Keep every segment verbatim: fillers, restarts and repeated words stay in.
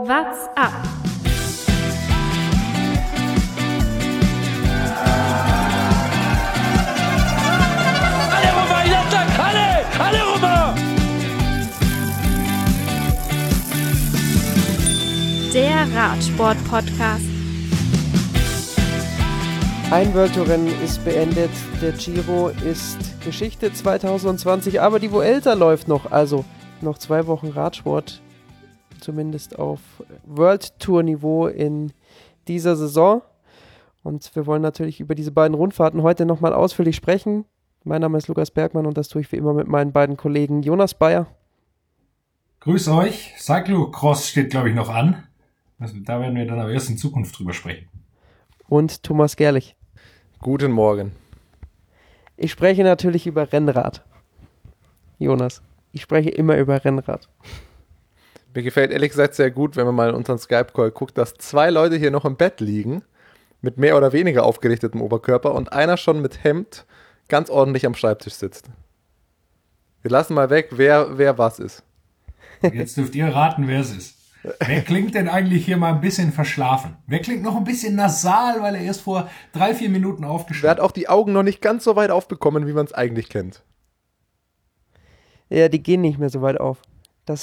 What's up? Alle rüber, jetzt alle! Alle rüber! Der Radsport-Podcast. Ein World Tour Rennen ist beendet, der Giro ist Geschichte zwanzig zwanzig, aber die Vuelta läuft noch, also noch zwei Wochen Radsport, zumindest auf World Tour Niveau in dieser Saison. Und wir wollen natürlich über diese beiden Rundfahrten heute nochmal ausführlich sprechen. Mein Name ist Lukas Bergmann und das tue ich wie immer mit meinen beiden Kollegen Jonas Bayer. Grüß euch, Cyclocross steht glaube ich noch an. Also, da werden wir dann aber erst in Zukunft drüber sprechen. Und Thomas Gerlich. Guten Morgen. Ich spreche natürlich über Rennrad. Jonas, ich spreche immer über Rennrad. Mir gefällt ehrlich gesagt sehr gut, wenn man mal in unseren Skype-Call guckt, dass zwei Leute hier noch im Bett liegen, mit mehr oder weniger aufgerichtetem Oberkörper und einer schon mit Hemd ganz ordentlich am Schreibtisch sitzt. Wir lassen mal weg, wer, wer was ist. Jetzt dürft ihr raten, wer es ist. Wer klingt denn eigentlich hier mal ein bisschen verschlafen? Wer klingt noch ein bisschen nasal, weil er erst vor drei, vier Minuten Wer aufgestanden hat auch die Augen noch nicht ganz so weit aufbekommen, wie man es eigentlich kennt. Ja, die gehen nicht mehr so weit auf. Das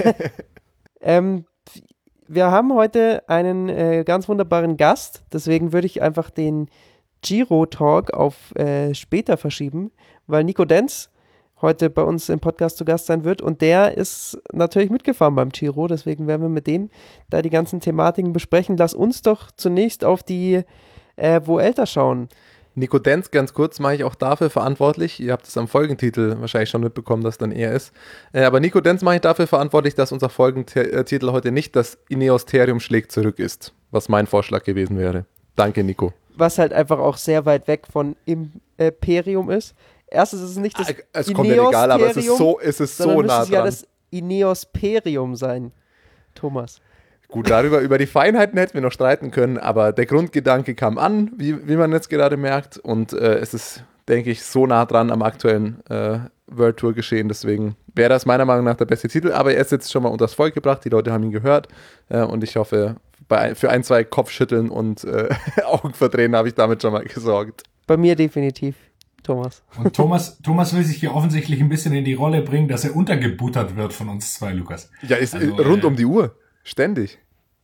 ähm, wir haben heute einen äh, ganz wunderbaren Gast, deswegen würde ich einfach den Giro-Talk auf äh, später verschieben, weil Nico Denz heute bei uns im Podcast zu Gast sein wird und der ist natürlich mitgefahren beim Giro, deswegen werden wir mit dem da die ganzen Thematiken besprechen. Lass uns doch zunächst auf die äh, Vuelta schauen. Nico Denz, ganz kurz, mache ich auch dafür verantwortlich. Ihr habt es am Folgentitel wahrscheinlich schon mitbekommen, dass dann er ist. Äh, aber Nico Denz mache ich dafür verantwortlich, dass unser Folgentitel heute nicht das Ineos-Terium schlägt zurück ist, was mein Vorschlag gewesen wäre. Danke, Nico. Was halt einfach auch sehr weit weg von Imperium ist. Erstens ist es nicht das Es kommt mir egal, aber es ist so, es ist so nah es ja dran. das Ineosperium sein, Thomas. Gut, darüber, über die Feinheiten hätten wir noch streiten können, aber der Grundgedanke kam an, wie, wie man jetzt gerade merkt, und äh, es ist, denke ich, so nah dran am aktuellen äh, World Tour geschehen, deswegen wäre das meiner Meinung nach der beste Titel, aber er ist jetzt schon mal unters Volk gebracht, die Leute haben ihn gehört äh, und ich hoffe, bei, für ein, zwei Kopfschütteln und äh, Augenverdrehen habe ich damit schon mal gesorgt. Bei mir definitiv, Thomas. Und Thomas, Thomas will sich hier offensichtlich ein bisschen in die Rolle bringen, dass er untergebuttert wird von uns zwei, Lukas. Ja, ist Also, rund äh, um die Uhr. Ständig.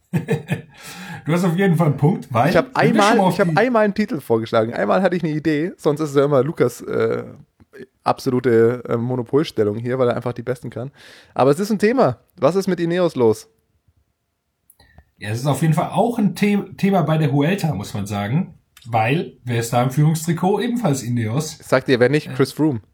Du hast auf jeden Fall einen Punkt, weil Ich habe wenn wir schon einmal, mal auf ich hab die- einmal einen Titel vorgeschlagen. Einmal hatte ich eine Idee, sonst ist es ja immer Lukas äh, absolute äh, Monopolstellung hier, weil er einfach die Besten kann. Aber es ist ein Thema. Was ist mit Ineos los? Ja, es ist auf jeden Fall auch ein The- Thema bei der Vuelta, muss man sagen, weil, wer ist da im Führungstrikot? Ebenfalls Ineos. Sagt ihr, wer nicht? Chris Froome.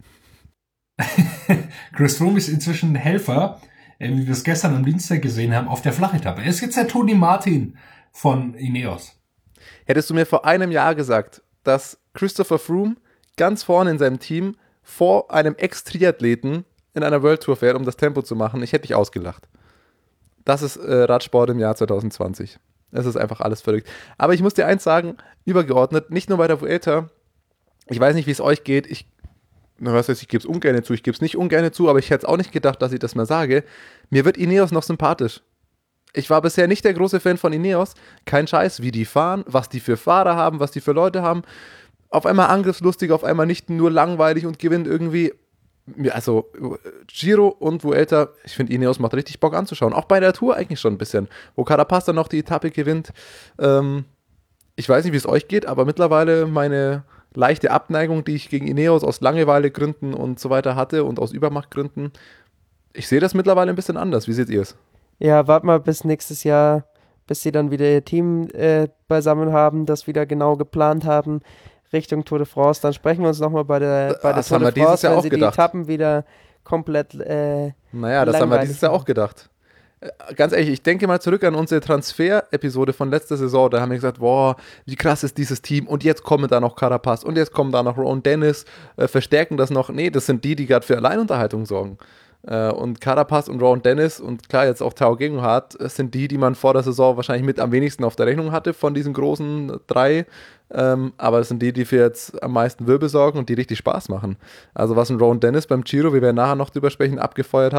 Chris Froome ist inzwischen Helfer, äh, wie wir es gestern am Dienstag gesehen haben, auf der Flachetappe. Er ist jetzt der Tony Martin von Ineos. Hättest du mir vor einem Jahr gesagt, dass Christopher Froome ganz vorne in seinem Team vor einem Ex-Triathleten in einer World Tour fährt, um das Tempo zu machen, ich hätte dich ausgelacht. Das ist äh, Radsport im Jahr zwanzig zwanzig. Es ist einfach alles verrückt. Aber ich muss dir eins sagen, übergeordnet, nicht nur bei der Vuelta, ich weiß nicht, wie es euch geht, ich, na, was heißt, ich gebe es ungern zu, ich gebe es nicht ungern zu, aber ich hätte es auch nicht gedacht, dass ich das mal sage, mir wird Ineos noch sympathisch. Ich war bisher nicht der große Fan von Ineos, kein Scheiß, wie die fahren, was die für Fahrer haben, was die für Leute haben, auf einmal angriffslustig, auf einmal nicht nur langweilig und gewinnt irgendwie. Also Giro und Vuelta, ich finde Ineos macht richtig Bock anzuschauen. Auch bei der Tour eigentlich schon ein bisschen. Wo Carapaz dann noch die Etappe gewinnt. Ähm, ich weiß nicht, wie es euch geht, aber mittlerweile meine leichte Abneigung, die ich gegen Ineos aus Langeweilegründen und so weiter hatte und aus Übermachtgründen, ich sehe das mittlerweile ein bisschen anders. Wie seht ihr es? Ja, wart mal bis nächstes Jahr, bis sie dann wieder ihr Team äh, beisammen haben, das wieder genau geplant haben, Richtung Tour de France. Dann sprechen wir uns nochmal bei der, bei der Das Tour haben wir de dieses France, Jahr wenn auch sie gedacht. die Etappen wieder komplett äh, Naja, das haben wir langweilig dieses Jahr auch gedacht. Äh, Ganz ehrlich, ich denke mal zurück an unsere Transfer-Episode von letzter Saison. Da haben wir gesagt, boah, wie krass ist dieses Team. Und jetzt kommen da noch Carapaz und jetzt kommen da noch Rowan Dennis, äh, verstärken das noch. Nee, das sind die, die gerade für Alleinunterhaltung sorgen. Äh, und Carapaz und Rowan Dennis und klar jetzt auch Tao Gegenhardt äh, sind die, die man vor der Saison wahrscheinlich mit am wenigsten auf der Rechnung hatte von diesen großen drei. Ähm, aber es sind die, die für jetzt am meisten Wirbel sorgen und die richtig Spaß machen. Also was ein Rowan Dennis beim Giro, wie wir nachher noch drüber sprechen, abgefeuert hat,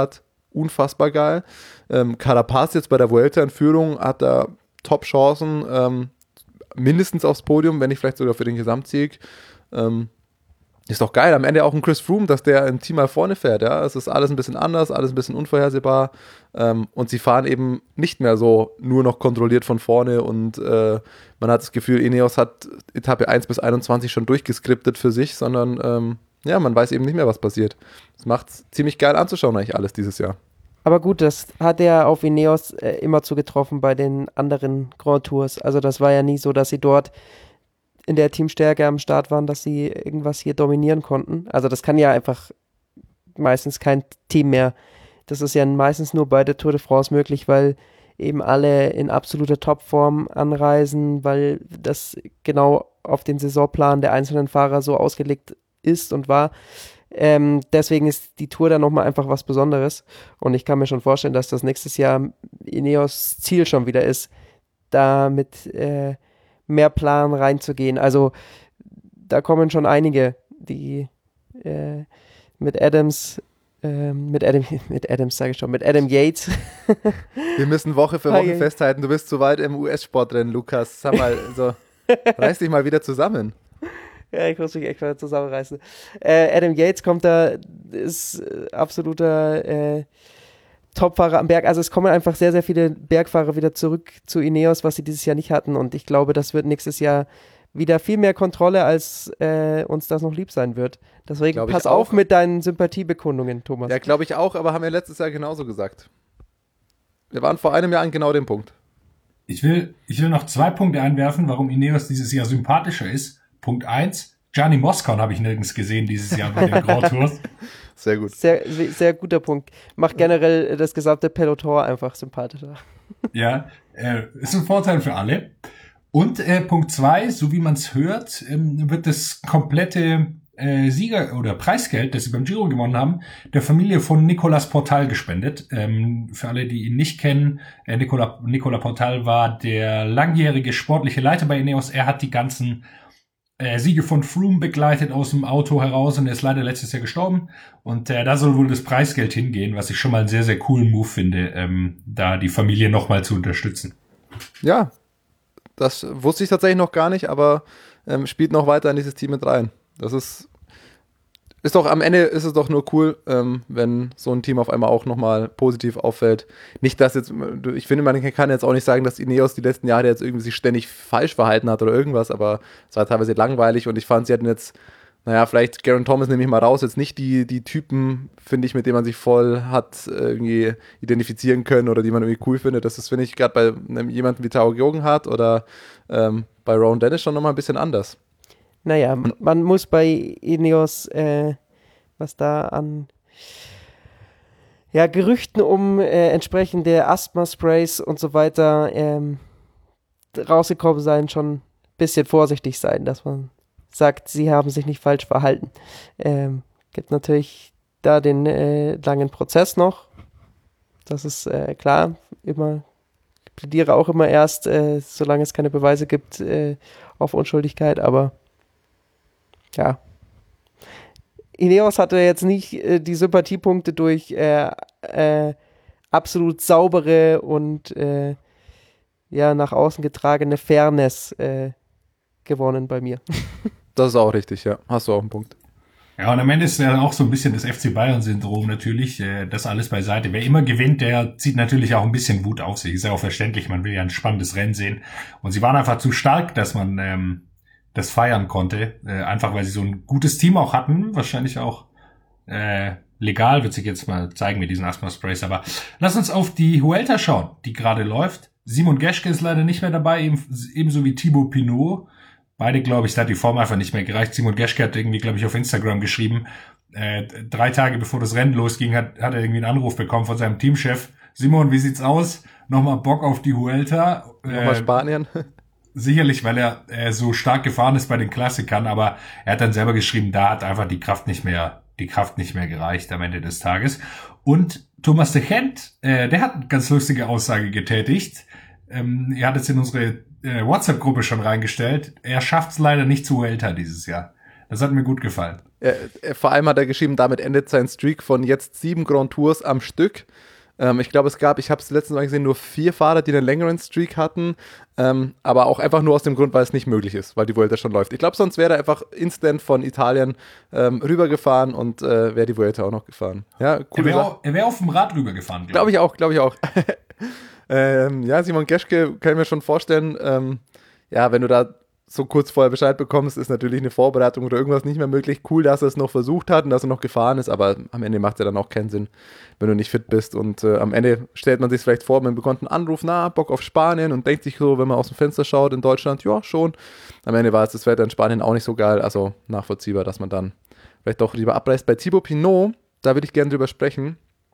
unfassbar geil. Ähm, Carapaz jetzt bei der Vuelta in Führung hat da Top-Chancen, ähm, mindestens aufs Podium, wenn nicht vielleicht sogar für den Gesamtsieg. Ähm, ist doch geil. Am Ende auch ein Chris Froome, dass der im Team mal vorne fährt. Ja, es ist alles ein bisschen anders, alles ein bisschen unvorhersehbar. Ähm, und sie fahren eben nicht mehr so nur noch kontrolliert von vorne. Und äh, man hat das Gefühl, Ineos hat Etappe eins bis einundzwanzig schon durchgeskriptet für sich, sondern ähm, ja, man weiß eben nicht mehr, was passiert. Das macht es ziemlich geil anzuschauen eigentlich alles dieses Jahr. Aber gut, das hat er auf Ineos äh, immer zugetroffen bei den anderen Grand Tours. Also das war ja nie so, dass sie dort in der Teamstärke am Start waren, dass sie irgendwas hier dominieren konnten. Also das kann ja einfach meistens kein Team mehr. Das ist ja meistens nur bei der Tour de France möglich, weil eben alle in absoluter Topform anreisen, weil das genau auf den Saisonplan der einzelnen Fahrer so ausgelegt ist und war. Ähm, deswegen ist die Tour dann nochmal einfach was Besonderes. Und ich kann mir schon vorstellen, dass das nächstes Jahr Ineos Ziel schon wieder ist, da mit äh, mehr Plan reinzugehen. Also da kommen schon einige, die äh, mit Adams, äh, mit Adam, mit Adams sage ich schon, mit Adam Yates. Wir müssen Woche für Woche festhalten, du bist zu weit im U S-Sport-Rennen, Lukas. Sag mal, so, reiß dich mal wieder zusammen. Ja, ich muss mich echt mal zusammenreißen. Äh, Adam Yates kommt da, ist äh, absoluter äh, Topfahrer am Berg. Also es kommen einfach sehr, sehr viele Bergfahrer wieder zurück zu Ineos, was sie dieses Jahr nicht hatten. Und ich glaube, das wird nächstes Jahr wieder viel mehr Kontrolle, als äh, uns das noch lieb sein wird. Deswegen pass auf mit deinen Sympathiebekundungen, Thomas. Ja, glaube ich auch, aber haben wir letztes Jahr genauso gesagt. Wir waren vor einem Jahr an genau dem Punkt. Ich will, ich will noch zwei Punkte einwerfen, warum Ineos dieses Jahr sympathischer ist. Punkt eins, Gianni Moscon habe ich nirgends gesehen dieses Jahr bei den Grand Tours. Sehr gut. Sehr, sehr guter Punkt. Macht generell das gesamte Peloton einfach sympathischer. Ja, äh, ist ein Vorteil für alle. Und äh, Punkt zwei, so wie man es hört, ähm, wird das komplette äh, Sieger- oder Preisgeld, das sie beim Giro gewonnen haben, der Familie von Nicolas Portal gespendet. Ähm, für alle, die ihn nicht kennen, äh, Nicola, Nicola Portal war der langjährige sportliche Leiter bei Ineos. Er hat die ganzen Äh, Siege von Froome begleitet aus dem Auto heraus und er ist leider letztes Jahr gestorben. Und äh, da soll wohl das Preisgeld hingehen, was ich schon mal einen sehr, sehr coolen Move finde, ähm, da die Familie nochmal zu unterstützen. Ja, das wusste ich tatsächlich noch gar nicht, aber ähm, spielt noch weiter in dieses Team mit rein. Das ist, ist doch, am Ende ist es doch nur cool, ähm, wenn so ein Team auf einmal auch nochmal positiv auffällt. Nicht, dass jetzt, ich finde, man kann jetzt auch nicht sagen, dass Ineos die letzten Jahre jetzt irgendwie sich ständig falsch verhalten hat oder irgendwas, aber es war teilweise langweilig und ich fand, sie hatten jetzt, naja, vielleicht Geraint Thomas nehme ich mal raus, jetzt nicht die, die Typen, finde ich, mit denen man sich voll hat irgendwie identifizieren können oder die man irgendwie cool findet. Das ist, finde ich, gerade bei einem, jemandem wie Tao Geoghegan oder ähm, bei Rowan Dennis schon nochmal ein bisschen anders. Naja, man muss bei Ineos, äh, was da an ja, Gerüchten um äh, entsprechende Asthma-Sprays und so weiter ähm, rausgekommen sein, schon ein bisschen vorsichtig sein, dass man sagt, sie haben sich nicht falsch verhalten. Ähm, gibt natürlich da den äh, langen Prozess noch. Das ist äh, klar. Immer, ich plädiere auch immer erst, äh, solange es keine Beweise gibt, äh, auf Unschuldigkeit, aber ja. Ineos hatte jetzt nicht äh, die Sympathiepunkte durch äh, äh, absolut saubere und äh, ja, nach außen getragene Fairness äh, gewonnen bei mir. Das ist auch richtig, ja. Hast du auch einen Punkt. Ja, und am Ende ist ja auch so ein bisschen das F C Bayern-Syndrom natürlich, äh, das alles beiseite. Wer immer gewinnt, der zieht natürlich auch ein bisschen Wut auf sich. Ist ja auch verständlich, man will ja ein spannendes Rennen sehen. Und sie waren einfach zu stark, dass man ähm, das feiern konnte, äh, einfach weil sie so ein gutes Team auch hatten, wahrscheinlich auch äh, legal, wird sich jetzt mal zeigen mit diesen Asthma-Sprays, aber lass uns auf die Vuelta schauen, die gerade läuft. Simon Geschke ist leider nicht mehr dabei, eben, ebenso wie Thibaut Pinot. Beide, glaube ich, da hat die Form einfach nicht mehr gereicht. Simon Geschke hat irgendwie, glaube ich, auf Instagram geschrieben, äh, drei Tage bevor das Rennen losging, hat, hat er irgendwie einen Anruf bekommen von seinem Teamchef. Simon, wie sieht's aus? Nochmal Bock auf die Vuelta? Nochmal äh, Spanien? Sicherlich, weil er äh, so stark gefahren ist bei den Klassikern, aber er hat dann selber geschrieben, da hat einfach die Kraft nicht mehr, die Kraft nicht mehr gereicht am Ende des Tages. Und Thomas de Gent, äh, der hat eine ganz lustige Aussage getätigt. Ähm, er hat es in unsere äh, WhatsApp-Gruppe schon reingestellt. Er schafft es leider nicht zu Vuelta dieses Jahr. Das hat mir gut gefallen. Er, er, vor allem hat er geschrieben, damit endet sein Streak von jetzt sieben Grand Tours am Stück. Ähm, ich glaube, es gab, ich habe es letztens Mal gesehen, nur vier Fahrer, die einen längeren Streak hatten. Ähm, aber auch einfach nur aus dem Grund, weil es nicht möglich ist, weil die Vuelta schon läuft. Ich glaube, sonst wäre er einfach instant von Italien ähm, rübergefahren und äh, wäre die Vuelta auch noch gefahren. Ja, er wäre wär auf dem Rad rübergefahren, glaube glaub ich. Glaube ich auch, glaube ich auch. ähm, ja, Simon Geschke kann ich mir schon vorstellen, ähm, ja, wenn du da so kurz vorher Bescheid bekommst, ist natürlich eine Vorbereitung oder irgendwas nicht mehr möglich. Cool, dass er es noch versucht hat und dass er noch gefahren ist, aber am Ende macht es ja dann auch keinen Sinn, wenn du nicht fit bist. Und äh, am Ende stellt man sich vielleicht vor, man bekommt einen Anruf, na, Bock auf Spanien und denkt sich so, wenn man aus dem Fenster schaut in Deutschland, ja, schon. Am Ende war es das Wetter in Spanien auch nicht so geil, also nachvollziehbar, dass man dann vielleicht doch lieber abreist. Bei Thibaut Pinot, da würde ich gerne drüber sprechen,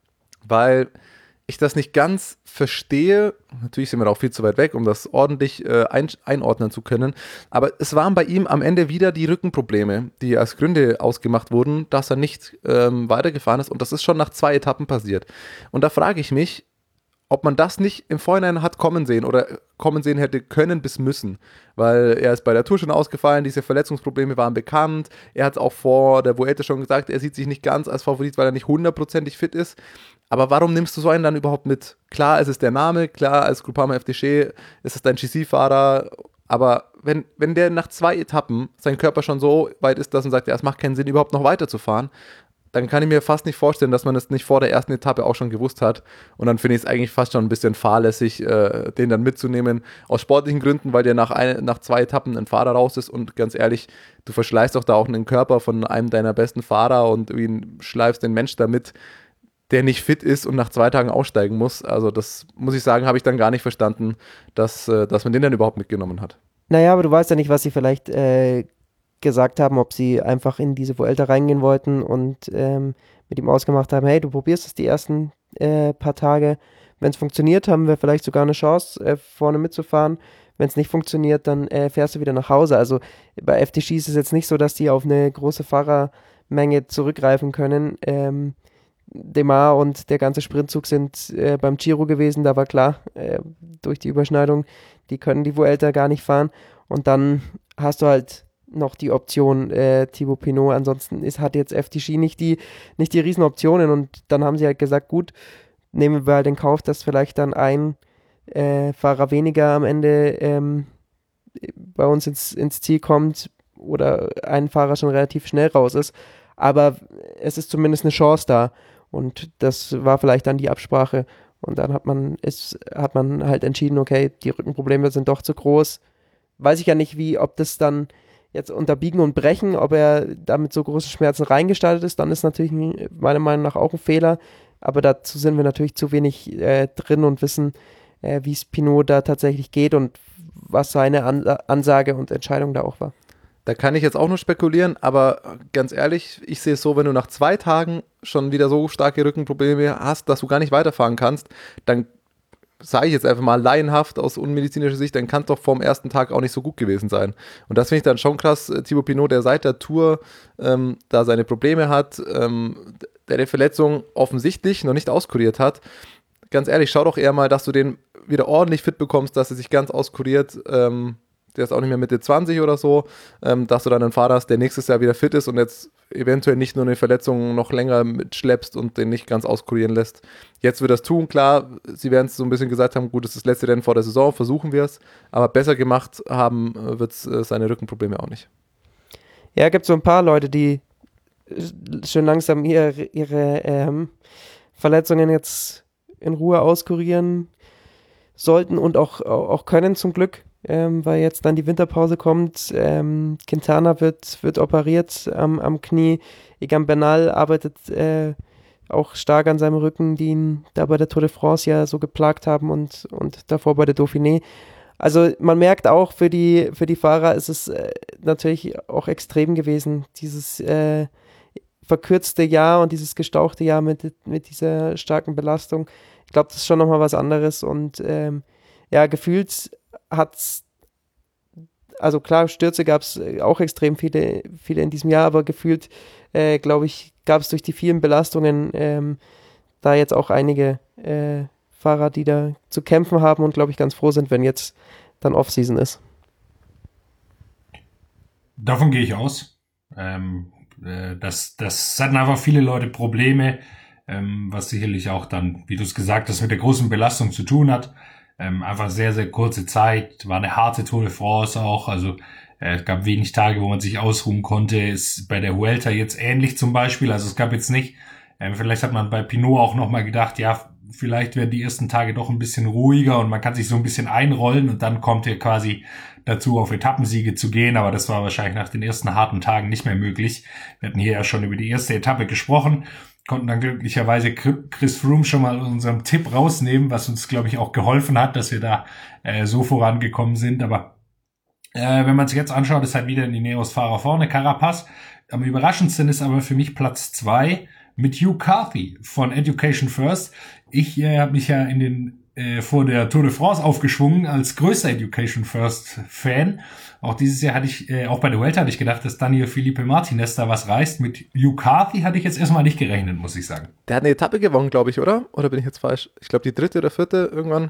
weil ich das nicht ganz verstehe. Natürlich sind wir auch viel zu weit weg, um das ordentlich äh, ein, einordnen zu können. Aber es waren bei ihm am Ende wieder die Rückenprobleme, die als Gründe ausgemacht wurden, dass er nicht ähm, weitergefahren ist. Und das ist schon nach zwei Etappen passiert. Und da frage ich mich, ob man das nicht im Vorhinein hat kommen sehen oder kommen sehen hätte können bis müssen. Weil er ist bei der Tour schon ausgefallen, diese Verletzungsprobleme waren bekannt. Er hat auch vor der Vuelta schon gesagt, er sieht sich nicht ganz als Favorit, weil er nicht hundertprozentig fit ist. Aber warum nimmst du so einen dann überhaupt mit? Klar, es ist der Name, klar, als Groupama F D G ist es dein G C-Fahrer, aber wenn, wenn der nach zwei Etappen sein Körper schon so weit ist, dass man sagt, ja, es macht keinen Sinn, überhaupt noch weiterzufahren, dann kann ich mir fast nicht vorstellen, dass man es nicht vor der ersten Etappe auch schon gewusst hat. Und dann finde ich es eigentlich fast schon ein bisschen fahrlässig, äh, den dann mitzunehmen, aus sportlichen Gründen, weil der nach, ein, nach zwei Etappen ein Fahrer raus ist und ganz ehrlich, du verschleißt doch da auch einen Körper von einem deiner besten Fahrer und irgendwie schleifst den Mensch damit, der nicht fit ist und nach zwei Tagen aussteigen muss. Also das, muss ich sagen, habe ich dann gar nicht verstanden, dass, dass man den dann überhaupt mitgenommen hat. Naja, aber du weißt ja nicht, was sie vielleicht äh, gesagt haben, ob sie einfach in diese Vuelta reingehen wollten und ähm, mit ihm ausgemacht haben, hey, du probierst es die ersten äh, paar Tage. Wenn es funktioniert, haben wir vielleicht sogar eine Chance, äh, vorne mitzufahren. Wenn es nicht funktioniert, dann äh, fährst du wieder nach Hause. Also bei F D G ist es jetzt nicht so, dass die auf eine große Fahrermenge zurückgreifen können. Ähm, Demar und der ganze Sprintzug sind äh, beim Giro gewesen, da war klar, äh, durch die Überschneidung, die können die Vuelta gar nicht fahren und dann hast du halt noch die Option äh, Thibaut Pinot, ansonsten ist, hat jetzt F D G nicht die, nicht die riesen Optionen und dann haben sie halt gesagt, gut, nehmen wir halt in Kauf, dass vielleicht dann ein äh, Fahrer weniger am Ende ähm, bei uns ins, ins Ziel kommt oder ein Fahrer schon relativ schnell raus ist, aber es ist zumindest eine Chance da. Und das war vielleicht dann die Absprache. Und dann hat man es, hat man halt entschieden, okay, die Rückenprobleme sind doch zu groß. Weiß ich ja nicht, wie, ob das dann jetzt unter Biegen und Brechen, ob er damit so große Schmerzen reingestaltet ist, dann ist natürlich meiner Meinung nach auch ein Fehler. Aber dazu sind wir natürlich zu wenig äh, drin und wissen, äh, wie es Pinot da tatsächlich geht und was seine An- Ansage und Entscheidung da auch war. Da kann ich jetzt auch nur spekulieren, aber ganz ehrlich, ich sehe es so, wenn du nach zwei Tagen schon wieder so starke Rückenprobleme hast, dass du gar nicht weiterfahren kannst, dann sage ich jetzt einfach mal laienhaft aus unmedizinischer Sicht, dann kann es doch vorm ersten Tag auch nicht so gut gewesen sein. Und das finde ich dann schon krass, Thibaut Pinot, der seit der Tour ähm, da seine Probleme hat, ähm, der die Verletzung offensichtlich noch nicht auskuriert hat. Ganz ehrlich, schau doch eher mal, dass du den wieder ordentlich fit bekommst, dass er sich ganz auskuriert, ähm, der ist auch nicht mehr Mitte zwanzig oder so, ähm, dass du dann einen Fahrer hast, der nächstes Jahr wieder fit ist und jetzt eventuell nicht nur eine Verletzung noch länger mitschleppst und den nicht ganz auskurieren lässt. Jetzt wird das tun, klar, sie werden es so ein bisschen gesagt haben, gut, das ist das letzte Rennen vor der Saison, versuchen wir es, aber besser gemacht haben wird es äh, seine Rückenprobleme auch nicht. Ja, gibt so ein paar Leute, die schon langsam ihre, ihre ähm, Verletzungen jetzt in Ruhe auskurieren sollten und auch, auch können zum Glück. Ähm, weil jetzt dann die Winterpause kommt. Ähm, Quintana wird, wird operiert ähm, am Knie. Egan Bernal arbeitet äh, auch stark an seinem Rücken, die ihn da bei der Tour de France ja so geplagt haben und, und davor bei der Dauphiné. Also man merkt auch, für die, für die Fahrer ist es äh, natürlich auch extrem gewesen, dieses äh, verkürzte Jahr und dieses gestauchte Jahr mit, mit dieser starken Belastung. Ich glaube, das ist schon nochmal was anderes und ähm, ja, gefühlt hat's, also klar, Stürze gab es auch extrem viele, viele in diesem Jahr, aber gefühlt, äh, glaube ich, gab es durch die vielen Belastungen ähm, da jetzt auch einige äh, Fahrer, die da zu kämpfen haben und, glaube ich, ganz froh sind, wenn jetzt dann Off-Season ist. Davon gehe ich aus. Ähm, äh, das, das hatten einfach viele Leute Probleme, ähm, was sicherlich auch dann, wie du es gesagt hast, mit der großen Belastung zu tun hat. Ähm, einfach sehr, sehr kurze Zeit, war eine harte Tour de France auch, also äh, es gab wenig Tage, wo man sich ausruhen konnte. Ist bei der Vuelta jetzt ähnlich zum Beispiel, also es gab jetzt nicht, ähm, vielleicht hat man bei Pinot auch nochmal gedacht, ja, vielleicht werden die ersten Tage doch ein bisschen ruhiger und man kann sich so ein bisschen einrollen und dann kommt ihr quasi dazu, auf Etappensiege zu gehen, aber das war wahrscheinlich nach den ersten harten Tagen nicht mehr möglich. Wir hatten hier ja schon über die erste Etappe gesprochen, konnten dann glücklicherweise Chris Froome schon mal unserem Tipp rausnehmen, was uns, glaube ich, auch geholfen hat, dass wir da äh, so vorangekommen sind. Aber äh, wenn man sich jetzt anschaut, ist halt wieder ein Ineos-Fahrer vorne, Carapaz. Am überraschendsten ist aber für mich Platz zwei mit Hugh Carthy von Education First. Ich äh, habe mich ja in den äh, vor der Tour de France aufgeschwungen als größter Education First Fan. Auch dieses Jahr hatte ich, äh, auch bei der Vuelta hatte ich gedacht, dass Daniel Felipe Martinez da was reißt. Mit Hugh Carthy hatte ich jetzt erstmal nicht gerechnet, muss ich sagen. Der hat eine Etappe gewonnen, glaube ich, oder? Oder bin ich jetzt falsch? Ich glaube, die dritte oder vierte irgendwann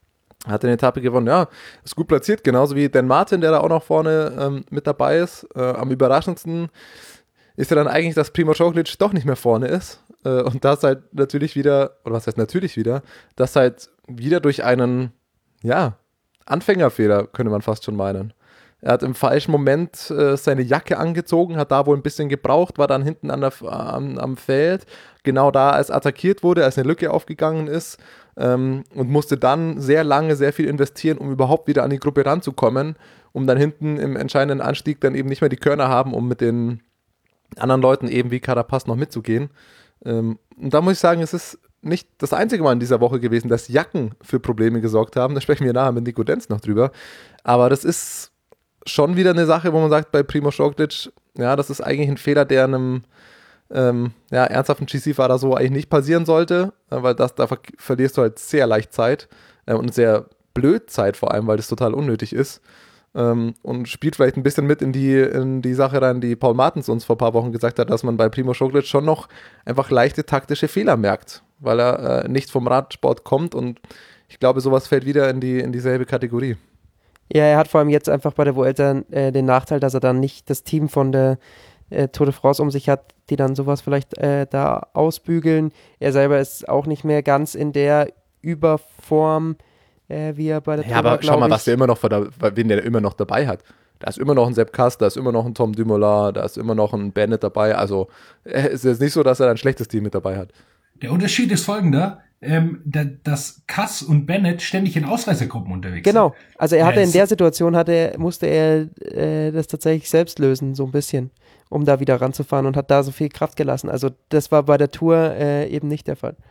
hat eine Etappe gewonnen. Ja, ist gut platziert, genauso wie Dan Martin, der da auch noch vorne ähm, mit dabei ist. Äh, am überraschendsten ist ja dann eigentlich, dass Primož Roglič doch nicht mehr vorne ist. Äh, und das halt natürlich wieder, oder was heißt natürlich wieder, das halt wieder durch einen, ja, Anfängerfehler, könnte man fast schon meinen. Er hat im falschen Moment äh, seine Jacke angezogen, hat da wohl ein bisschen gebraucht, war dann hinten an der, am, am Feld, genau da, als attackiert wurde, als eine Lücke aufgegangen ist, ähm, und musste dann sehr lange, sehr viel investieren, um überhaupt wieder an die Gruppe ranzukommen, um dann hinten im entscheidenden Anstieg dann eben nicht mehr die Körner haben, um mit den anderen Leuten eben wie Carapaz noch mitzugehen. Ähm, und da muss ich sagen, es ist nicht das einzige Mal in dieser Woche gewesen, dass Jacken für Probleme gesorgt haben. Da sprechen wir nachher mit Nico Denz noch drüber. Aber das ist schon wieder eine Sache, wo man sagt, bei Primož Roglič, ja, das ist eigentlich ein Fehler, der einem ähm, ja, ernsthaften G C-Fahrer so eigentlich nicht passieren sollte, äh, weil das, da ver- verlierst du halt sehr leicht Zeit äh, und sehr blöd Zeit vor allem, weil das total unnötig ist. Ähm, und spielt vielleicht ein bisschen mit in die, in die Sache rein, die Paul Martens uns vor ein paar Wochen gesagt hat, dass man bei Primož Roglič schon noch einfach leichte taktische Fehler merkt, weil er äh, nicht vom Radsport kommt, und ich glaube, sowas fällt wieder in, die, in dieselbe Kategorie. Ja, er hat vor allem jetzt einfach bei der Vuelta äh, den Nachteil, dass er dann nicht das Team von der äh, Tour de France um sich hat, die dann sowas vielleicht äh, da ausbügeln. Er selber ist auch nicht mehr ganz in der Überform, äh, wie er bei der Ja, Tour war, aber schau mal, glaub was der immer noch, wen der immer noch dabei hat. Da ist immer noch ein Sepp Kuss, da ist immer noch ein Tom Dumoulin, da ist immer noch ein Bennett dabei. Also es ist jetzt nicht so, dass er ein schlechtes Team mit dabei hat. Der Unterschied ist folgender, ähm, da, dass Kuss und Bennett ständig in Ausreißergruppen unterwegs Genau, sind. also er hatte Ja, in es- der Situation, hatte, musste er äh, das tatsächlich selbst lösen, so ein bisschen, um da wieder ranzufahren, und hat da so viel Kraft gelassen. Also das war bei der Tour äh, eben nicht der Fall.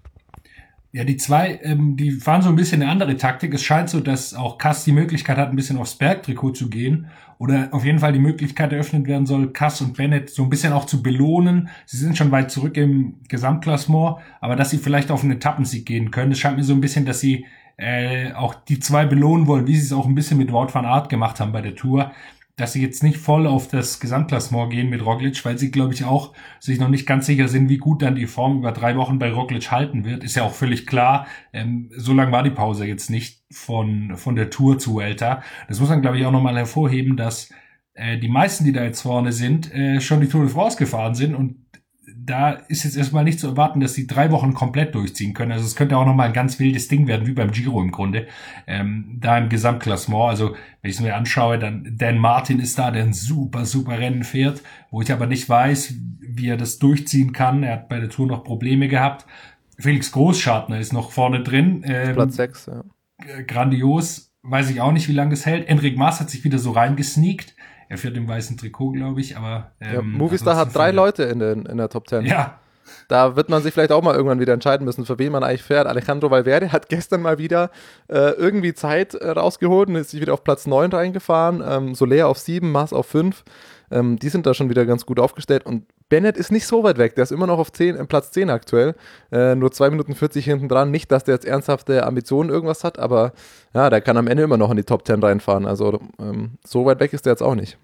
Ja, die zwei, ähm, die fahren so ein bisschen eine andere Taktik. Es scheint so, dass auch Kuss die Möglichkeit hat, ein bisschen aufs Bergtrikot zu gehen, oder auf jeden Fall die Möglichkeit eröffnet werden soll, Kuss und Bennett so ein bisschen auch zu belohnen. Sie sind schon weit zurück im Gesamtklassement, aber dass sie vielleicht auf einen Etappensieg gehen können. Es scheint mir so ein bisschen, dass sie äh, auch die zwei belohnen wollen, wie sie es auch ein bisschen mit Wout van Aert gemacht haben bei der Tour, dass sie jetzt nicht voll auf das Gesamtklassement gehen mit Roglič, weil sie, glaube ich, auch sich noch nicht ganz sicher sind, wie gut dann die Form über drei Wochen bei Roglič halten wird. Ist ja auch völlig klar. Ähm, so lang war die Pause jetzt nicht von von der Tour zu Vuelta. Das muss man, glaube ich, auch nochmal hervorheben, dass äh, die meisten, die da jetzt vorne sind, äh, schon die Tour de France gefahren sind, und da ist jetzt erstmal nicht zu erwarten, dass sie drei Wochen komplett durchziehen können. Also es könnte auch nochmal ein ganz wildes Ding werden, wie beim Giro im Grunde, ähm, da im Gesamtklassement. Also wenn ich es mir anschaue, dann Dan Martin ist da, der ein super, super Rennen fährt, wo ich aber nicht weiß, wie er das durchziehen kann. Er hat bei der Tour noch Probleme gehabt. Felix Großschartner ist noch vorne drin. Ähm, Platz sechs, ja. Grandios, weiß ich auch nicht, wie lange es hält. Enric Mas hat sich wieder so reingesneakt. Er fährt im weißen Trikot, glaube ich, aber ähm, ja, Movistar hat drei Leute in, den, in der Top Ten. Ja, Da wird man sich vielleicht auch mal irgendwann wieder entscheiden müssen, für wen man eigentlich fährt. Alejandro Valverde hat gestern mal wieder äh, irgendwie Zeit äh, rausgeholt und ist sich wieder auf Platz neun reingefahren. Ähm, Soler auf sieben, Mas auf fünf. Ähm, die sind da schon wieder ganz gut aufgestellt. Und Bennett ist nicht so weit weg. Der ist immer noch auf zehn, äh, Platz zehn aktuell. Äh, nur zwei Minuten vierzig hinten dran. Nicht, dass der jetzt ernsthafte Ambitionen irgendwas hat, aber ja, der kann am Ende immer noch in die Top zehn reinfahren. Also ähm, so weit weg ist der jetzt auch nicht.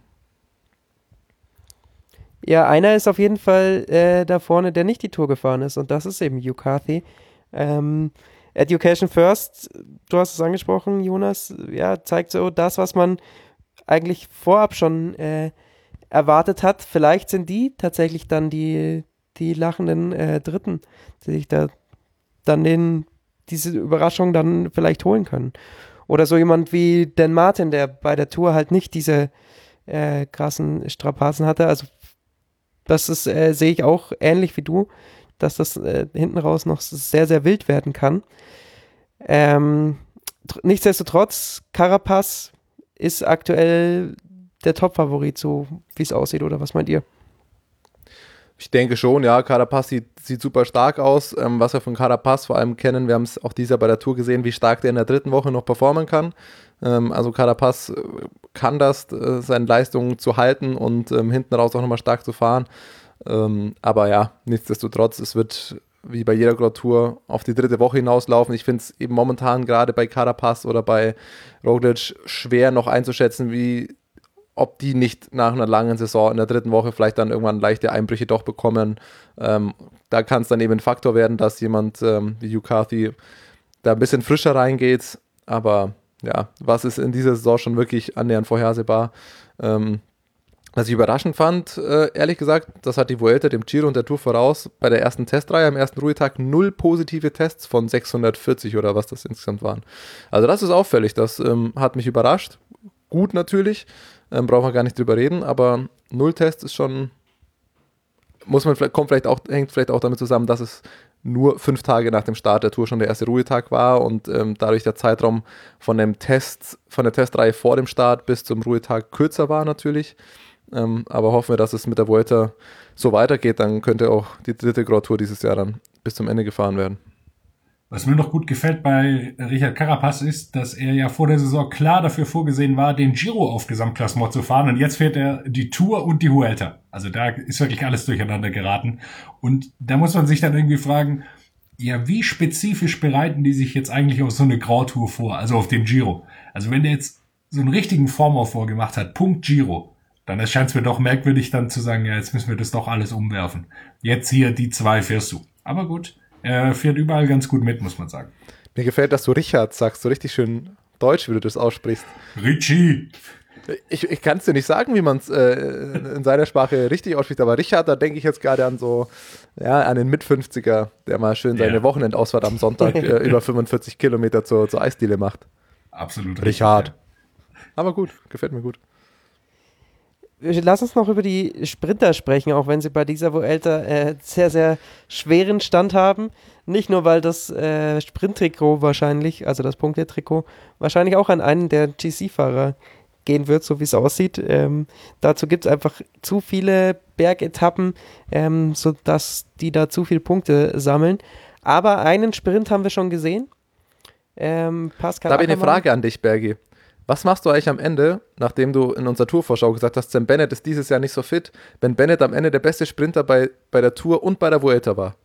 Ja, einer ist auf jeden Fall äh, da vorne, der nicht die Tour gefahren ist, und das ist eben Hugh Carthy. Ähm, Education First, du hast es angesprochen, Jonas, ja, zeigt so das, was man eigentlich vorab schon äh, erwartet hat. Vielleicht sind die tatsächlich dann die, die lachenden äh, Dritten, die sich da dann den, diese Überraschung dann vielleicht holen können. Oder so jemand wie Dan Martin, der bei der Tour halt nicht diese äh, krassen Strapazen hatte. Also das ist, äh, sehe ich auch ähnlich wie du, dass das äh, hinten raus noch sehr, sehr wild werden kann. Ähm, tr- nichtsdestotrotz, Carapaz ist aktuell der Top-Favorit, so wie es aussieht, oder was meint ihr? Ich denke schon, ja, Carapaz sieht, sieht super stark aus. Ähm, was wir von Carapaz vor allem kennen, wir haben es auch dieses Jahr bei der Tour gesehen, wie stark der in der dritten Woche noch performen kann. Ähm, also Carapaz äh, kann das, äh, seine Leistungen zu halten und ähm, hinten raus auch nochmal stark zu fahren. Ähm, aber ja, nichtsdestotrotz, es wird wie bei jeder Grand Tour auf die dritte Woche hinauslaufen. Ich finde es eben momentan gerade bei Carapaz oder bei Roglic schwer noch einzuschätzen, wie ob die nicht nach einer langen Saison in der dritten Woche vielleicht dann irgendwann leichte Einbrüche doch bekommen. Ähm, da kann es dann eben ein Faktor werden, dass jemand ähm, wie Hugh Carthy da ein bisschen frischer reingeht. Aber ja, was ist in dieser Saison schon wirklich annähernd vorhersehbar? Ähm, was ich überraschend fand, äh, ehrlich gesagt, das hat die Vuelta dem Giro und der Tour voraus. Bei der ersten Testreihe am ersten Ruhetag null positive Tests von sechshundertvierzig oder was das insgesamt waren. Also das ist auffällig, das ähm, hat mich überrascht. Gut natürlich, ähm, brauchen wir gar nicht drüber reden, aber Null-Test ist schon, muss man vielleicht, kommt vielleicht auch, hängt vielleicht auch damit zusammen, dass es nur fünf Tage nach dem Start der Tour schon der erste Ruhetag war und ähm, dadurch der Zeitraum von dem Test, von der Testreihe vor dem Start bis zum Ruhetag kürzer war natürlich. Ähm, aber hoffen wir, dass es mit der Vuelta so weitergeht, dann könnte auch die dritte Grand Tour dieses Jahr dann bis zum Ende gefahren werden. Was mir noch gut gefällt bei Richard Carapaz ist, dass er ja vor der Saison klar dafür vorgesehen war, den Giro auf Gesamtklassement zu fahren. Und jetzt fährt er die Tour und die Vuelta. Also da ist wirklich alles durcheinander geraten. Und da muss man sich dann irgendwie fragen, ja, wie spezifisch bereiten die sich jetzt eigentlich auf so eine Grand Tour vor, also auf den Giro? Also wenn der jetzt so einen richtigen Formaufbau gemacht hat, Punkt Giro, dann erscheint es mir doch merkwürdig dann zu sagen, ja, jetzt müssen wir das doch alles umwerfen. Jetzt hier die zwei fährst du. Aber gut. Er fährt überall ganz gut mit, muss man sagen. Mir gefällt, dass du Richard sagst, so richtig schön deutsch, wie du das aussprichst. Richie! Ich, ich kann es dir nicht sagen, wie man es äh, in seiner Sprache richtig ausspricht, aber Richard, da denke ich jetzt gerade an so, ja, an den Mit-fünfziger, der mal schön seine Ja. Wochenendausfahrt am Sonntag äh, über fünfundvierzig Kilometer zur, zur Eisdiele macht. Absolut. Richard. Richtig, Aber gut, gefällt mir gut. Lass uns noch über die Sprinter sprechen, auch wenn sie bei dieser Vuelta äh, sehr, sehr schweren Stand haben. Nicht nur, weil das äh, Sprinttrikot wahrscheinlich, also das Punktetrikot, wahrscheinlich auch an einen der G C-Fahrer gehen wird, so wie es aussieht. Ähm, dazu gibt es einfach zu viele Bergetappen, ähm, sodass die da zu viele Punkte sammeln. Aber einen Sprint haben wir schon gesehen. Ähm, Pascal Da habe ich eine Ackermann. Frage an dich, Bergi. Was machst du eigentlich am Ende, nachdem du in unserer Tourvorschau gesagt hast, Sam Bennett ist dieses Jahr nicht so fit, wenn Bennett am Ende der beste Sprinter bei, bei der Tour und bei der Vuelta war?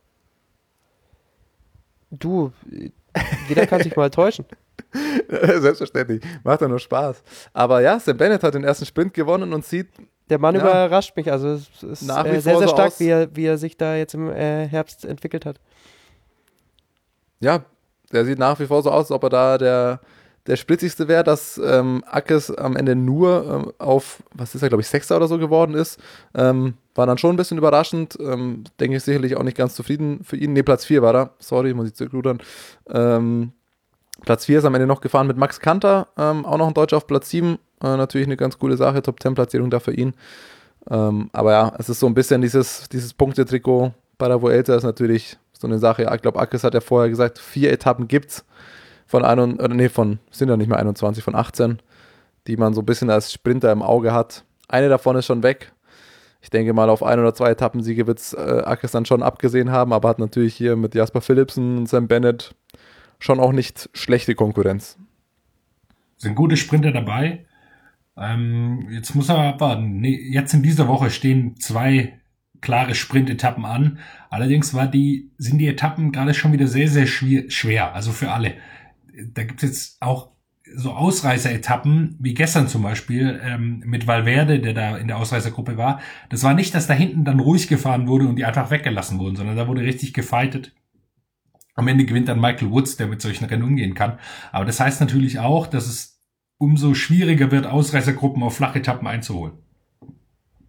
Du, jeder kann sich mal täuschen. Selbstverständlich, macht ja nur Spaß. Aber ja, Sam Bennett hat den ersten Sprint gewonnen und sieht Der Mann Ja. überrascht mich, also es ist Nach wie äh, sehr, vor sehr so stark, aus- wie er, wie er sich da jetzt im äh, Herbst entwickelt hat. ja, der sieht nach wie vor so aus, als ob er da der, der spritzigste wäre, dass ähm, Ackes am Ende nur ähm, auf, was ist er, glaube ich, Sechster oder so geworden ist. Ähm, war dann schon ein bisschen überraschend. Ähm, denke ich sicherlich auch nicht ganz zufrieden für ihn. Ne, Platz vier war er. Sorry, muss ich zurückrudern. Ähm, Platz vier ist am Ende noch gefahren mit Max Kanter, ähm, auch noch ein Deutscher auf Platz sieben. Äh, natürlich eine ganz coole Sache, Top zehn Platzierung da für ihn. Ähm, aber ja, es ist so ein bisschen dieses, dieses Punktetrikot bei der Vuelta ist natürlich so eine Sache. Ich glaube, Ackes hat ja vorher gesagt, vier Etappen gibt's von ein, oder nee, von, sind ja nicht mehr einundzwanzig, von achtzehn, die man so ein bisschen als Sprinter im Auge hat. Eine davon ist schon weg. Ich denke mal, auf ein oder zwei Etappensiege wird es äh, Ackes dann schon abgesehen haben, aber hat natürlich hier mit Jasper Philipsen und Sam Bennett schon auch nicht schlechte Konkurrenz. Sind gute Sprinter dabei. Ähm, jetzt muss er abwarten. Nee, jetzt in dieser Woche stehen zwei klare Sprintetappen an. Allerdings war die, sind die Etappen gerade schon wieder sehr, sehr schwer, schwer. Also für alle. Da gibt es jetzt auch so Ausreißer-Etappen, wie gestern zum Beispiel, ähm, mit Valverde, der da in der Ausreißergruppe war. Das war nicht, dass da hinten dann ruhig gefahren wurde und die einfach weggelassen wurden, sondern da wurde richtig gefightet. Am Ende gewinnt dann Michael Woods, der mit solchen Rennen umgehen kann. Aber das heißt natürlich auch, dass es umso schwieriger wird, Ausreißergruppen auf Flachetappen einzuholen.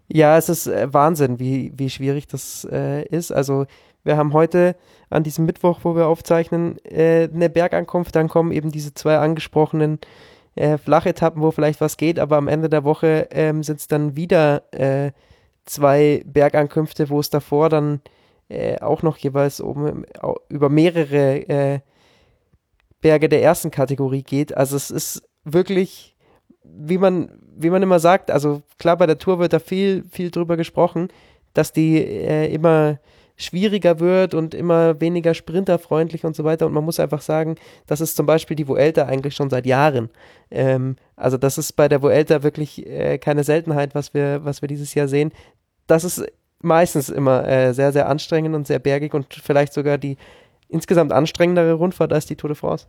Ja, es ist äh, Wahnsinn, wie, wie schwierig das äh, ist. Also wir haben heute an diesem Mittwoch, wo wir aufzeichnen, äh, eine Bergankunft, dann kommen eben diese zwei angesprochenen äh, Flachetappen, wo vielleicht was geht, aber am Ende der Woche ähm, sind es dann wieder äh, zwei Bergankünfte, wo es davor dann äh, auch noch jeweils um, über mehrere äh, Berge der ersten Kategorie geht. Also es ist wirklich, wie man, wie man immer sagt, also klar, bei der Tour wird da viel, viel drüber gesprochen, dass die äh, immer schwieriger wird und immer weniger sprinterfreundlich und so weiter. Und man muss einfach sagen, das ist zum Beispiel die Vuelta eigentlich schon seit Jahren. Ähm, also das ist bei der Vuelta wirklich äh, keine Seltenheit, was wir, was wir dieses Jahr sehen. Das ist meistens immer äh, sehr, sehr anstrengend und sehr bergig und vielleicht sogar die insgesamt anstrengendere Rundfahrt als die Tour de France.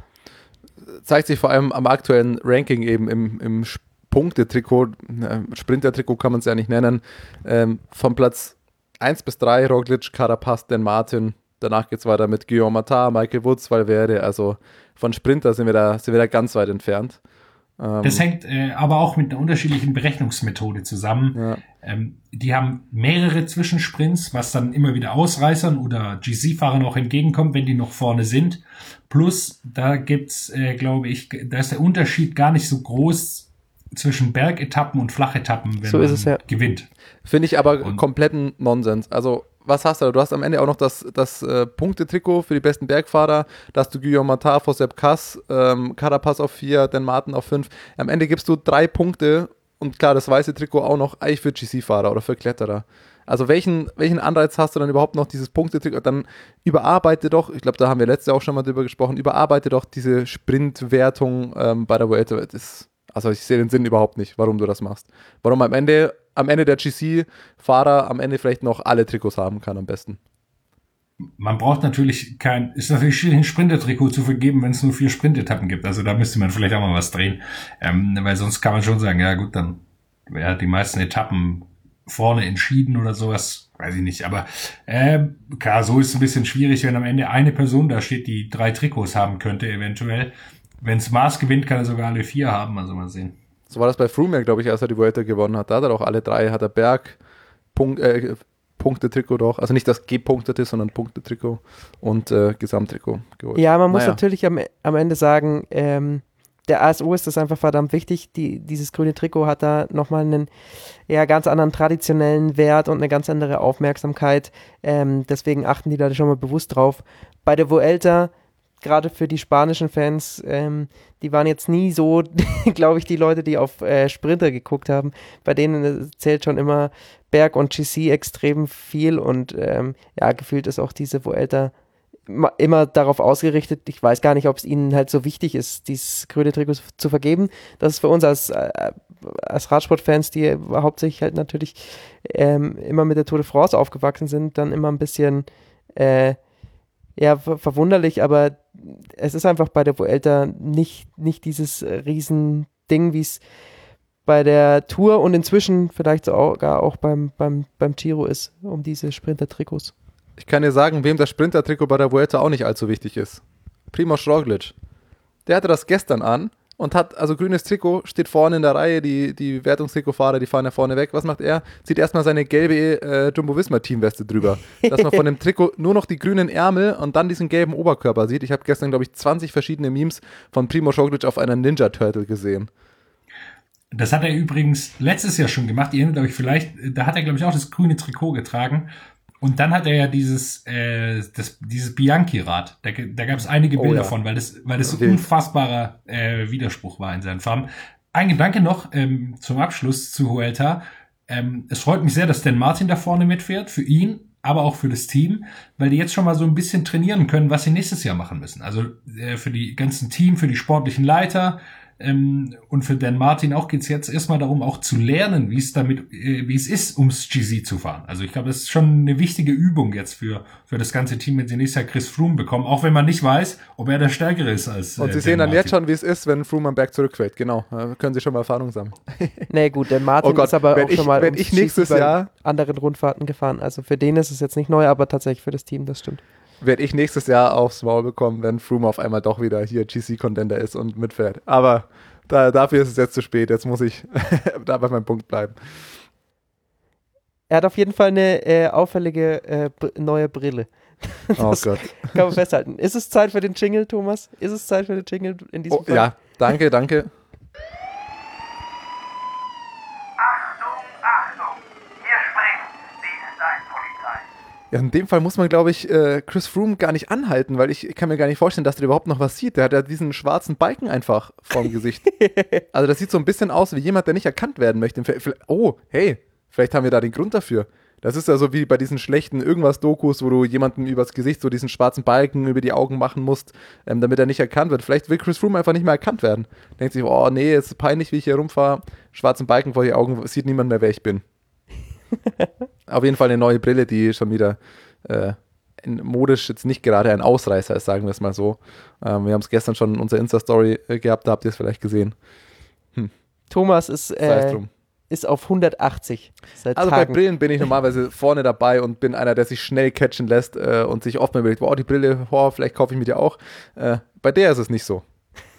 Zeigt sich vor allem am aktuellen Ranking eben im, im Punktetrikot, äh, Sprintertrikot kann man es ja nicht nennen, ähm, vom Platz eins bis drei, Roglic, Carapaz, Dan Martin. Danach geht es weiter mit Guillaume Martin, Michael Woods, Valverde. Also von Sprinter sind wir da, sind wir da ganz weit entfernt. Ähm, das hängt äh, aber auch mit einer unterschiedlichen Berechnungsmethode zusammen. Ja. Ähm, die haben mehrere Zwischensprints, was dann immer wieder Ausreißern oder G C-Fahrern auch entgegenkommt, wenn die noch vorne sind. Plus, da gibt's, äh, glaube ich, da ist der Unterschied gar nicht so groß zwischen Bergetappen und Flachetappen, wenn so man ist es, ja. gewinnt. Finde ich aber Und kompletten Nonsens. Also, was hast du da? Du hast am Ende auch noch das, das äh, Punktetrikot für die besten Bergfahrer. Da hast du Guillaume Martin vor Sepp Kuss, ähm, Carapaz auf vier, Dan Martin auf fünf. Am Ende gibst du drei Punkte und klar, das weiße Trikot auch noch eigentlich für G C-Fahrer oder für Kletterer. Also welchen, welchen Anreiz hast du dann überhaupt noch, dieses Punktetrikot? Dann überarbeite doch, ich glaube, da haben wir letztes Jahr auch schon mal drüber gesprochen, überarbeite doch diese Sprintwertung ähm, bei der Vuelta. Das Also ich sehe den Sinn überhaupt nicht, warum du das machst. Warum am Ende, am Ende der G C-Fahrer am Ende vielleicht noch alle Trikots haben kann am besten. Man braucht natürlich kein, ist natürlich schwierig, ein Sprintertrikot zu vergeben, wenn es nur vier Sprintetappen gibt. Also da müsste man vielleicht auch mal was drehen. Ähm, weil sonst kann man schon sagen, ja gut, dann wäre die meisten Etappen vorne entschieden oder sowas. Weiß ich nicht. Aber äh, klar, so ist es ein bisschen schwierig, wenn am Ende eine Person da steht, die drei Trikots haben könnte eventuell. Wenn es Mars gewinnt, kann er sogar alle vier haben, also mal sehen. So war das bei Froome, glaube ich, als er die Vuelta gewonnen hat. Da hat er auch alle drei, hat er Berg, Punkt, äh, Punktetrikot doch. Also nicht das G-Punktete, sondern Punktetrikot und äh, Gesamttrikot geholt. Ja, man muss naja. natürlich am, am Ende sagen, ähm, der A S O ist das einfach verdammt wichtig. Die, dieses grüne Trikot hat da nochmal einen ja, ganz anderen traditionellen Wert und eine ganz andere Aufmerksamkeit. Ähm, deswegen achten die da schon mal bewusst drauf. Bei der Vuelta, gerade für die spanischen Fans, ähm, die waren jetzt nie so, glaube ich, die Leute, die auf äh, Sprinter geguckt haben. Bei denen zählt schon immer Berg und G C extrem viel und ähm, ja, gefühlt ist auch diese Vuelta immer darauf ausgerichtet. Ich weiß gar nicht, ob es ihnen halt so wichtig ist, dieses grüne Trikot zu vergeben. Das ist für uns als, äh, als Radsportfans, die hauptsächlich halt natürlich ähm, immer mit der Tour de France aufgewachsen sind, dann immer ein bisschen äh, ja, ver- verwunderlich, aber es ist einfach bei der Vuelta nicht, nicht dieses Riesending, wie es bei der Tour und inzwischen vielleicht sogar auch beim, beim, beim Giro ist, um diese Sprinter-Trikots. Ich kann dir sagen, wem das Sprinter-Trikot bei der Vuelta auch nicht allzu wichtig ist. Primož Roglic. Der hatte das gestern an und hat, also grünes Trikot, steht vorne in der Reihe, die, die Wertungstrikotfahrer, die fahren ja vorne weg. Was macht er? Zieht erstmal seine gelbe äh, Jumbo-Visma-Teamweste drüber. Dass man von dem Trikot nur noch die grünen Ärmel und dann diesen gelben Oberkörper sieht. Ich habe gestern, glaube ich, zwanzig verschiedene Memes von Primož Roglic auf einer Ninja-Turtle gesehen. Das hat er übrigens letztes Jahr schon gemacht. Ihr erinnert euch vielleicht, da hat er, glaube ich, auch das grüne Trikot getragen. Und dann hat er ja dieses, äh, das, dieses Bianchi-Rad. Da, da gab es einige Oh, Bilder ja. von, weil das, weil das so Wild. unfassbarer äh, Widerspruch war in seinen Farben. Ein Gedanke noch ähm, zum Abschluss zu Vuelta. Ähm, es freut mich sehr, dass Dan Martin da vorne mitfährt, für ihn, aber auch für das Team, weil die jetzt schon mal so ein bisschen trainieren können, was sie nächstes Jahr machen müssen. Also äh, für die ganzen Team, für die sportlichen Leiter, Ähm, und für Dan Martin auch geht's jetzt erstmal darum, auch zu lernen, wie es damit, äh, wie es ist, ums G C zu fahren. Also ich glaube, das ist schon eine wichtige Übung jetzt für für das ganze Team, wenn sie nächstes Jahr Chris Froome bekommen, auch wenn man nicht weiß, ob er der Stärkere ist als Und äh, sie Dan sehen dann Martin. jetzt schon, wie es ist, wenn Froome am Berg zurückfällt. Genau, da können sie schon mal Erfahrung sammeln. Nee, gut, der Martin Oh Gott, ist aber wenn auch ich- schon mal wenn ums ich nächstes G C bei Jahr- anderen Rundfahrten gefahren. Also für den ist es jetzt nicht neu, aber tatsächlich für das Team, das stimmt. Werde ich nächstes Jahr aufs Maul bekommen, wenn Froome auf einmal doch wieder hier G C-Contender ist und mitfährt. Aber da, dafür ist es jetzt zu spät. Jetzt muss ich da bei meinem Punkt bleiben. Er hat auf jeden Fall eine äh, auffällige äh, b- neue Brille. Oh Das Gott. kann man festhalten. Ist es Zeit für den Jingle, Thomas? Ist es Zeit für den Jingle in diesem Oh, Fall? ja, danke, danke. Achtung, Achtung! Hier spricht die Polizei. Ja, in dem Fall muss man, glaube ich, äh, Chris Froome gar nicht anhalten, weil ich kann mir gar nicht vorstellen, dass der überhaupt noch was sieht. Der hat ja diesen schwarzen Balken einfach vorm Gesicht. Also das sieht so ein bisschen aus wie jemand, der nicht erkannt werden möchte. Oh, hey, vielleicht haben wir da den Grund dafür. Das ist ja so wie bei diesen schlechten Irgendwas-Dokus, wo du jemandem übers Gesicht so diesen schwarzen Balken über die Augen machen musst, ähm, damit er nicht erkannt wird. Vielleicht will Chris Froome einfach nicht mehr erkannt werden. Denkt sich, oh nee, es ist peinlich, wie ich hier rumfahre. Schwarzen Balken vor die Augen, sieht niemand mehr, wer ich bin. Auf jeden Fall eine neue Brille, die schon wieder äh, modisch jetzt nicht gerade ein Ausreißer ist, sagen wir es mal so. Ähm, wir haben es gestern schon in unserer Insta-Story äh, gehabt, da habt ihr es vielleicht gesehen. Thomas ist, Sei es äh, drum. ist auf hundertachtzig seit Also Tagen. bei Brillen bin ich normalerweise vorne dabei und bin einer, der sich schnell catchen lässt äh, und sich oft mal überlegt, wow, die Brille, wow, vielleicht kaufe ich mir die auch. Äh, bei der ist es nicht so.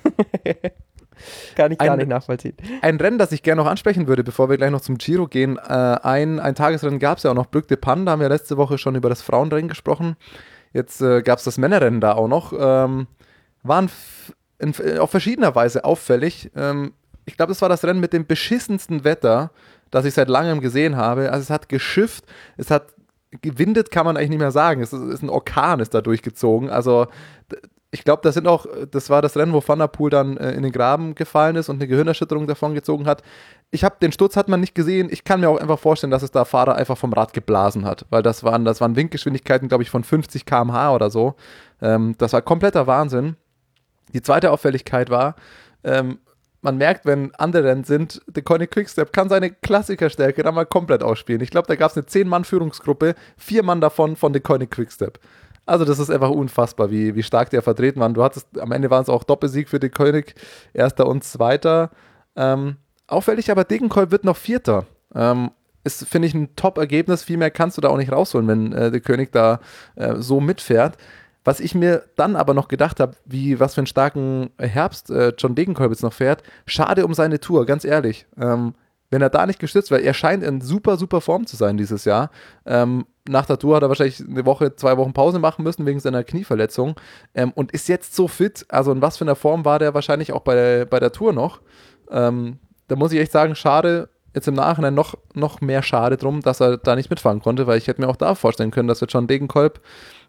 Kann ich gar Ein- nicht nachvollziehen. Ein Rennen, das ich gerne noch ansprechen würde, bevor wir gleich noch zum Giro gehen, äh, ein, ein Tagesrennen gab es ja auch noch, Brück de Panne, da haben wir letzte Woche schon über das Frauenrennen gesprochen. Jetzt äh, gab es das Männerrennen da auch noch. Ähm, waren f- in, auf verschiedener Weise auffällig. Ähm, ich glaube, das war das Rennen mit dem beschissensten Wetter, das ich seit langem gesehen habe. Also es hat geschifft, es hat gewindet, kann man eigentlich nicht mehr sagen. Es ist, ist ein Orkan ist da durchgezogen. Also d- ich glaube, das sind auch, das war das Rennen, wo Van der Poel dann äh, in den Graben gefallen ist und eine Gehirnerschütterung davon gezogen hat. Ich habe den Sturz hat man nicht gesehen. Ich kann mir auch einfach vorstellen, dass es da Fahrer einfach vom Rad geblasen hat, weil das waren, das waren Windgeschwindigkeiten, glaube ich, von fünfzig Kilometer pro Stunde oder so. Ähm, das war kompletter Wahnsinn. Die zweite Auffälligkeit war, ähm, man merkt, wenn andere Rennen sind, der Koenig Quickstep kann seine Klassikerstärke da mal komplett ausspielen. Ich glaube, da gab es eine zehn-Mann-Führungsgruppe, vier Mann davon von der Koenig Quickstep. Also das ist einfach unfassbar, wie, wie stark der vertreten war. Du hattest, am Ende waren es auch Doppelsieg für den Koenig, erster und zweiter. Ähm, auffällig, aber Degenkolb wird noch Vierter. Ähm, ist, finde ich, ein Top-Ergebnis. Viel mehr kannst du da auch nicht rausholen, wenn äh, der Koenig da äh, so mitfährt. Was ich mir dann aber noch gedacht habe, wie was für einen starken Herbst äh, John Degenkolb jetzt noch fährt, schade um seine Tour, ganz ehrlich. Ähm, wenn er da nicht gestützt wäre, er scheint in super, super Form zu sein dieses Jahr. Ähm, nach der Tour hat er wahrscheinlich eine Woche, zwei Wochen Pause machen müssen wegen seiner Knieverletzung ähm, und ist jetzt so fit. Also in was für einer Form war der wahrscheinlich auch bei der, bei der Tour noch. Ähm, da muss ich echt sagen, schade, jetzt im Nachhinein noch, noch mehr schade drum, dass er da nicht mitfahren konnte, weil ich hätte mir auch da vorstellen können, dass wir John Degenkolb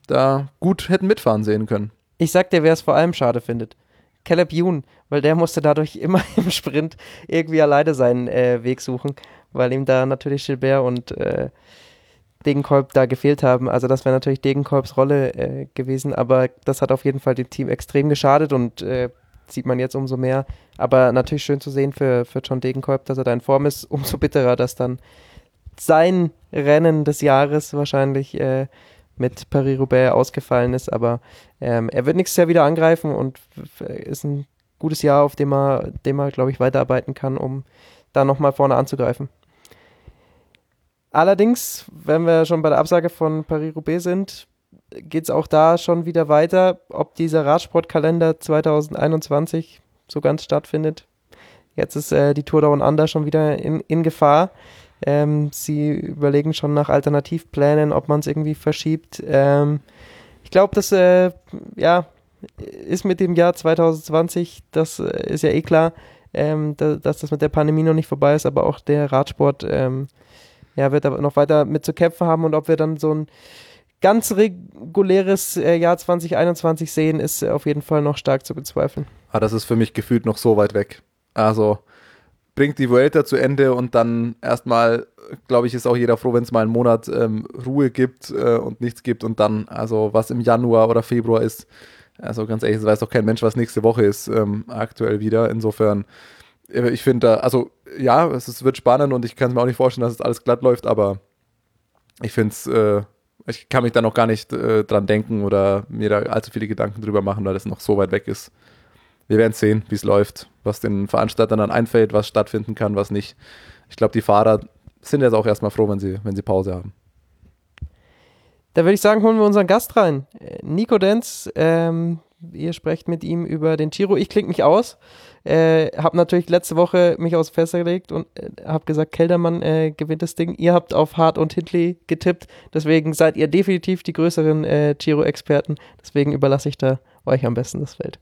da gut hätten mitfahren sehen können. Ich sag dir, wer es vor allem schade findet. Caleb Ewan, weil der musste dadurch immer im Sprint irgendwie alleine seinen äh, Weg suchen, weil ihm da natürlich Gilbert und äh, Degenkolb da gefehlt haben. Also das wäre natürlich Degenkolbs Rolle äh, gewesen, aber das hat auf jeden Fall dem Team extrem geschadet und äh, sieht man jetzt umso mehr. Aber natürlich schön zu sehen für, für John Degenkolb, dass er da in Form ist. Umso bitterer, dass dann sein Rennen des Jahres wahrscheinlich äh, mit Paris-Roubaix ausgefallen ist, aber ähm, er wird nächstes Jahr wieder angreifen und f- ist ein gutes Jahr, auf dem er, dem er, glaube ich, weiterarbeiten kann, um da nochmal vorne anzugreifen. Allerdings, wenn wir schon bei der Absage von Paris-Roubaix sind, geht es auch da schon wieder weiter, ob dieser Radsportkalender zwanzig einundzwanzig so ganz stattfindet. Jetzt ist äh, die Tour Down Under schon wieder in, in Gefahr. Ähm, sie überlegen schon nach Alternativplänen, ob man es irgendwie verschiebt. Ähm, ich glaube, das äh, ja, ist mit dem Jahr zwanzig zwanzig, das äh, ist ja eh klar, ähm, da, dass das mit der Pandemie noch nicht vorbei ist, aber auch der Radsport ähm, ja, wird aber noch weiter mit zu kämpfen haben und ob wir dann so ein ganz reguläres äh, Jahr zwanzig einundzwanzig sehen, ist äh, auf jeden Fall noch stark zu bezweifeln. Ah, das ist für mich gefühlt noch so weit weg. Also bringt die Vuelta zu Ende und dann erstmal, glaube ich, ist auch jeder froh, wenn es mal einen Monat ähm, Ruhe gibt äh, und nichts gibt und dann, also was im Januar oder Februar ist, also ganz ehrlich, es weiß doch kein Mensch, was nächste Woche ist, ähm, aktuell wieder. Insofern, äh, ich finde da, also ja, es ist, wird spannend und ich kann mir auch nicht vorstellen, dass es alles glatt läuft, aber ich finde es, äh, ich kann mich da noch gar nicht äh, dran denken oder mir da allzu viele Gedanken drüber machen, weil es noch so weit weg ist. Wir werden sehen, wie es läuft, was den Veranstaltern dann einfällt, was stattfinden kann, was nicht. Ich glaube, die Fahrer sind jetzt auch erstmal froh, wenn sie, wenn sie Pause haben. Da würde ich sagen, holen wir unseren Gast rein. Äh, Nico Denz, ähm, ihr sprecht mit ihm über den Giro. Ich klinge mich aus. Äh, habe natürlich letzte Woche mich aufs Fenster gelegt und äh, habe gesagt, Kelderman äh, gewinnt das Ding. Ihr habt auf Hart und Hindley getippt. Deswegen seid ihr definitiv die größeren äh, Giro-Experten. Deswegen überlasse ich da euch am besten das Feld.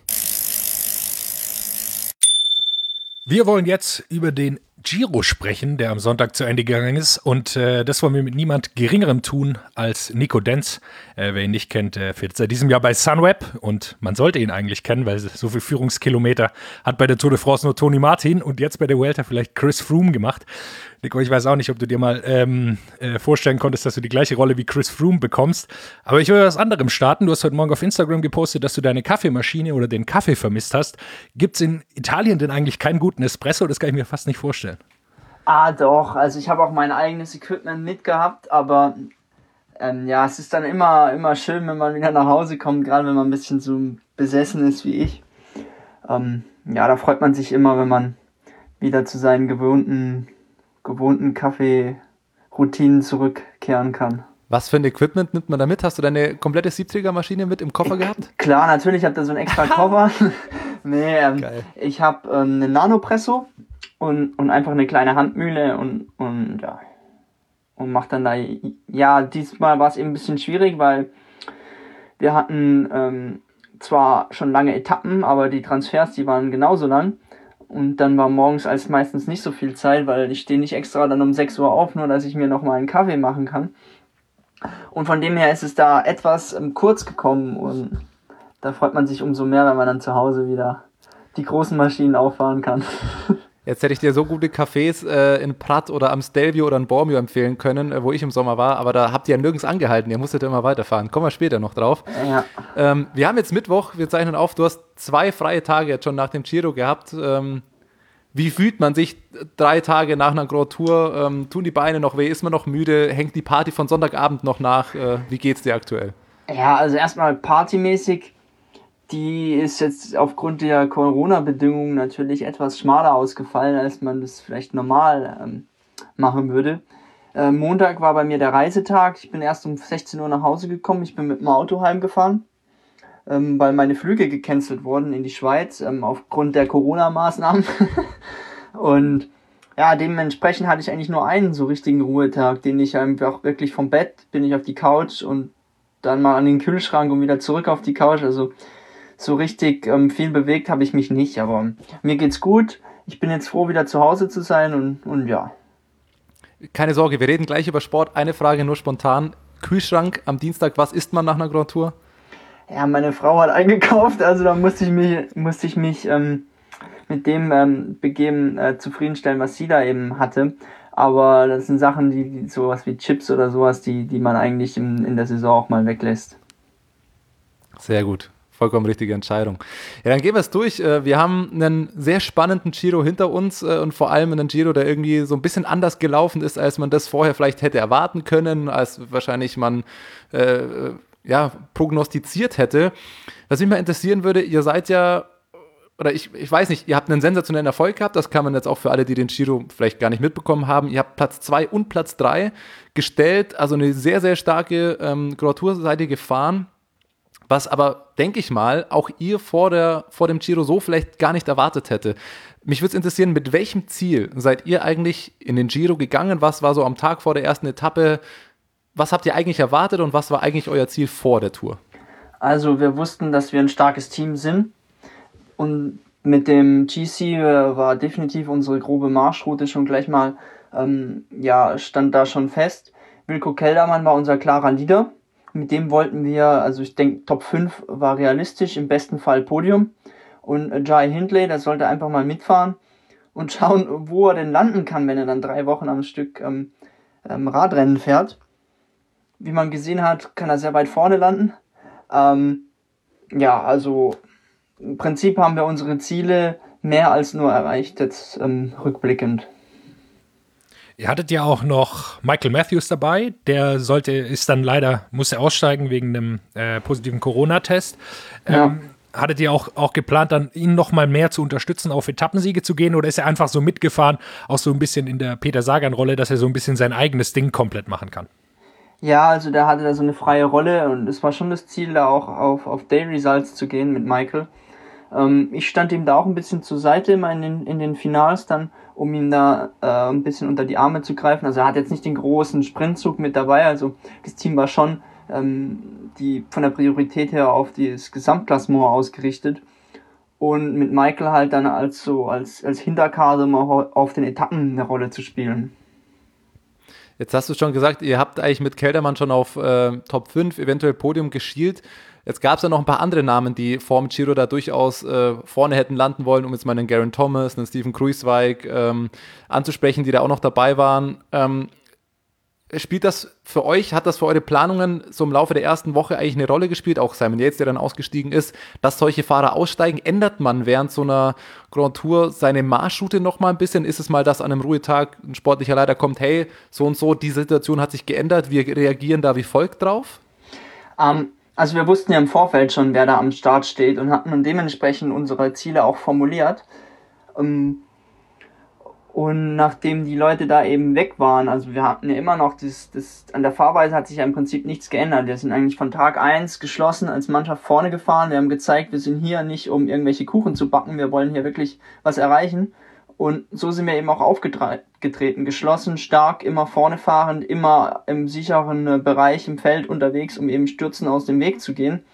Wir wollen jetzt über den Giro sprechen, der am Sonntag zu Ende gegangen ist. Und äh, das wollen wir mit niemand Geringerem tun als Nico Denz. Äh, wer ihn nicht kennt, äh, fährt seit diesem Jahr bei Sunweb. Und man sollte ihn eigentlich kennen, weil so viel Führungskilometer hat bei der Tour de France nur Tony Martin und jetzt bei der Vuelta vielleicht Chris Froome gemacht. Nico, ich weiß auch nicht, ob du dir mal ähm, äh, vorstellen konntest, dass du die gleiche Rolle wie Chris Froome bekommst. Aber ich will was anderem starten. Du hast heute Morgen auf Instagram gepostet, dass du deine Kaffeemaschine oder den Kaffee vermisst hast. Gibt es in Italien denn eigentlich keinen guten Espresso? Das kann ich mir fast nicht vorstellen. Ah doch, also ich habe auch mein eigenes Equipment mitgehabt, aber ähm, ja, es ist dann immer, immer schön, wenn man wieder nach Hause kommt, gerade wenn man ein bisschen so besessen ist wie ich. Ähm, ja, da freut man sich immer, wenn man wieder zu seinen gewohnten gewohnten Kaffee-Routinen zurückkehren kann. Was für ein Equipment nimmt man da mit? Hast du deine komplette Siebträgermaschine mit im Koffer gehabt? Klar, natürlich, ich habe da so einen extra Koffer. nee, ähm, ich habe ähm, eine Nanopresso und, und einfach eine kleine Handmühle und, und ja, und mach dann da, ja, diesmal war es eben ein bisschen schwierig, weil wir hatten ähm, zwar schon lange Etappen, aber die Transfers, die waren genauso lang. Und dann war morgens als meistens nicht so viel Zeit, weil ich stehe nicht extra dann um sechs Uhr auf, nur dass ich mir nochmal einen Kaffee machen kann. Und von dem her ist es da etwas ähm, kurz gekommen und da freut man sich umso mehr, wenn man dann zu Hause wieder die großen Maschinen auffahren kann. Jetzt hätte ich dir so gute Cafés äh, in Prat oder am Stelvio oder in Bormio empfehlen können, äh, wo ich im Sommer war, aber da habt ihr ja nirgends angehalten, ihr musstet immer weiterfahren. Kommen wir später noch drauf. Ja. Ähm, wir haben jetzt Mittwoch, wir zeichnen auf, du hast zwei freie Tage jetzt schon nach dem Giro gehabt. Ähm, wie fühlt man sich drei Tage nach einer Grand Tour? Ähm, tun die Beine noch weh? Ist man noch müde? Hängt die Party von Sonntagabend noch nach? Äh, wie geht's dir aktuell? Ja, also erstmal partymäßig. Die ist jetzt aufgrund der Corona-Bedingungen natürlich etwas schmaler ausgefallen, als man das vielleicht normal ähm, machen würde. Äh, Montag war bei mir der Reisetag. Ich bin erst um sechzehn Uhr nach Hause gekommen. Ich bin mit dem Auto heimgefahren, ähm, weil meine Flüge gecancelt wurden in die Schweiz ähm, aufgrund der Corona-Maßnahmen. Und ja, dementsprechend hatte ich eigentlich nur einen so richtigen Ruhetag, den ich einfach wirklich vom Bett bin ich auf die Couch und dann mal an den Kühlschrank und wieder zurück auf die Couch. Also so richtig ähm, viel bewegt habe ich mich nicht, aber mir geht's gut. Ich bin jetzt froh, wieder zu Hause zu sein und, und ja. Keine Sorge, wir reden gleich über Sport. Eine Frage nur spontan. Kühlschrank am Dienstag, was isst man nach einer Grand Tour? Ja, meine Frau hat eingekauft, also da musste ich mich, musste ich mich ähm, mit dem ähm, begeben, äh, zufriedenstellen, was sie da eben hatte. Aber das sind Sachen, die, die sowas wie Chips oder sowas, die, die man eigentlich in, in der Saison auch mal weglässt. Sehr gut. Vollkommen richtige Entscheidung. Ja, dann gehen wir es durch. Wir haben einen sehr spannenden Giro hinter uns und vor allem einen Giro, der irgendwie so ein bisschen anders gelaufen ist, als man das vorher vielleicht hätte erwarten können, als wahrscheinlich man äh, ja, prognostiziert hätte. Was mich mal interessieren würde, ihr seid ja, oder ich, ich weiß nicht, ihr habt einen sensationellen Erfolg gehabt, das kann man jetzt auch für alle, die den Giro vielleicht gar nicht mitbekommen haben. Ihr habt Platz zwei und Platz drei gestellt, also eine sehr, sehr starke ähm, Grand Tour seid ihr gefahren. Was aber, denke ich mal, auch ihr vor, der, vor dem Giro so vielleicht gar nicht erwartet hätte. Mich würde es interessieren, mit welchem Ziel seid ihr eigentlich in den Giro gegangen? Was war so am Tag vor der ersten Etappe? Was habt ihr eigentlich erwartet und was war eigentlich euer Ziel vor der Tour? Also wir wussten, dass wir ein starkes Team sind und mit dem G C äh, war definitiv unsere grobe Marschroute schon gleich mal, ähm, ja, stand da schon fest. Wilco Kelderman war unser klarer Leader. Mit dem wollten wir, also ich denke, Top fünf war realistisch, im besten Fall Podium. Und Jai Hindley, der sollte einfach mal mitfahren und schauen, wo er denn landen kann, wenn er dann drei Wochen am Stück ähm, ähm, Radrennen fährt. Wie man gesehen hat, kann er sehr weit vorne landen. Ähm, ja, also im Prinzip haben wir unsere Ziele mehr als nur erreicht, jetzt ähm, rückblickend. Ihr hattet ja auch noch Michael Matthews dabei, der sollte, ist dann leider, musste aussteigen wegen einem äh, positiven Corona-Test. Ähm, Ja. Hattet ihr auch, auch geplant, dann ihn noch mal mehr zu unterstützen, auf Etappensiege zu gehen, oder ist er einfach so mitgefahren, auch so ein bisschen in der Peter Sagan-Rolle, dass er so ein bisschen sein eigenes Ding komplett machen kann? Ja, also der hatte da so eine freie Rolle und es war schon das Ziel, da auch auf, auf Day Results zu gehen mit Michael. Ähm, ich stand ihm da auch ein bisschen zur Seite immer in den, in den Finals dann, um ihm da äh, ein bisschen unter die Arme zu greifen. Also er hat jetzt nicht den großen Sprintzug mit dabei, also das Team war schon ähm, die von der Priorität her auf das Gesamtklassement ausgerichtet. Und mit Michael halt dann als so als, als Hinterkader mal auf den Etappen eine Rolle zu spielen. Jetzt hast du schon gesagt, ihr habt eigentlich mit Kelderman schon auf äh, Top fünf, eventuell Podium geschielt. Jetzt gab es ja noch ein paar andere Namen, die vorm Giro da durchaus äh, vorne hätten landen wollen, um jetzt mal einen Geraint Thomas, einen Steven Kruijswijk ähm, anzusprechen, die da auch noch dabei waren. Ähm, spielt das für euch, hat das für eure Planungen so im Laufe der ersten Woche eigentlich eine Rolle gespielt? Auch Simon Yates, der dann ausgestiegen ist, dass solche Fahrer aussteigen. Ändert man während so einer Grand Tour seine Marschroute noch mal ein bisschen? Ist es mal, dass an einem Ruhetag ein sportlicher Leiter kommt, hey, so und so, die Situation hat sich geändert, wir reagieren da wie folgt drauf? Um, also wir wussten ja im Vorfeld schon, wer da am Start steht und hatten dann dementsprechend unsere Ziele auch formuliert. Um, Und nachdem die Leute da eben weg waren, also wir hatten ja immer noch, das, das, an der Fahrweise hat sich ja im Prinzip nichts geändert. Wir sind eigentlich von Tag eins geschlossen als Mannschaft vorne gefahren. Wir haben gezeigt, wir sind hier nicht, um irgendwelche Kuchen zu backen. Wir wollen hier wirklich was erreichen. Und so sind wir eben auch aufgetreten. Geschlossen, stark, immer vorne fahrend, immer im sicheren Bereich im Feld unterwegs, um eben Stürzen aus dem Weg zu gehen.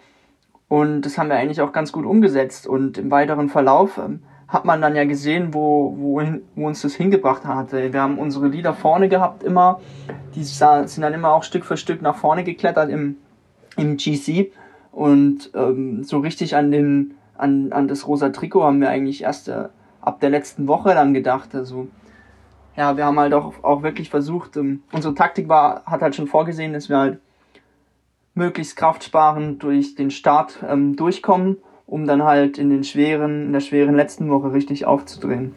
Und das haben wir eigentlich auch ganz gut umgesetzt. Und im weiteren Verlauf hat man dann ja gesehen, wo, wo, wo uns das hingebracht hatte. Wir haben unsere Leader vorne gehabt immer, die sind dann immer auch Stück für Stück nach vorne geklettert im, im G C und ähm, so richtig an, den, an, an das rosa Trikot haben wir eigentlich erst äh, ab der letzten Woche dann gedacht. Also ja, wir haben halt auch, auch wirklich versucht, ähm, unsere Taktik war, hat halt schon vorgesehen, dass wir halt möglichst kraftsparend durch den Start ähm, durchkommen, um dann halt in den schweren, in der schweren letzten Woche richtig aufzudrehen.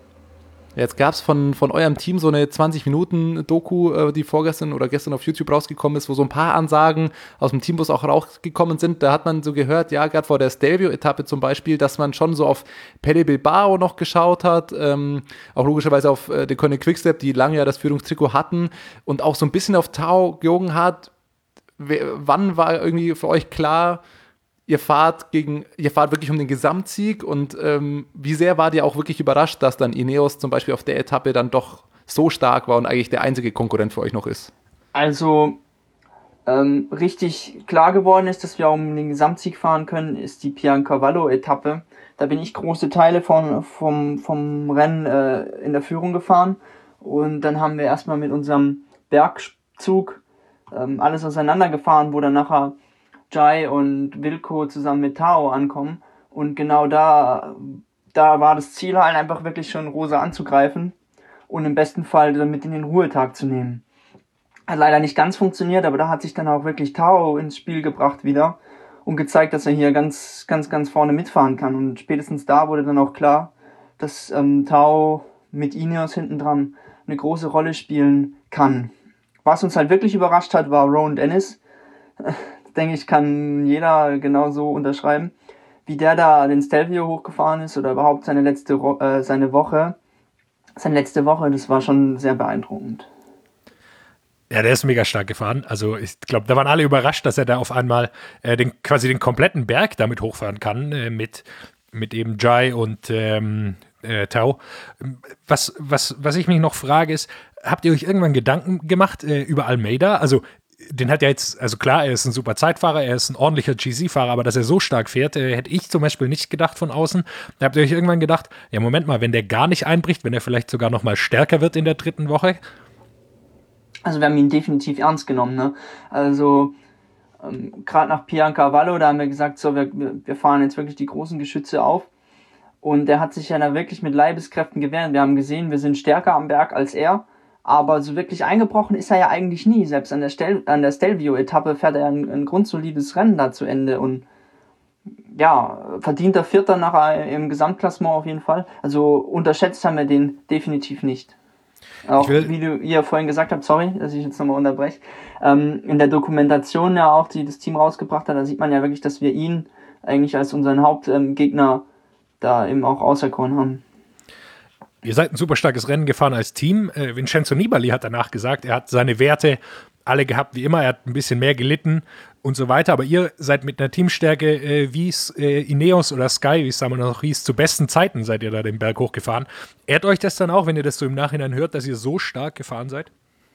Jetzt gab es von, von eurem Team so eine zwanzig-Minuten-Doku, die vorgestern oder gestern auf YouTube rausgekommen ist, wo so ein paar Ansagen aus dem Teambus auch rausgekommen sind. Da hat man so gehört, ja, gerade vor der Stelvio-Etappe zum Beispiel, dass man schon so auf Pelle Bilbao noch geschaut hat, ähm, auch logischerweise auf äh, den Koenig Quickstep, die lange ja das Führungstrikot hatten und auch so ein bisschen auf Tao gejogen hat. W- wann war irgendwie für euch klar, Ihr fahrt gegen, ihr fahrt wirklich um den Gesamtsieg und ähm, wie sehr war ihr auch wirklich überrascht, dass dann Ineos zum Beispiel auf der Etappe dann doch so stark war und eigentlich der einzige Konkurrent für euch noch ist? Also ähm, richtig klar geworden ist, dass wir um den Gesamtsieg fahren können, ist die Piancavallo-Etappe. Da bin ich große Teile von, vom, vom Rennen äh, in der Führung gefahren und dann haben wir erstmal mit unserem Bergzug ähm, alles auseinandergefahren, wo dann nachher Jai und Wilco zusammen mit Tao ankommen und genau da, da war das Ziel halt einfach wirklich schon Rosa anzugreifen und im besten Fall damit in den Ruhetag zu nehmen. Hat leider nicht ganz funktioniert, aber da hat sich dann auch wirklich Tao ins Spiel gebracht wieder und gezeigt, dass er hier ganz, ganz, ganz vorne mitfahren kann und spätestens da wurde dann auch klar, dass ähm, Tao mit Ineos hinten dran eine große Rolle spielen kann. Was uns halt wirklich überrascht hat, war Rowan Dennis. Denke ich, kann jeder genauso unterschreiben, wie der da den Stelvio hochgefahren ist oder überhaupt seine letzte äh, seine Woche, seine letzte Woche, das war schon sehr beeindruckend. Ja, der ist mega stark gefahren. Also ich glaube, da waren alle überrascht, dass er da auf einmal äh, den, quasi den kompletten Berg damit hochfahren kann, äh, mit, mit eben Jai und ähm, äh, Tao. Was, was, was ich mich noch frage ist, habt ihr euch irgendwann Gedanken gemacht äh, über Almeida? Also den hat ja jetzt, also klar, er ist ein super Zeitfahrer, er ist ein ordentlicher G C-Fahrer, aber dass er so stark fährt, äh, hätte ich zum Beispiel nicht gedacht von außen. Da habt ihr euch irgendwann gedacht, ja Moment mal, wenn der gar nicht einbricht, wenn er vielleicht sogar noch mal stärker wird in der dritten Woche? Also wir haben ihn definitiv ernst genommen, ne? Also ähm, gerade nach Piancavallo, da haben wir gesagt, so wir, wir fahren jetzt wirklich die großen Geschütze auf und er hat sich ja da wirklich mit Leibeskräften gewehrt. Wir haben gesehen, wir sind stärker am Berg als er. Aber so wirklich eingebrochen ist er ja eigentlich nie. Selbst an der, Stel- an der Stelvio-Etappe fährt er ein, ein grundsolides Rennen da zu Ende. Und ja, verdienter Vierter nachher im Gesamtklassement auf jeden Fall. Also unterschätzt haben wir den definitiv nicht. Auch wie du ihr vorhin gesagt habt, sorry, dass ich jetzt nochmal unterbreche, ähm, in der Dokumentation ja auch, die das Team rausgebracht hat, da sieht man ja wirklich, dass wir ihn eigentlich als unseren Hauptgegner ähm, da eben auch auserkoren haben. Ihr seid ein super starkes Rennen gefahren als Team. Äh, Vincenzo Nibali hat danach gesagt, er hat seine Werte alle gehabt wie immer, er hat ein bisschen mehr gelitten und so weiter, aber ihr seid mit einer Teamstärke, äh, wie es äh, Ineos oder Sky, wie es damals noch hieß, zu besten Zeiten seid ihr da den Berg hochgefahren. Ehrt euch das dann auch, wenn ihr das so im Nachhinein hört, dass ihr so stark gefahren seid?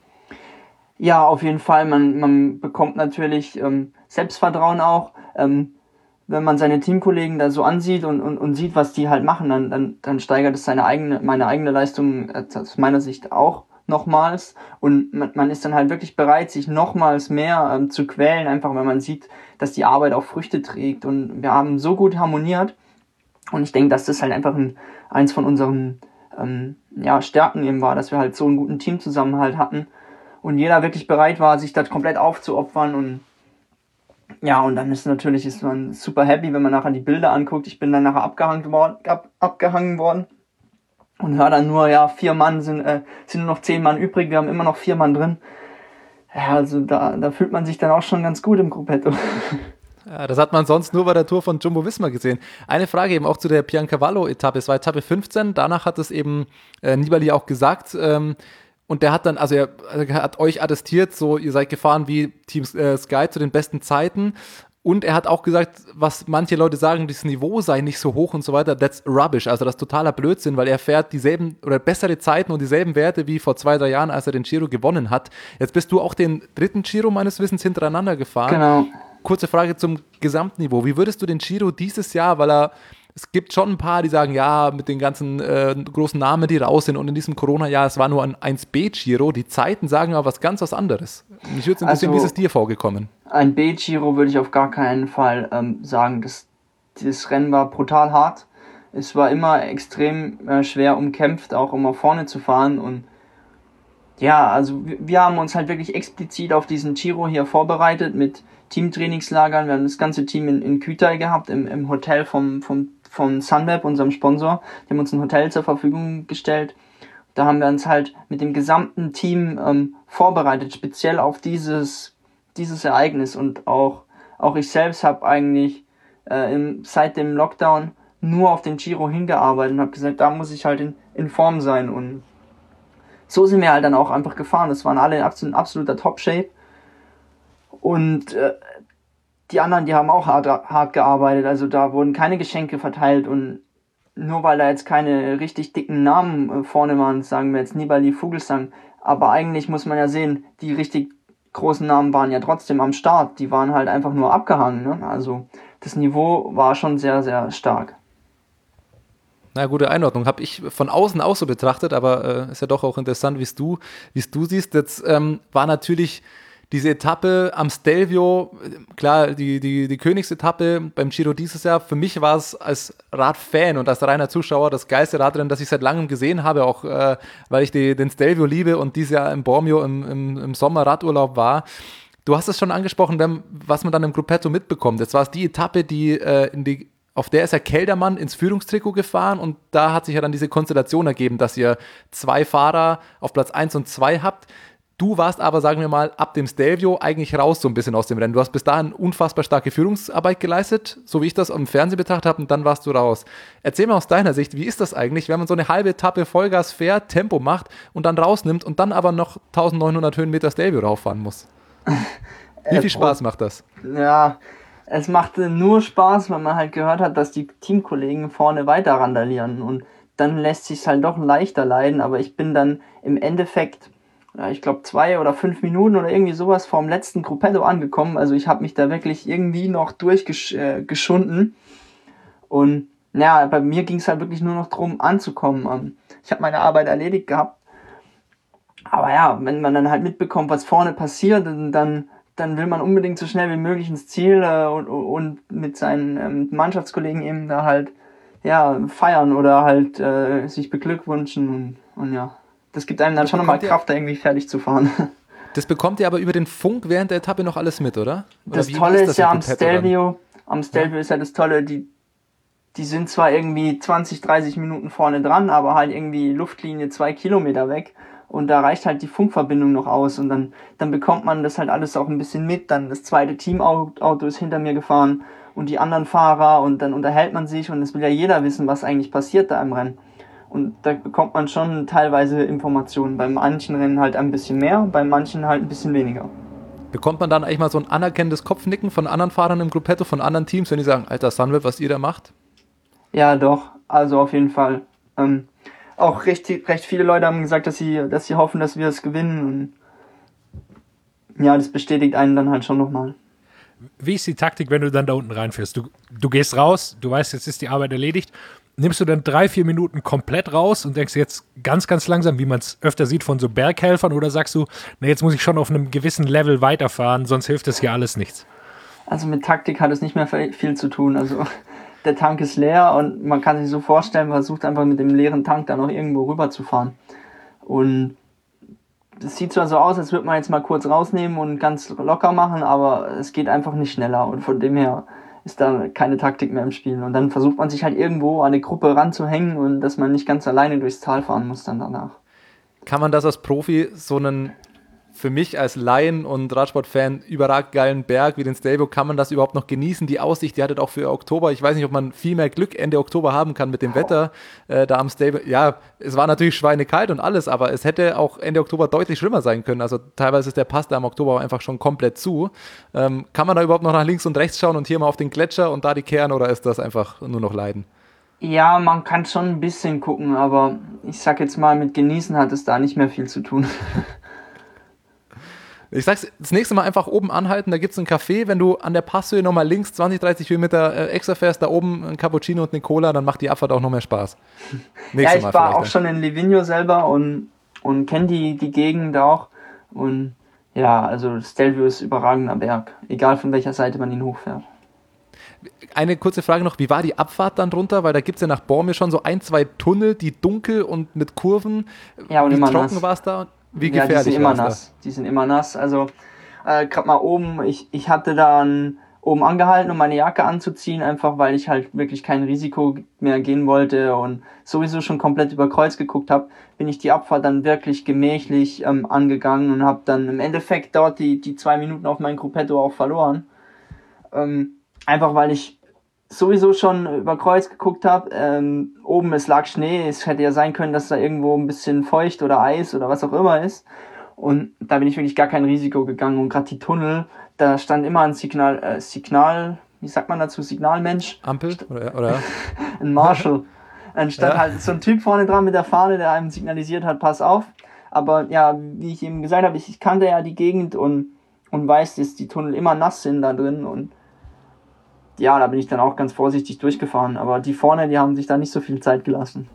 Ja, auf jeden Fall. Man, man bekommt natürlich ähm, Selbstvertrauen auch. Ähm, wenn man seine Teamkollegen da so ansieht und, und, und sieht, was die halt machen, dann, dann, dann steigert es seine eigene, meine eigene Leistung äh, aus meiner Sicht auch nochmals. Und man, man ist dann halt wirklich bereit, sich nochmals mehr ähm, zu quälen, einfach weil man sieht, dass die Arbeit auch Früchte trägt. Und wir haben so gut harmoniert. Und ich denke, dass das halt einfach ein, eins von unseren ähm, ja, Stärken eben war, dass wir halt so einen guten Teamzusammenhalt hatten. Und jeder wirklich bereit war, sich da komplett aufzuopfern. Und ja, und dann ist natürlich ist man super happy, wenn man nachher die Bilder anguckt. Ich bin dann nachher abgehangen worden, ab, abgehangen worden und höre dann nur, ja, vier Mann sind, äh, sind nur noch zehn Mann übrig. Wir haben immer noch vier Mann drin. Ja, also da, da fühlt man sich dann auch schon ganz gut im Gruppetto. Ja, das hat man sonst nur bei der Tour von Jumbo-Visma gesehen. Eine Frage eben auch zu der Piancavallo-Etappe. Es war Etappe fünfzehn. Danach hat es eben äh, Nibali auch gesagt, ähm, und der hat dann, also er, er hat euch attestiert, so ihr seid gefahren wie Team äh, Sky zu den besten Zeiten. Und er hat auch gesagt, was manche Leute sagen, das Niveau sei nicht so hoch und so weiter, that's rubbish, also das ist totaler Blödsinn, weil er fährt dieselben oder bessere Zeiten und dieselben Werte wie vor zwei, drei Jahren, als er den Giro gewonnen hat. Jetzt bist du auch den dritten Giro meines Wissens hintereinander gefahren. Genau. Kurze Frage zum Gesamtniveau. Wie würdest du den Giro dieses Jahr, weil er es gibt schon ein paar, die sagen, ja, mit den ganzen äh, großen Namen, die raus sind und in diesem Corona-Jahr, es war nur ein eins B-Giro. Die Zeiten sagen aber was ganz was anderes. Mich würde interessieren, Also, wie ist es dir vorgekommen? Ein B-Giro würde ich auf gar keinen Fall ähm, sagen. Das, dieses Rennen war brutal hart. Es war immer extrem äh, schwer umkämpft, auch immer vorne zu fahren. Und ja, also wir, wir haben uns halt wirklich explizit auf diesen Giro hier vorbereitet mit Teamtrainingslagern. Wir haben das ganze Team in, in Kütai gehabt, im, im Hotel vom, vom von Sunweb, unserem Sponsor. Die haben uns ein Hotel zur Verfügung gestellt. Da haben wir uns halt mit dem gesamten Team ähm, vorbereitet, speziell auf dieses, dieses Ereignis. Und auch, auch ich selbst habe eigentlich äh, im, seit dem Lockdown nur auf den Giro hingearbeitet und habe gesagt, da muss ich halt in, in Form sein. Und so sind wir halt dann auch einfach gefahren. Das waren alle in absolut, absoluter Top-Shape. Und äh, die anderen, die haben auch hart, hart gearbeitet, also da wurden keine Geschenke verteilt und nur weil da jetzt keine richtig dicken Namen vorne waren, sagen wir jetzt Nibali, Vogelsang, aber eigentlich muss man ja sehen, die richtig großen Namen waren ja trotzdem am Start, die waren halt einfach nur abgehangen, ne? Also das Niveau war schon sehr, sehr stark. Na, gute Einordnung. Habe ich von außen auch so betrachtet, aber äh, ist ja doch auch interessant, wie es du, wie es du siehst. Jetzt ähm, war natürlich diese Etappe am Stelvio, klar, die, die, die Königsetappe beim Giro dieses Jahr, für mich war es als Radfan und als reiner Zuschauer das geilste Radrennen, das ich seit langem gesehen habe, auch äh, weil ich die, den Stelvio liebe und dieses Jahr im Bormio im, im, im Sommer Radurlaub war. Du hast es schon angesprochen, was man dann im Gruppetto mitbekommt. Jetzt war es die Etappe, die, äh, in die auf der ist ja Keldermann ins Führungstrikot gefahren und da hat sich ja dann diese Konstellation ergeben, dass ihr zwei Fahrer auf Platz eins und zwei habt. Du warst aber, sagen wir mal, ab dem Stelvio eigentlich raus so ein bisschen aus dem Rennen. Du hast bis dahin unfassbar starke Führungsarbeit geleistet, so wie ich das im Fernsehen betrachtet habe, und dann warst du raus. Erzähl mal aus deiner Sicht, wie ist das eigentlich, wenn man so eine halbe Etappe Vollgas fährt, Tempo macht und dann rausnimmt und dann aber noch neunzehnhundert Höhenmeter Stelvio rauffahren muss? Wie viel Spaß macht das? Ja, es machte nur Spaß, weil man halt gehört hat, dass die Teamkollegen vorne weiter randalieren und dann lässt sich's halt doch leichter leiden, aber ich bin dann im Endeffekt, ja, ich glaube zwei oder fünf Minuten oder irgendwie sowas vorm letzten Gruppetto angekommen. Also ich habe mich da wirklich irgendwie noch durchgeschunden. Und ja, bei mir ging es halt wirklich nur noch drum anzukommen. Ich habe meine Arbeit erledigt gehabt. Aber ja, wenn man dann halt mitbekommt, was vorne passiert, dann, dann will man unbedingt so schnell wie möglich ins Ziel äh, und, und mit seinen ähm, Mannschaftskollegen eben da halt ja, feiern oder halt äh, sich beglückwünschen und, und ja. Das gibt einem dann das schon nochmal Kraft, da irgendwie fertig zu fahren. Das bekommt ihr aber über den Funk während der Etappe noch alles mit, oder? oder das Tolle ist, ist das ja am Stelvio, am Stelvio ja. ist ja das Tolle, die, die sind zwar irgendwie zwanzig, dreißig Minuten vorne dran, aber halt irgendwie Luftlinie zwei Kilometer weg und da reicht halt die Funkverbindung noch aus und dann, dann bekommt man das halt alles auch ein bisschen mit, dann das zweite Teamauto ist hinter mir gefahren und die anderen Fahrer und dann unterhält man sich und es will ja jeder wissen, was eigentlich passiert da im Rennen. Und da bekommt man schon teilweise Informationen. Bei manchen Rennen halt ein bisschen mehr, bei manchen halt ein bisschen weniger. Bekommt man dann eigentlich mal so ein anerkennendes Kopfnicken von anderen Fahrern im Gruppetto, von anderen Teams, wenn die sagen, Alter Sunweb, was ihr da macht? Ja, doch. Also auf jeden Fall. Ähm, auch recht, recht viele Leute haben gesagt, dass sie, dass sie hoffen, dass wir es gewinnen. Und ja, das bestätigt einen dann halt schon nochmal. Wie ist die Taktik, wenn du dann da unten reinfährst? Du, du gehst raus, du weißt, jetzt ist die Arbeit erledigt. Nimmst du dann drei, vier Minuten komplett raus und denkst jetzt ganz, ganz langsam, wie man es öfter sieht von so Berghelfern, oder sagst du, na, jetzt muss ich schon auf einem gewissen Level weiterfahren, sonst hilft das hier alles nichts? Also mit Taktik hat es nicht mehr viel zu tun. Also der Tank ist leer und man kann sich so vorstellen, man versucht einfach mit dem leeren Tank dann noch irgendwo rüber zu fahren. Und das sieht zwar so aus, als würde man jetzt mal kurz rausnehmen und ganz locker machen, aber es geht einfach nicht schneller und von dem her ist da keine Taktik mehr im Spiel. Und dann versucht man sich halt irgendwo an eine Gruppe ranzuhängen und dass man nicht ganz alleine durchs Tal fahren muss dann danach. Kann man das als Profi, so einen für mich als Laien und Radsport-Fan überragend geilen Berg wie den Stelvio, kann man das überhaupt noch genießen? Die Aussicht, die hattet auch für Oktober. Ich weiß nicht, ob man viel mehr Glück Ende Oktober haben kann mit dem Wetter äh, da am Stelvio. Ja, es war natürlich schweinekalt und alles, aber es hätte auch Ende Oktober deutlich schlimmer sein können. Also teilweise ist der Pass da im Oktober einfach schon komplett zu. Ähm, kann man da überhaupt noch nach links und rechts schauen und hier mal auf den Gletscher und da die Kehren, oder ist das einfach nur noch Leiden? Ja, man kann schon ein bisschen gucken, aber ich sag jetzt mal, mit Genießen hat es da nicht mehr viel zu tun. Ich sag's, das nächste Mal einfach oben anhalten, da gibt's ein Café, wenn du an der Passhöhe nochmal links zwanzig, dreißig Kilometer äh, extra fährst, da oben ein Cappuccino und eine Cola, dann macht die Abfahrt auch noch mehr Spaß. Ja, ich war auch schon in Livigno selber und, und kenne die, die Gegend auch. Und ja, also Stelvio ist ein überragender Berg, egal von welcher Seite man ihn hochfährt. Eine kurze Frage noch, wie war die Abfahrt dann runter? Weil da gibt's ja nach Bormio schon so ein, zwei Tunnel, die dunkel und mit Kurven. Ja, und wie immer trocken nass. war es da? Wie Ja, gefährlich die sind immer war's nass. da? Die sind immer nass. Also äh, gerade mal oben, ich, ich hatte dann oben angehalten, um meine Jacke anzuziehen, einfach weil ich halt wirklich kein Risiko mehr gehen wollte und sowieso schon komplett über Kreuz geguckt habe, bin ich die Abfahrt dann wirklich gemächlich ähm, angegangen und habe dann im Endeffekt dort die, die zwei Minuten auf mein Gruppetto auch verloren. Ähm, einfach weil ich sowieso schon über Kreuz geguckt habe. Ähm, oben, es lag Schnee, es hätte ja sein können, dass da irgendwo ein bisschen feucht oder Eis oder was auch immer ist. Und da bin ich wirklich gar kein Risiko gegangen. Und gerade die Tunnel, da stand immer ein Signal, äh, Signal, wie sagt man dazu, Signalmensch? Ampel? Oder, oder? Ein Marshal. Dann stand Ja. halt so ein Typ vorne dran mit der Fahne, der einem signalisiert hat, pass auf. Aber ja, wie ich eben gesagt habe, ich, ich kannte ja die Gegend und, und weiß, dass die Tunnel immer nass sind da drin. Und ja, da bin ich dann auch ganz vorsichtig durchgefahren. Aber die vorne, die haben sich da nicht so viel Zeit gelassen.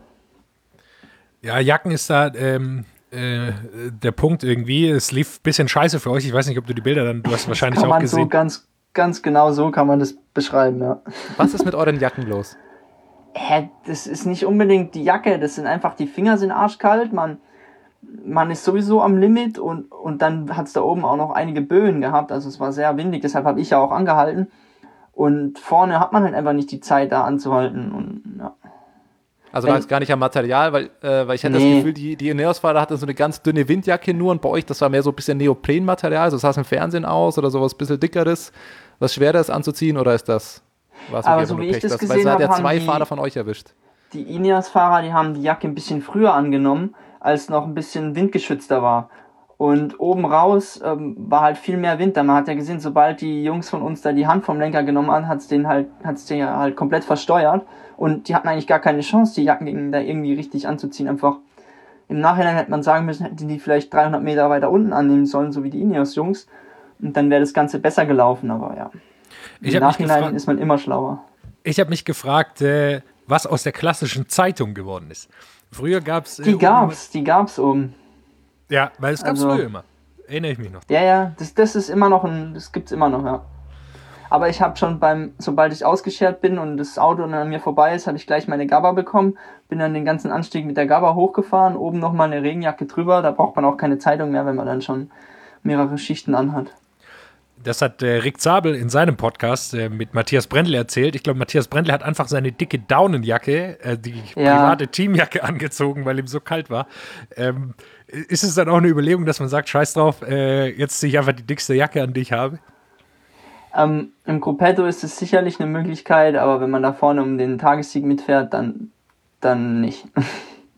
Ja, Jacken ist da ähm, äh, der Punkt irgendwie. Es lief ein bisschen scheiße für euch. Ich weiß nicht, ob du die Bilder dann, du hast wahrscheinlich Kann auch man gesehen. so ganz, ganz genau so kann man das beschreiben, ja. Was ist mit euren Jacken los? Hä, das ist nicht unbedingt die Jacke, das sind einfach, die Finger sind arschkalt, man, man ist sowieso am Limit und, und dann hat es da oben auch noch einige Böen gehabt, also es war sehr windig, deshalb habe ich ja auch angehalten. Und vorne hat man halt einfach nicht die Zeit, da anzuhalten. Und, ja. Also lag es gar nicht am Material, weil, äh, weil ich hatte Nee. das Gefühl, die, die Ineos-Fahrer hatten so eine ganz dünne Windjacke nur und bei euch, das war mehr so ein bisschen Neoprenmaterial, so sah es im Fernsehen aus oder sowas ein bisschen dickeres, was schweres anzuziehen, oder ist das, war es Aber wirklich so einfach wie nur ich Pech? das Das- weil gesehen es hat ja habe, zwei haben die- Fahrer von euch erwischt. Die Ineos-Fahrer, die haben die Jacke ein bisschen früher angenommen, als noch ein bisschen windgeschützter war. Und oben raus ähm, war halt viel mehr Wind. Da man hat ja gesehen, sobald die Jungs von uns da die Hand vom Lenker genommen haben, hat's den halt, hat's den ja halt komplett versteuert. Und die hatten eigentlich gar keine Chance, die Jacken da irgendwie richtig anzuziehen. Einfach im Nachhinein hätte man sagen müssen, hätten die vielleicht dreihundert Meter weiter unten annehmen sollen, so wie die Ineos-Jungs. Und dann wäre das Ganze besser gelaufen. Aber ja, Ich im hab mich Nachhinein gefragt- ist man immer schlauer. Ich habe mich gefragt, äh, was aus der klassischen Zeitung geworden ist. Früher gab es. Die gab's, die gab's oben. Ja, weil es gab Also- früher immer. Erinnere ich mich noch. Ja, ja, das, das ist immer noch ein, das gibt's immer noch, ja. Aber ich habe schon beim, sobald ich ausgeschert bin und das Auto dann an mir vorbei ist, habe ich gleich meine Gabba bekommen, bin dann den ganzen Anstieg mit der Gabba hochgefahren, oben nochmal eine Regenjacke drüber, da braucht man auch keine Zeitung mehr, wenn man dann schon mehrere Schichten anhat. Das hat äh, Rick Zabel in seinem Podcast äh, mit Matthias Brendle erzählt. Ich glaube, Matthias Brendle hat einfach seine dicke Daunenjacke, äh, die Ja. private Teamjacke angezogen, weil ihm so kalt war. Ähm, ist es dann auch eine Überlegung, dass man sagt, scheiß drauf, äh, jetzt ziehe ich einfach die dickste Jacke an, die ich habe? Ähm, im Gruppetto ist es sicherlich eine Möglichkeit, aber wenn man da vorne um den Tagessieg mitfährt, dann, dann nicht.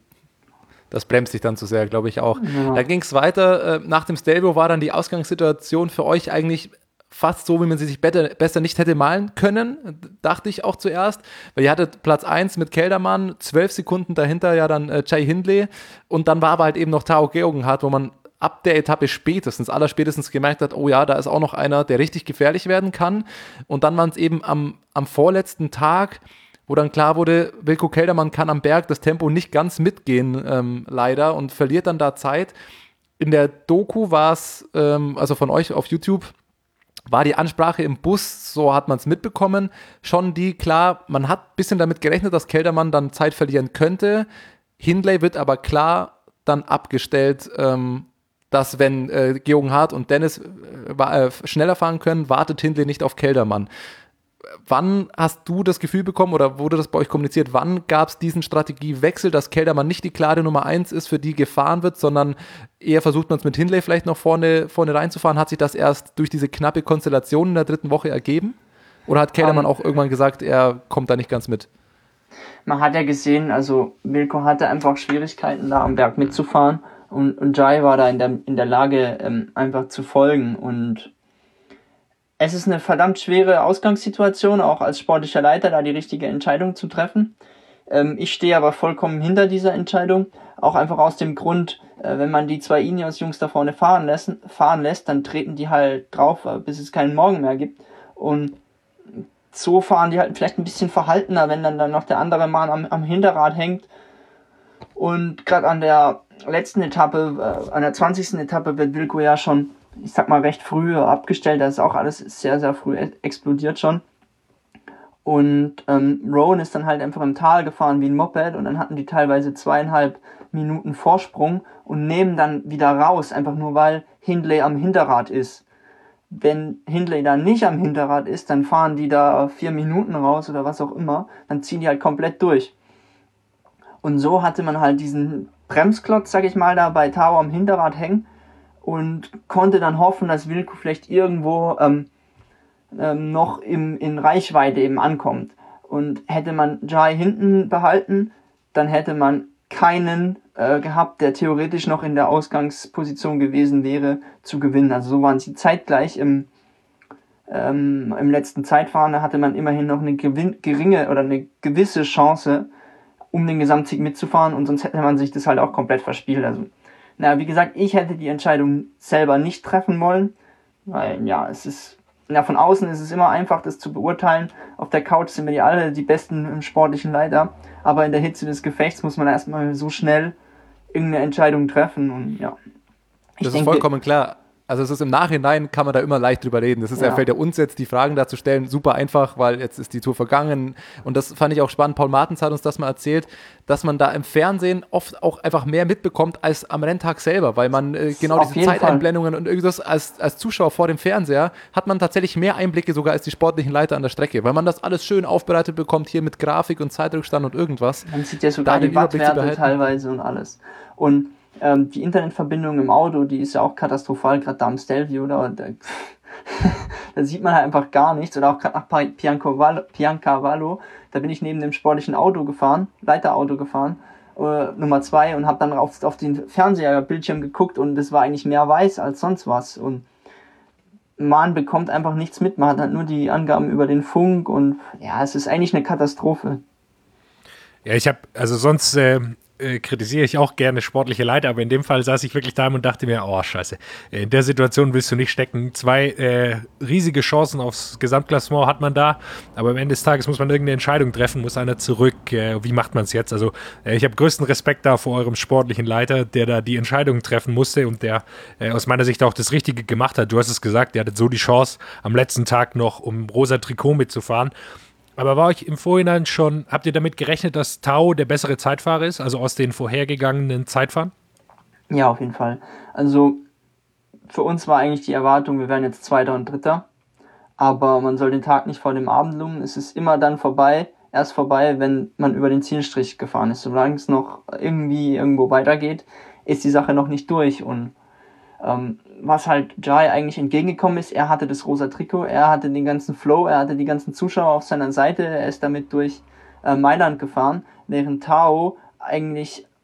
Das bremst sich dann zu sehr, glaube ich auch. Ja. Da ging es weiter. Äh, nach dem Stelvio war dann die Ausgangssituation für euch eigentlich fast so, wie man sie sich better, besser nicht hätte malen können, dachte ich auch zuerst. Weil ihr hattet Platz eins mit Kelderman, zwölf Sekunden dahinter ja dann äh, Jai Hindley und dann war aber halt eben noch Tao Geoghegan, wo man ab der Etappe spätestens, allerspätestens gemerkt hat, oh ja, da ist auch noch einer, der richtig gefährlich werden kann. Und dann waren es eben am, am vorletzten Tag, wo dann klar wurde, Wilco Kelderman kann am Berg das Tempo nicht ganz mitgehen, ähm, leider, und verliert dann da Zeit. In der Doku war es, ähm, also von euch auf YouTube, war die Ansprache im Bus, so hat man es mitbekommen, schon die, klar, man hat ein bisschen damit gerechnet, dass Kelderman dann Zeit verlieren könnte. Hindley wird aber klar dann abgestellt, ähm, dass wenn äh, Geoghegan und Dennis äh, äh, schneller fahren können, wartet Hindley nicht auf Kelderman. Wann hast du das Gefühl bekommen oder wurde das bei euch kommuniziert, wann gab es diesen Strategiewechsel, dass Kelderman nicht die klare Nummer eins ist, für die gefahren wird, sondern eher versucht man es mit Hindley vielleicht noch vorne, vorne reinzufahren? Hat sich das erst durch diese knappe Konstellation in der dritten Woche ergeben? Oder hat Kelderman um, auch irgendwann gesagt, er kommt da nicht ganz mit? Man hat ja gesehen, also Wilco hatte einfach Schwierigkeiten, da am Berg mitzufahren und, und Jai war da in der, in der Lage, ähm, einfach zu folgen, und es ist eine verdammt schwere Ausgangssituation, auch als sportlicher Leiter da die richtige Entscheidung zu treffen. Ähm, ich stehe aber vollkommen hinter dieser Entscheidung, auch einfach aus dem Grund, äh, wenn man die zwei Ineos-Jungs da vorne fahren lässt, fahren lässt, dann treten die halt drauf, äh, bis es keinen Morgen mehr gibt, und so fahren die halt vielleicht ein bisschen verhaltener, wenn dann, dann noch der andere Mann am, am Hinterrad hängt. Und gerade an der letzten Etappe, äh, an der zwanzigsten Etappe wird Wilco ja schon, ich sag mal, recht früh abgestellt. Das ist auch alles sehr, sehr früh explodiert schon. Und ähm, Rowan ist dann halt einfach im Tal gefahren wie ein Moped, und dann hatten die teilweise zweieinhalb Minuten Vorsprung und nehmen dann wieder raus, einfach nur weil Hindley am Hinterrad ist. Wenn Hindley dann nicht am Hinterrad ist, dann fahren die da vier Minuten raus oder was auch immer, dann ziehen die halt komplett durch. Und so hatte man halt diesen Bremsklotz, sag ich mal, da bei Tao am Hinterrad hängen und konnte dann hoffen, dass Wilco vielleicht irgendwo ähm, ähm, noch im, in Reichweite eben ankommt. Und hätte man Jai hinten behalten, dann hätte man keinen äh, gehabt, der theoretisch noch in der Ausgangsposition gewesen wäre, zu gewinnen. Also so waren sie zeitgleich im, ähm, im letzten Zeitfahren. Da hatte man immerhin noch eine gewin- geringe oder eine gewisse Chance, um den Gesamtsieg mitzufahren, und sonst hätte man sich das halt auch komplett verspielt. Also, naja, wie gesagt, ich hätte die Entscheidung selber nicht treffen wollen, weil, ja, es ist, ja, von außen ist es immer einfach, das zu beurteilen. Auf der Couch sind wir die alle die besten sportlichen Leiter, aber in der Hitze des Gefechts muss man erstmal so schnell irgendeine Entscheidung treffen, und ja. Ich das denke, ist vollkommen klar. Also es ist im Nachhinein, kann man da immer leicht drüber reden. Das ist ja, fällt ja uns jetzt, die Fragen da zu stellen, super einfach, weil jetzt ist die Tour vergangen. Und das fand ich auch spannend. Paul Martens hat uns das mal erzählt, dass man da im Fernsehen oft auch einfach mehr mitbekommt als am Renntag selber, weil man äh, genau Auf diese jeden Zeiteinblendungen und irgendwas als, als Zuschauer vor dem Fernseher hat man tatsächlich mehr Einblicke sogar als die sportlichen Leiter an der Strecke, weil man das alles schön aufbereitet bekommt, hier mit Grafik und Zeitrückstand und irgendwas. Man sieht ja sogar die Wattwerte teilweise und alles. Und Ähm, die Internetverbindung im Auto, die ist ja auch katastrophal, gerade da am Stelvio, da, da, da sieht man halt einfach gar nichts. Oder auch gerade nach Piancavallo, Piancavallo, da bin ich neben dem sportlichen Auto gefahren, Leiterauto gefahren, äh, Nummer zwei, und habe dann auf, auf den Fernsehbildschirm geguckt, und es war eigentlich mehr weiß als sonst was. Und man bekommt einfach nichts mit, man hat halt nur die Angaben über den Funk, und ja, es ist eigentlich eine Katastrophe. Ja, ich habe, also sonst äh, äh, kritisiere ich auch gerne sportliche Leiter, aber in dem Fall saß ich wirklich da und dachte mir, oh scheiße, in der Situation willst du nicht stecken. Zwei äh, riesige Chancen aufs Gesamtklassement hat man da, aber am Ende des Tages muss man irgendeine Entscheidung treffen, muss einer zurück. Äh, wie macht man es jetzt? Also äh, ich habe größten Respekt da vor eurem sportlichen Leiter, der da die Entscheidung treffen musste und der äh, aus meiner Sicht auch das Richtige gemacht hat. Du hast es gesagt, ihr hattet so die Chance, am letzten Tag noch um rosa Trikot mitzufahren. Aber war euch im Vorhinein schon, habt ihr damit gerechnet, dass Tao der bessere Zeitfahrer ist, also aus den vorhergegangenen Zeitfahren? Ja, auf jeden Fall. Also für uns war eigentlich die Erwartung, wir wären jetzt Zweiter und Dritter, aber man soll den Tag nicht vor dem Abend lungen. Es ist immer dann vorbei, erst vorbei, wenn man über den Zielstrich gefahren ist. Solange es noch irgendwie irgendwo weitergeht, ist die Sache noch nicht durch. Und ähm, was halt Jai eigentlich entgegengekommen ist, er hatte das rosa Trikot, er hatte den ganzen Flow, er hatte die ganzen Zuschauer auf seiner Seite, er ist damit durch äh, Mailand gefahren, während Tao eigentlich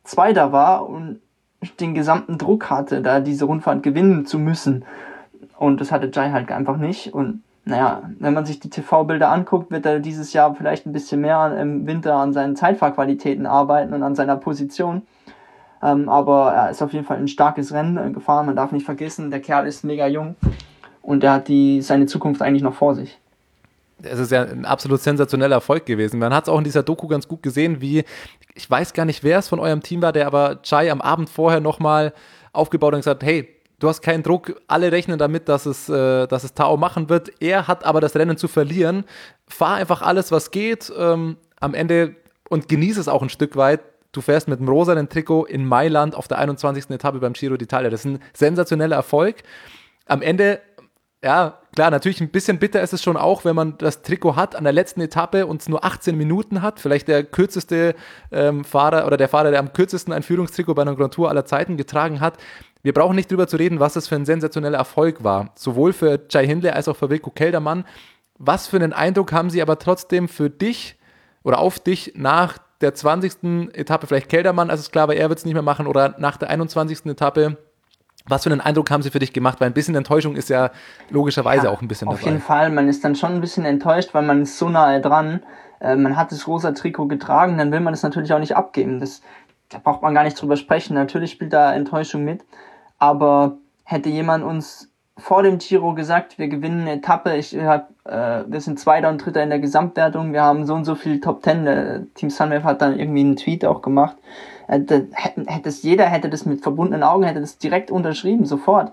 Zweiter war und den gesamten Druck hatte, da diese Rundfahrt gewinnen zu müssen. Und das hatte Jai halt einfach nicht. Und naja, wenn man sich die T V-Bilder anguckt, wird er dieses Jahr vielleicht ein bisschen mehr im Winter an seinen Zeitfahrqualitäten arbeiten und an seiner Position. Ähm, aber er ist auf jeden Fall ein starkes Rennen gefahren. Man darf nicht vergessen, der Kerl ist mega jung und er hat die, seine Zukunft eigentlich noch vor sich. Es ist ja ein absolut sensationeller Erfolg gewesen. Man hat es auch in dieser Doku ganz gut gesehen, wie, ich weiß gar nicht, wer es von eurem Team war, der aber Jai am Abend vorher nochmal aufgebaut und gesagt, hey, du hast keinen Druck, alle rechnen damit, dass es, äh, dass es Tao machen wird. Er hat aber das Rennen zu verlieren. Fahr einfach alles, was geht, ähm, am Ende und genieße es auch ein Stück weit. Du fährst mit dem rosanen Trikot in Mailand auf der einundzwanzigsten Etappe beim Giro d'Italia. Das ist ein sensationeller Erfolg. Am Ende, ja, klar, natürlich ein bisschen bitter ist es schon auch, wenn man das Trikot hat an der letzten Etappe und es nur achtzehn Minuten hat. Vielleicht der kürzeste ähm, Fahrer oder der Fahrer, der am kürzesten ein Führungstrikot bei einer Grand Tour aller Zeiten getragen hat. Wir brauchen nicht drüber zu reden, was das für ein sensationeller Erfolg war. Sowohl für Jai Hindley als auch für Wilco Kelderman. Was für einen Eindruck haben sie aber trotzdem für dich oder auf dich nach der zwanzigsten Etappe, vielleicht Kelderman, als es klar war, er wird es nicht mehr machen, oder nach der einundzwanzigsten Etappe? Was für einen Eindruck haben sie für dich gemacht? Weil ein bisschen Enttäuschung ist ja logischerweise ja, auch ein bisschen auf dabei. Auf jeden Fall, man ist dann schon ein bisschen enttäuscht, weil man ist so nahe dran. Äh, man hat das rosa Trikot getragen, dann will man es natürlich auch nicht abgeben. Das, da braucht man gar nicht drüber sprechen. Natürlich spielt da Enttäuschung mit. Aber hätte jemand uns vor dem Giro gesagt, wir gewinnen eine Etappe, ich hab, äh, wir sind Zweiter und Dritter in der Gesamtwertung, wir haben so und so viel Top Ten, der Team Sunweb hat dann irgendwie einen Tweet auch gemacht, äh, hätte, hätte es jeder, hätte das mit verbundenen Augen, hätte das direkt unterschrieben, sofort.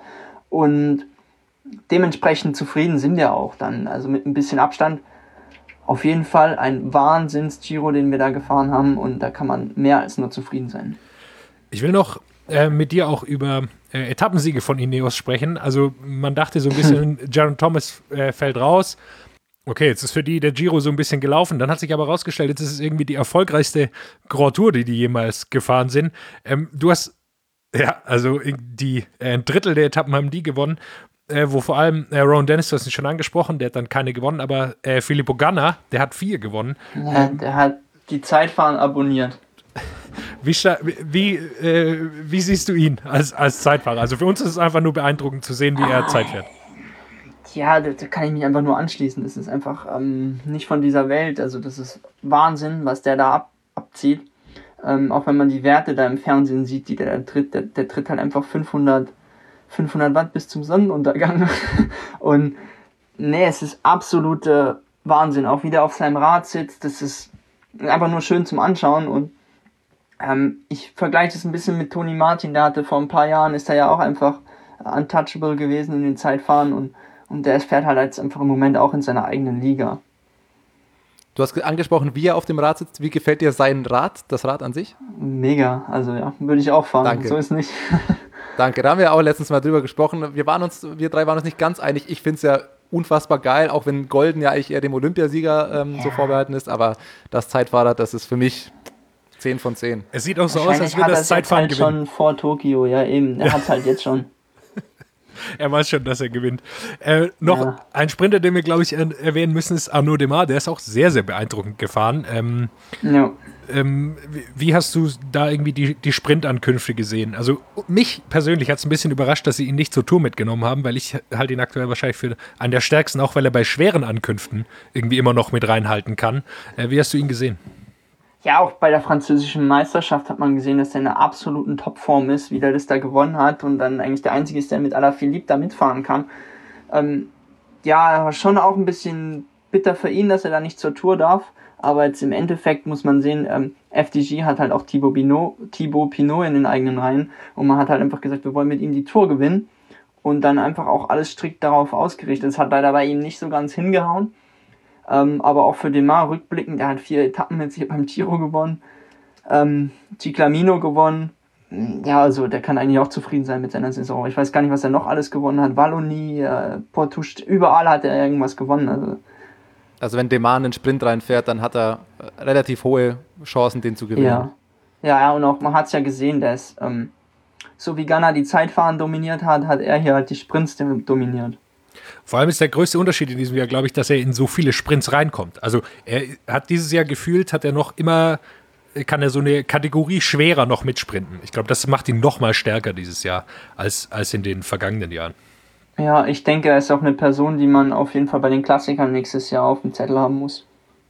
Und dementsprechend zufrieden sind wir auch dann, also mit ein bisschen Abstand. Auf jeden Fall ein Wahnsinns-Giro, den wir da gefahren haben, und da kann man mehr als nur zufrieden sein. Ich will noch äh, mit dir auch über äh, Etappensiege von Ineos sprechen. Also man dachte so ein bisschen, Geraint Thomas äh, fällt raus. Okay, jetzt ist für die der Giro so ein bisschen gelaufen. Dann hat sich aber herausgestellt, jetzt ist es irgendwie die erfolgreichste Grand Tour, die die jemals gefahren sind. Ähm, du hast, ja, also die, äh, ein Drittel der Etappen haben die gewonnen, äh, wo vor allem äh, Rowan Dennis, du hast ihn schon angesprochen, der hat dann keine gewonnen, aber äh, Filippo Ganna, der hat vier gewonnen. Ja, ähm, der hat die Zeitfahren abonniert. Wie, wie, äh, wie siehst du ihn als, als Zeitfahrer? Also für uns ist es einfach nur beeindruckend zu sehen, wie er Zeit fährt. Ja, da, da kann ich mich einfach nur anschließen. Das ist einfach ähm, nicht von dieser Welt. Also das ist Wahnsinn, was der da ab, abzieht. Ähm, auch wenn man die Werte da im Fernsehen sieht, die der da tritt, der, der tritt halt einfach fünfhundert Watt bis zum Sonnenuntergang. Und nee, es ist absoluter Wahnsinn. Auch wie der auf seinem Rad sitzt, das ist einfach nur schön zum Anschauen. Und ähm, ich vergleiche das ein bisschen mit Tony Martin. Der hatte vor ein paar Jahren, ist er ja auch einfach untouchable gewesen in den Zeitfahren, und Und der fährt halt jetzt einfach im Moment auch in seiner eigenen Liga. Du hast angesprochen, wie er auf dem Rad sitzt. Wie gefällt dir sein Rad, das Rad an sich? Mega, also ja, würde ich auch fahren. Danke. So ist nicht. Danke, da haben wir auch letztens mal drüber gesprochen. Wir waren uns, wir drei waren uns nicht ganz einig. Ich finde es ja unfassbar geil, auch wenn Golden ja eigentlich eher dem Olympiasieger ähm, ja. so vorbehalten ist. Aber das Zeitfahrrad, das ist für mich zehn von zehn. Es sieht auch so aus, als würde das Zeitfahren halt gewinnen. Schon vor Tokio, ja eben. Er ja. hat es halt jetzt schon. Er weiß schon, dass er gewinnt. Äh, noch ja. ein Sprinter, den wir, glaube ich, er- erwähnen müssen, ist Arnaud Démare. Der ist auch sehr, sehr beeindruckend gefahren. Ähm, ja. ähm, wie, wie hast du da irgendwie die, die Sprintankünfte gesehen? Also mich persönlich hat es ein bisschen überrascht, dass sie ihn nicht zur Tour mitgenommen haben, weil ich halt ihn aktuell wahrscheinlich für einen der stärksten, auch weil er bei schweren Ankünften irgendwie immer noch mit reinhalten kann. Äh, wie hast du ihn gesehen? Ja, auch bei der französischen Meisterschaft hat man gesehen, dass er in einer absoluten Topform ist, wie der das da gewonnen hat und dann eigentlich der Einzige ist, der mit Alaphilippe da mitfahren kann. Ähm, ja, war schon auch ein bisschen bitter für ihn, dass er da nicht zur Tour darf, aber jetzt im Endeffekt muss man sehen, ähm, F D G hat halt auch Thibaut Pinot, Thibaut Pinot in den eigenen Reihen, und man hat halt einfach gesagt, wir wollen mit ihm die Tour gewinnen, und dann einfach auch alles strikt darauf ausgerichtet. Das hat leider bei ihm nicht so ganz hingehauen. Ähm, aber auch für Démare rückblickend, der hat vier Etappen jetzt hier beim Giro gewonnen, ähm, Ciclamino gewonnen. Ja, also der kann eigentlich auch zufrieden sein mit seiner Saison. Ich weiß gar nicht, was er noch alles gewonnen hat. Wallonie, äh, Portugal, überall hat er irgendwas gewonnen. Also, also wenn Démare in den Sprint reinfährt, dann hat er relativ hohe Chancen, den zu gewinnen. Ja, ja, ja, und auch man hat es ja gesehen, dass ähm, so wie Ganna die Zeitfahren dominiert hat, hat er hier halt die Sprints dominiert. Vor allem ist der größte Unterschied in diesem Jahr, glaube ich, dass er in so viele Sprints reinkommt. Also er hat dieses Jahr gefühlt, hat er noch immer kann er so eine Kategorie schwerer noch mitsprinten. Ich glaube, das macht ihn noch mal stärker dieses Jahr als, als in den vergangenen Jahren. Ja, ich denke, er ist auch eine Person, die man auf jeden Fall bei den Klassikern nächstes Jahr auf dem Zettel haben muss.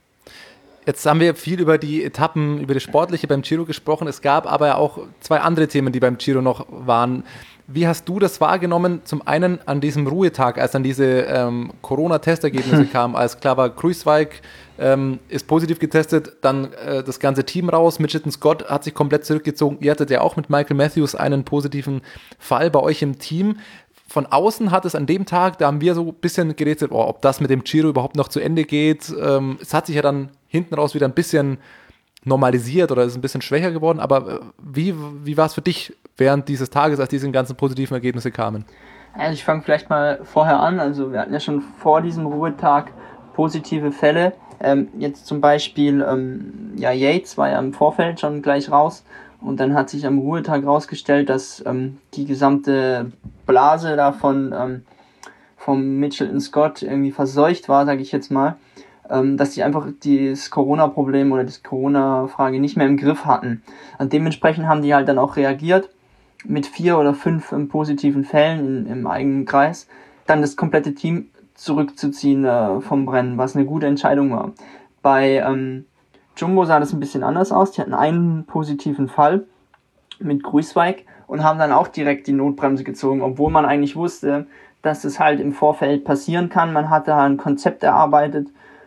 Jetzt haben wir viel über die Etappen, über das Sportliche beim Giro gesprochen. Es gab aber auch zwei andere Themen, die beim Giro noch waren. Wie hast du das wahrgenommen? Zum einen an diesem Ruhetag, als dann diese ähm, Corona-Testergebnisse kamen, als klar war, Kruijswijk ähm, ist positiv getestet, dann äh, das ganze Team raus, Mitchelton Scott hat sich komplett zurückgezogen. Ihr hattet ja auch mit Michael Matthews einen positiven Fall bei euch im Team. Von außen hat es an dem Tag, da haben wir so ein bisschen gerätselt, oh, ob das mit dem Giro überhaupt noch zu Ende geht. Ähm, es hat sich ja dann hinten raus wieder ein bisschen normalisiert oder ist ein bisschen schwächer geworden. Aber wie, wie war es für dich während dieses Tages, als diese ganzen positiven Ergebnisse kamen? Also ich fange vielleicht mal vorher an. Also wir hatten ja schon vor diesem Ruhetag positive Fälle. Ähm, jetzt zum Beispiel, ähm, ja, Yates war ja im Vorfeld schon gleich raus. Und dann hat sich am Ruhetag rausgestellt, dass ähm, die gesamte Blase da von ähm, vom Mitchelton Scott irgendwie verseucht war, sage ich jetzt mal, ähm, dass die einfach das Corona-Problem oder das Corona-Frage nicht mehr im Griff hatten. Und dementsprechend haben die halt dann auch reagiert mit vier oder fünf ähm, positiven Fällen in, im eigenen Kreis, dann das komplette Team zurückzuziehen äh, vom Rennen, was eine gute Entscheidung war. Bei ähm, Jumbo sah das ein bisschen anders aus. Die hatten einen positiven Fall mit Kruijswijk und haben dann auch direkt die Notbremse gezogen, obwohl man eigentlich wusste, dass es halt im Vorfeld passieren kann. Man hatte ein Konzept erarbeitet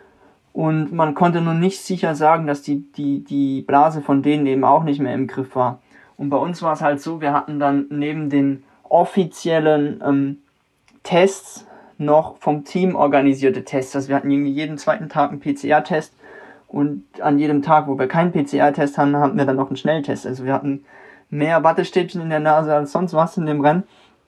und man konnte nur nicht sicher sagen, dass die, die, die Blase von denen eben auch nicht mehr im Griff war. Und bei uns war es halt so, wir hatten dann neben den offiziellen ähm, Tests noch vom Team organisierte Tests. Also wir hatten irgendwie jeden zweiten Tag einen P C R-Test. Und an jedem Tag, wo wir keinen P C R-Test hatten, hatten wir dann noch einen Schnelltest. Also wir hatten mehr Wattestäbchen in der Nase als sonst was in dem Rennen.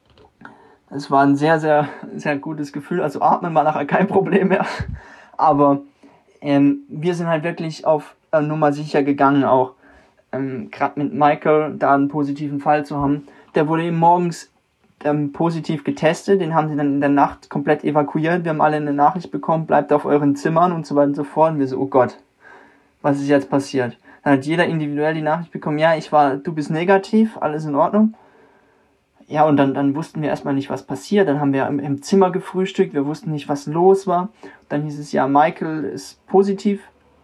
Es war ein sehr, sehr, sehr gutes Gefühl. Also atmen war nachher kein Problem mehr. Aber ähm, wir sind halt wirklich auf äh, Nummer sicher gegangen auch. Ähm, Gerade mit Michael da einen positiven Fall zu haben. Der wurde eben morgens ähm, positiv getestet. Den haben sie dann in der Nacht komplett evakuiert. Wir haben alle eine Nachricht bekommen, bleibt auf euren Zimmern und so weiter und so fort. Und wir so, oh Gott, was ist jetzt passiert? Dann hat jeder individuell die Nachricht bekommen, ja, ich war, du bist negativ, alles in Ordnung. Ja, und dann, dann wussten wir erstmal nicht, was passiert. Dann haben wir im, im Zimmer gefrühstückt, wir wussten nicht, was los war. Dann hieß es, ja, Michael ist positiv.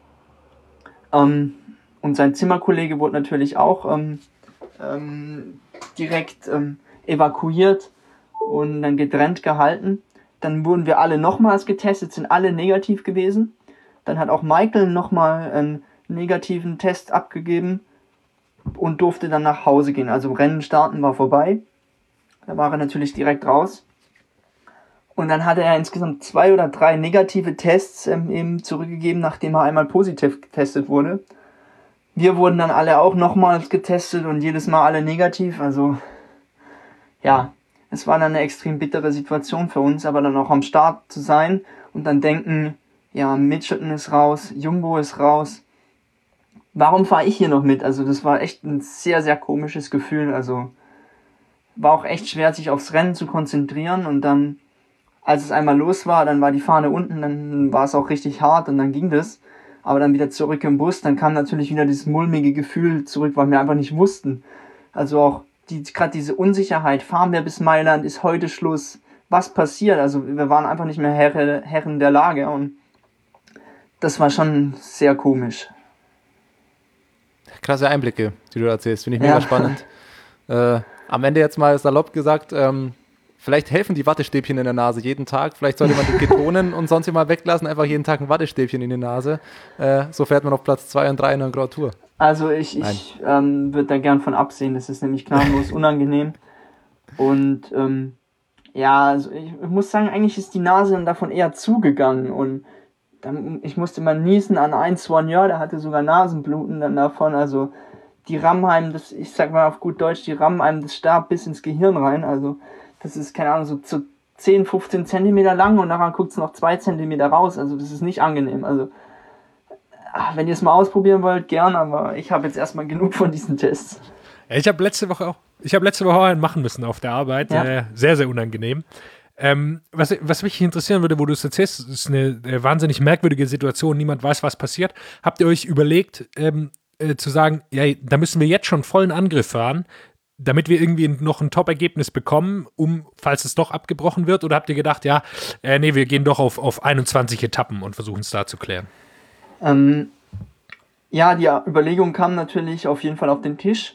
Ähm, und sein Zimmerkollege wurde natürlich auch ähm, ähm, direkt ähm, evakuiert und dann getrennt gehalten. Dann wurden wir alle nochmals getestet, sind alle negativ gewesen. Dann hat auch Michael nochmal einen negativen Test abgegeben und durfte dann nach Hause gehen. Also Rennen starten war vorbei. Da war er natürlich direkt raus. Und dann hatte er insgesamt zwei oder drei negative Tests ähm, eben zurückgegeben, nachdem er einmal positiv getestet wurde. Wir wurden dann alle auch nochmals getestet und jedes Mal alle negativ. Also ja, es war dann eine extrem bittere Situation für uns, aber dann auch am Start zu sein und dann denken, ja, Mitchelton ist raus, Jumbo ist raus. Warum fahre ich hier noch mit? Also das war echt ein sehr, sehr komisches Gefühl. Also war auch echt schwer, sich aufs Rennen zu konzentrieren. Und dann, als es einmal los war, dann war die Fahne unten, dann war es auch richtig hart und dann ging das. Aber dann wieder zurück im Bus, dann kam natürlich wieder dieses mulmige Gefühl zurück, weil wir einfach nicht wussten. Also auch die, gerade diese Unsicherheit, fahren wir bis Mailand, ist heute Schluss, was passiert? Also wir waren einfach nicht mehr Herr, Herren der Lage und das war schon sehr komisch. Krasse Einblicke, die du erzählst, finde ich mega ja. spannend. Äh, am Ende jetzt mal salopp gesagt, ähm, vielleicht helfen die Wattestäbchen in der Nase jeden Tag. Vielleicht sollte man die Ketonen und sonst immer weglassen, einfach jeden Tag ein Wattestäbchen in die Nase. Äh, so fährt man auf Platz zwei und drei in der Grand Tour. Also ich, ich ähm, würde da gern von absehen, das ist nämlich gnadenlos unangenehm. Und ähm, ja, also ich, ich muss sagen, eigentlich ist die Nase dann davon eher zugegangen und dann, ich musste mal niesen an ein Soigneur, der hatte sogar Nasenbluten dann davon, also die rammen einem, das, ich sag mal auf gut Deutsch, die rammen einem das Stab bis ins Gehirn rein, also das ist, keine Ahnung, so, so zehn, fünfzehn Zentimeter lang und nachher guckt es noch zwei Zentimeter raus, also das ist nicht angenehm, also ach, wenn ihr es mal ausprobieren wollt, gern, aber ich habe jetzt erstmal genug von diesen Tests. Ja, ich habe letzte Woche auch, ich habe letzte Woche auch einen machen müssen auf der Arbeit, ja. äh, sehr, sehr unangenehm. Ähm, was, was mich interessieren würde, wo du es erzählst, ist eine äh, wahnsinnig merkwürdige Situation, niemand weiß, was passiert. Habt ihr euch überlegt, ähm, äh, zu sagen, ja, da müssen wir jetzt schon vollen Angriff fahren, damit wir irgendwie noch ein Top-Ergebnis bekommen, um, falls es doch abgebrochen wird? Oder habt ihr gedacht, ja, äh, nee, wir gehen doch auf, auf einundzwanzig Etappen und versuchen es da zu klären? Ähm, ja, die Überlegung kam natürlich auf jeden Fall auf den Tisch.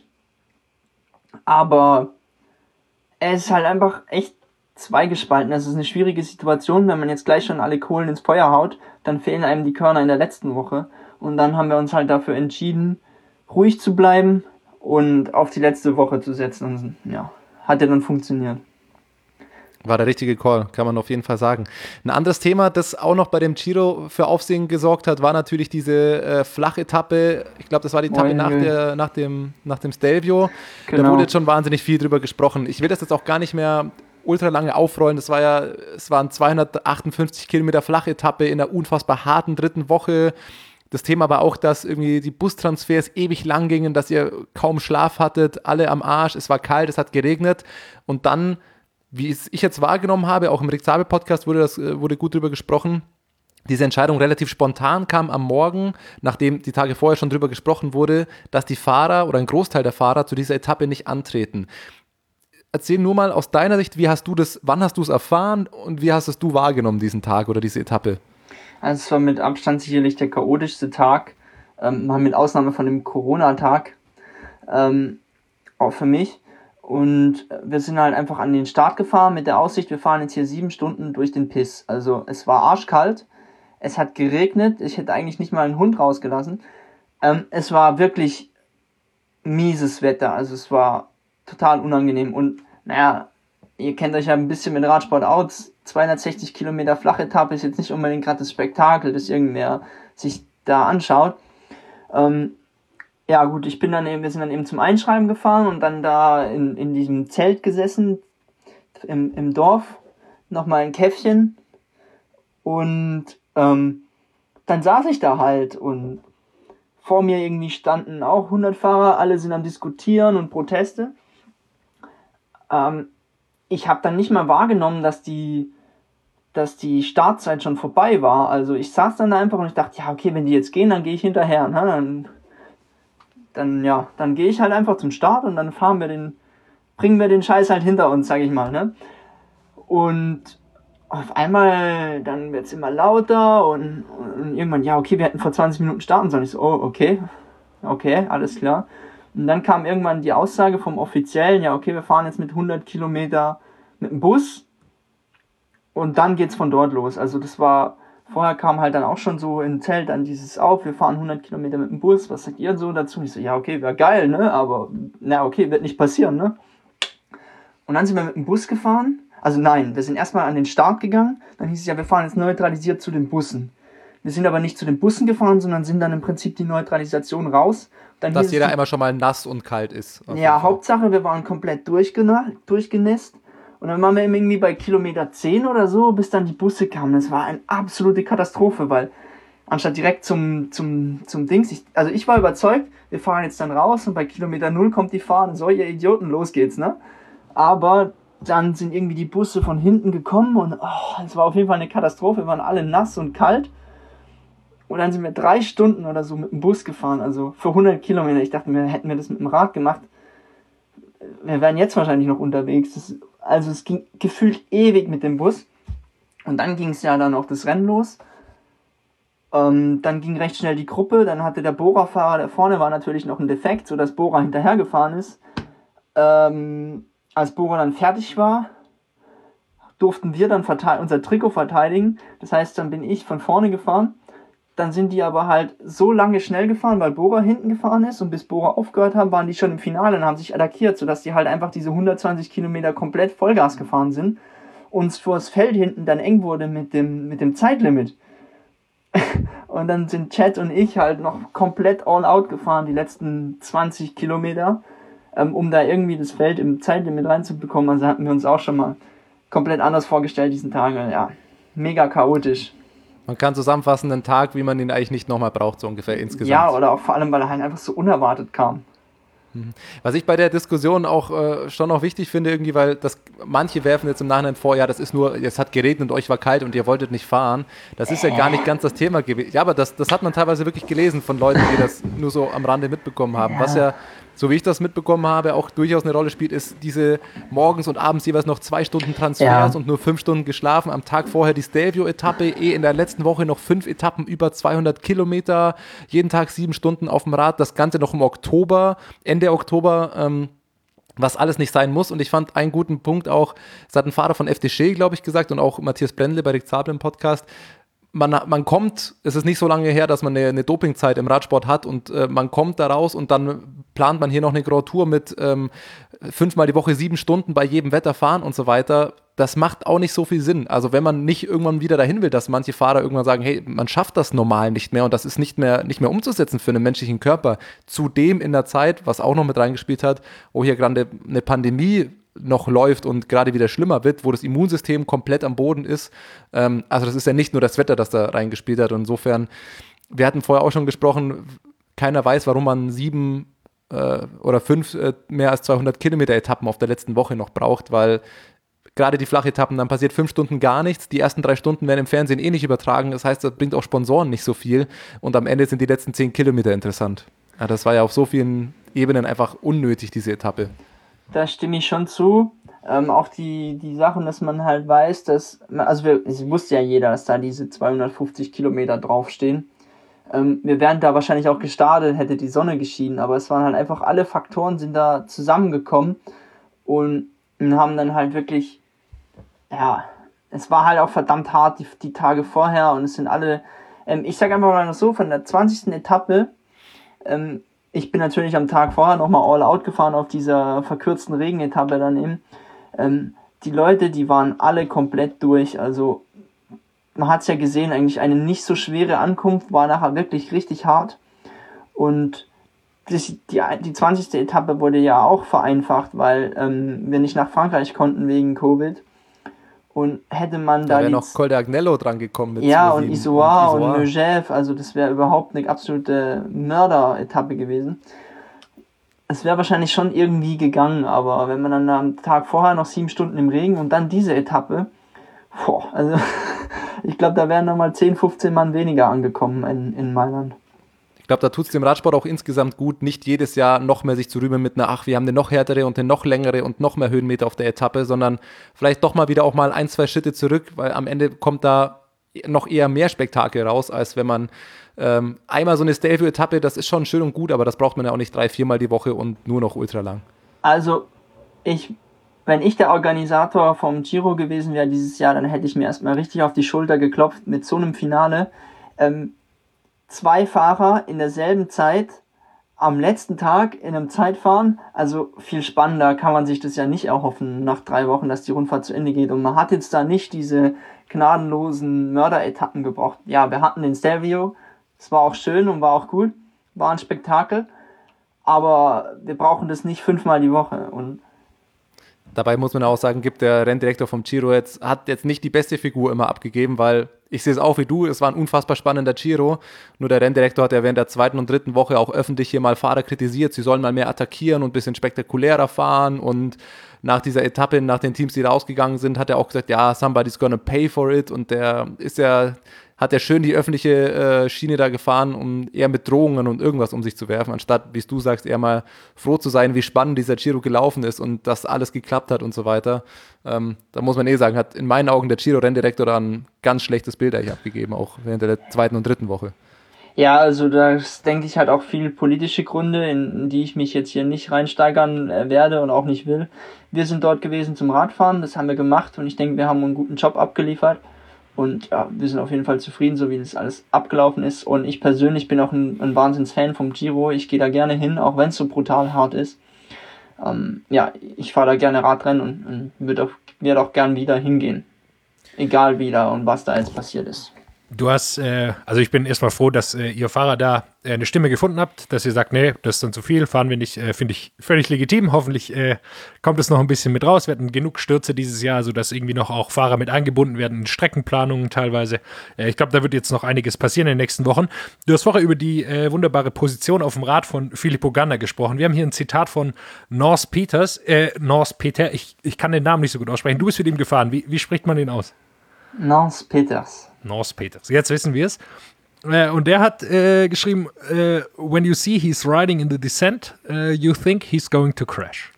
Aber es ist halt einfach echt zweigespalten. Es ist eine schwierige Situation, wenn man jetzt gleich schon alle Kohlen ins Feuer haut, dann fehlen einem die Körner in der letzten Woche. Und dann haben wir uns halt dafür entschieden, ruhig zu bleiben und auf die letzte Woche zu setzen. Und ja, hat ja dann funktioniert. War der richtige Call, kann man auf jeden Fall sagen. Ein anderes Thema, das auch noch bei dem Giro für Aufsehen gesorgt hat, war natürlich diese äh, Flachetappe. Ich glaube, das war die Etappe nach, der, nach dem, nach dem Stelvio. Genau. Da wurde jetzt schon wahnsinnig viel drüber gesprochen. Ich will das jetzt auch gar nicht mehr ultra lange aufrollen. Das war ja, es waren zweihundertachtundfünfzig Kilometer Flachetappe in einer unfassbar harten dritten Woche. Das Thema war auch, dass irgendwie die Bustransfers ewig lang gingen, dass ihr kaum Schlaf hattet, alle am Arsch, es war kalt, es hat geregnet und dann, wie es ich jetzt wahrgenommen habe, auch im Rick-Zabel-Podcast wurde, das, wurde gut drüber gesprochen, diese Entscheidung relativ spontan kam am Morgen, nachdem die Tage vorher schon drüber gesprochen wurde, dass die Fahrer oder ein Großteil der Fahrer zu dieser Etappe nicht antreten. Erzähl nur mal aus deiner Sicht, wie hast du das, wann hast du es erfahren und wie hast es du wahrgenommen, diesen Tag oder diese Etappe? Also es war mit Abstand sicherlich der chaotischste Tag, ähm, mal mit Ausnahme von dem Corona-Tag, ähm, auch für mich. Und wir sind halt einfach an den Start gefahren mit der Aussicht, wir fahren jetzt hier sieben Stunden durch den Piss. Also es war arschkalt, es hat geregnet, ich hätte eigentlich nicht mal einen Hund rausgelassen. Ähm, es war wirklich mieses Wetter, also es war total unangenehm. Und naja, ihr kennt euch ja ein bisschen mit Radsport aus, zweihundertsechzig Kilometer Flachetappe ist jetzt nicht unbedingt gerade das Spektakel, das irgendwer sich da anschaut. Ähm, ja gut, ich bin dann eben, wir sind dann eben zum Einschreiben gefahren und dann da in, in diesem Zelt gesessen, im, im Dorf, nochmal ein Käffchen und ähm, dann saß ich da halt und vor mir irgendwie standen auch hundert Fahrer, alle sind am Diskutieren und Proteste. Ähm, ich habe dann nicht mal wahrgenommen, dass die dass die Startzeit schon vorbei war. Also ich saß dann da einfach und ich dachte, ja, okay, wenn die jetzt gehen, dann gehe ich hinterher. Ne? Dann, dann, ja, dann gehe ich halt einfach zum Start und dann fahren wir den, bringen wir den Scheiß halt hinter uns, sag ich mal. Ne? Und auf einmal, dann wird es immer lauter und, und irgendwann, ja, okay, wir hätten vor zwanzig Minuten starten sollen. Ich so, oh, okay, okay, alles klar. Und dann kam irgendwann die Aussage vom Offiziellen, ja, okay, wir fahren jetzt mit hundert Kilometer mit dem Bus. Und dann geht's von dort los. Also das war, vorher kam halt dann auch schon so im Zelt dann dieses auf, wir fahren hundert Kilometer mit dem Bus, was sagt ihr so dazu? Und ich so, ja okay, wäre geil, ne, aber na okay, wird nicht passieren, ne. Und dann sind wir mit dem Bus gefahren, also nein, wir sind erstmal an den Start gegangen, dann hieß es ja, wir fahren jetzt neutralisiert zu den Bussen. Wir sind aber nicht zu den Bussen gefahren, sondern sind dann im Prinzip die Neutralisation raus. Dann Dass jeder einmal schon mal nass und kalt ist. Ja, Hauptsache, wir waren komplett durchgena- durchgenässt. Und dann waren wir irgendwie bei Kilometer zehn oder so, bis dann die Busse kamen. Das war eine absolute Katastrophe, weil anstatt direkt zum, zum, zum Dings, ich, also ich war überzeugt, wir fahren jetzt dann raus und bei Kilometer null kommt die Fahne, so ihr Idioten, los geht's, ne? Aber dann sind irgendwie die Busse von hinten gekommen und oh, es war auf jeden Fall eine Katastrophe, wir waren alle nass und kalt. Und dann sind wir drei Stunden oder so mit dem Bus gefahren, also für hundert Kilometer. Ich dachte, wir hätten wir das mit dem Rad gemacht, wir wären jetzt wahrscheinlich noch unterwegs. Das, also es ging gefühlt ewig mit dem Bus. Und dann ging es ja dann auch das Rennen los. Ähm, dann ging recht schnell die Gruppe. Dann hatte der Bora-Fahrer, der vorne war, natürlich noch ein Defekt, sodass Bora hinterhergefahren ist. Ähm, als Bora dann fertig war, durften wir dann verteid- unser Trikot verteidigen. Das heißt, dann bin ich von vorne gefahren. Dann sind die aber halt so lange schnell gefahren, weil Bora hinten gefahren ist und bis Bora aufgehört haben, waren die schon im Finale und haben sich attackiert, sodass die halt einfach diese hundertzwanzig Kilometer komplett Vollgas gefahren sind und es vor das Feld hinten dann eng wurde mit dem, mit dem Zeitlimit. Und dann sind Chad und ich halt noch komplett all out gefahren, die letzten zwanzig Kilometer, ähm, um da irgendwie das Feld im Zeitlimit reinzubekommen. Also hatten wir uns auch schon mal komplett anders vorgestellt diesen Tag. Ja, mega chaotisch. Man kann zusammenfassen, einen Tag, wie man ihn eigentlich nicht nochmal braucht, so ungefähr insgesamt. Ja, oder auch vor allem, weil er halt einfach so unerwartet kam. Was ich bei der Diskussion auch äh, schon noch wichtig finde, irgendwie, weil das manche werfen jetzt im Nachhinein vor, ja, das ist nur, es hat geregnet und euch war kalt und ihr wolltet nicht fahren. Das ist ja gar nicht ganz das Thema gewesen. Ja, aber das, das hat man teilweise wirklich gelesen von Leuten, die das nur so am Rande mitbekommen haben. Ja. Was ja, so wie ich das mitbekommen habe, auch durchaus eine Rolle spielt, ist diese morgens und abends jeweils noch zwei Stunden Transfers ja. und nur fünf Stunden geschlafen. Am Tag vorher die Stelvio-Etappe, eh in der letzten Woche noch fünf Etappen, über zweihundert Kilometer, jeden Tag sieben Stunden auf dem Rad. Das Ganze noch im Oktober, Ende Oktober, ähm, was alles nicht sein muss. Und ich fand einen guten Punkt auch, es hat ein Fahrer von F D G, glaube ich, gesagt und auch Matthias Brendle bei Rick Zabel im Podcast, Man, man kommt, es ist nicht so lange her, dass man eine, eine Dopingzeit im Radsport hat und äh, man kommt da raus und dann plant man hier noch eine Grand Tour mit ähm, fünfmal die Woche sieben Stunden bei jedem Wetter fahren und so weiter. Das macht auch nicht so viel Sinn. Also wenn man nicht irgendwann wieder dahin will, dass manche Fahrer irgendwann sagen, hey, man schafft das normal nicht mehr und das ist nicht mehr, nicht mehr umzusetzen für einen menschlichen Körper. Zudem in der Zeit, was auch noch mit reingespielt hat, wo hier gerade eine Pandemie noch läuft und gerade wieder schlimmer wird, wo das Immunsystem komplett am Boden ist. Ähm, also das ist ja nicht nur das Wetter, das da reingespielt hat. Und insofern, wir hatten vorher auch schon gesprochen, keiner weiß, warum man sieben äh, oder fünf äh, mehr als zweihundert Kilometer Etappen auf der letzten Woche noch braucht, weil gerade die Flachetappen, dann passiert fünf Stunden gar nichts. Die ersten drei Stunden werden im Fernsehen eh nicht übertragen. Das heißt, das bringt auch Sponsoren nicht so viel. Und am Ende sind die letzten zehn Kilometer interessant. Ja, das war ja auf so vielen Ebenen einfach unnötig, diese Etappe. Da stimme ich schon zu. Ähm, auch die, die Sachen, dass man halt weiß, dass, also wir, es wusste ja jeder, dass da diese zweihundertfünfzig Kilometer draufstehen. Ähm, wir wären da wahrscheinlich auch gestartet, hätte die Sonne geschienen, aber es waren halt einfach alle Faktoren sind da zusammengekommen und, und haben dann halt wirklich, ja, es war halt auch verdammt hart die, die Tage vorher und es sind alle, ähm, ich sag einfach mal so, von der zwanzigsten Etappe, ähm, ich bin natürlich am Tag vorher nochmal all out gefahren auf dieser verkürzten Regenetappe dann eben. Ähm, die Leute, die waren alle komplett durch. Also man hat es ja gesehen, eigentlich eine nicht so schwere Ankunft war nachher wirklich richtig hart. Und das, die, die zwanzigste Etappe wurde ja auch vereinfacht, weil ähm, wir nicht nach Frankreich konnten wegen Covid. Und hätte man da... Da wäre noch Col d'Agnello dran gekommen. Mit ja, und Isoar und, und Megève, also das wäre überhaupt eine absolute Mörder-Etappe gewesen. Es wäre wahrscheinlich schon irgendwie gegangen, aber wenn man dann am Tag vorher noch sieben Stunden im Regen und dann diese Etappe, boah, also ich glaube, da wären nochmal zehn, fünfzehn Mann weniger angekommen in, in Mailand. Ich glaube, da tut es dem Radsport auch insgesamt gut, nicht jedes Jahr noch mehr sich zu rühmen mit einer, ach, wir haben eine noch härtere und eine noch längere und noch mehr Höhenmeter auf der Etappe, sondern vielleicht doch mal wieder auch mal ein, zwei Schritte zurück, weil am Ende kommt da noch eher mehr Spektakel raus, als wenn man ähm, einmal so eine Stelvio-Etappe, das ist schon schön und gut, aber das braucht man ja auch nicht drei, viermal die Woche und nur noch ultra lang. Also, ich, wenn ich der Organisator vom Giro gewesen wäre dieses Jahr, dann hätte ich mir erstmal richtig auf die Schulter geklopft mit so einem Finale. Ähm, Zwei Fahrer in derselben Zeit am letzten Tag in einem Zeitfahren, also viel spannender kann man sich das ja nicht erhoffen nach drei Wochen, dass die Rundfahrt zu Ende geht und man hat jetzt da nicht diese gnadenlosen Mörderetappen gebraucht. Ja, wir hatten den Stelvio, es war auch schön und war auch gut, war ein Spektakel, aber wir brauchen das nicht fünfmal die Woche und dabei muss man auch sagen, gibt der Renndirektor vom Giro jetzt, hat jetzt nicht die beste Figur immer abgegeben, weil ich sehe es auch wie du, es war ein unfassbar spannender Giro, nur der Renndirektor hat ja während der zweiten und dritten Woche auch öffentlich hier mal Fahrer kritisiert, sie sollen mal mehr attackieren und ein bisschen spektakulärer fahren und nach dieser Etappe, nach den Teams, die rausgegangen sind, hat er auch gesagt, ja, somebody's gonna pay for it und der ist ja, hat ja schön die öffentliche äh, Schiene da gefahren, um eher mit Drohungen und irgendwas um sich zu werfen, anstatt, wie du sagst, eher mal froh zu sein, wie spannend dieser Giro gelaufen ist und dass alles geklappt hat und so weiter. Ähm, da muss man eh sagen, hat in meinen Augen der Giro-Renndirektor da ein ganz schlechtes Bild eigentlich abgegeben, auch während der zweiten und dritten Woche. Ja, also das denke ich halt auch viel politische Gründe, in die ich mich jetzt hier nicht reinsteigern äh, werde und auch nicht will. Wir sind dort gewesen zum Radfahren, das haben wir gemacht und ich denke, wir haben einen guten Job abgeliefert. Und ja, wir sind auf jeden Fall zufrieden, so wie das alles abgelaufen ist. Und ich persönlich bin auch ein, ein Wahnsinns-Fan vom Giro. Ich gehe da gerne hin, auch wenn es so brutal hart ist. Ähm, ja, ich fahre da gerne Radrennen und, und würde auch, werd auch gern wieder hingehen. Egal wie da und was da jetzt passiert ist. Du hast, äh, also ich bin erstmal froh, dass äh, ihr Fahrer da äh, eine Stimme gefunden habt, dass ihr sagt, nee, das ist dann zu viel, fahren wir nicht, äh, finde ich völlig legitim. Hoffentlich äh, kommt es noch ein bisschen mit raus. Wir hatten genug Stürze dieses Jahr, sodass irgendwie noch auch Fahrer mit eingebunden werden in Streckenplanungen teilweise. Äh, ich glaube, da wird jetzt noch einiges passieren in den nächsten Wochen. Du hast vorher über die äh, wunderbare Position auf dem Rad von Filippo Ganna gesprochen. Wir haben hier ein Zitat von North Peters, äh, North Peter, ich, ich kann den Namen nicht so gut aussprechen. Du bist mit ihm gefahren. Wie, wie spricht man den aus? North Peters. North Peters. Jetzt wissen wir es. Äh, und der hat äh, geschrieben, äh, when you see he's riding in the descent, uh, you think he's going to crash.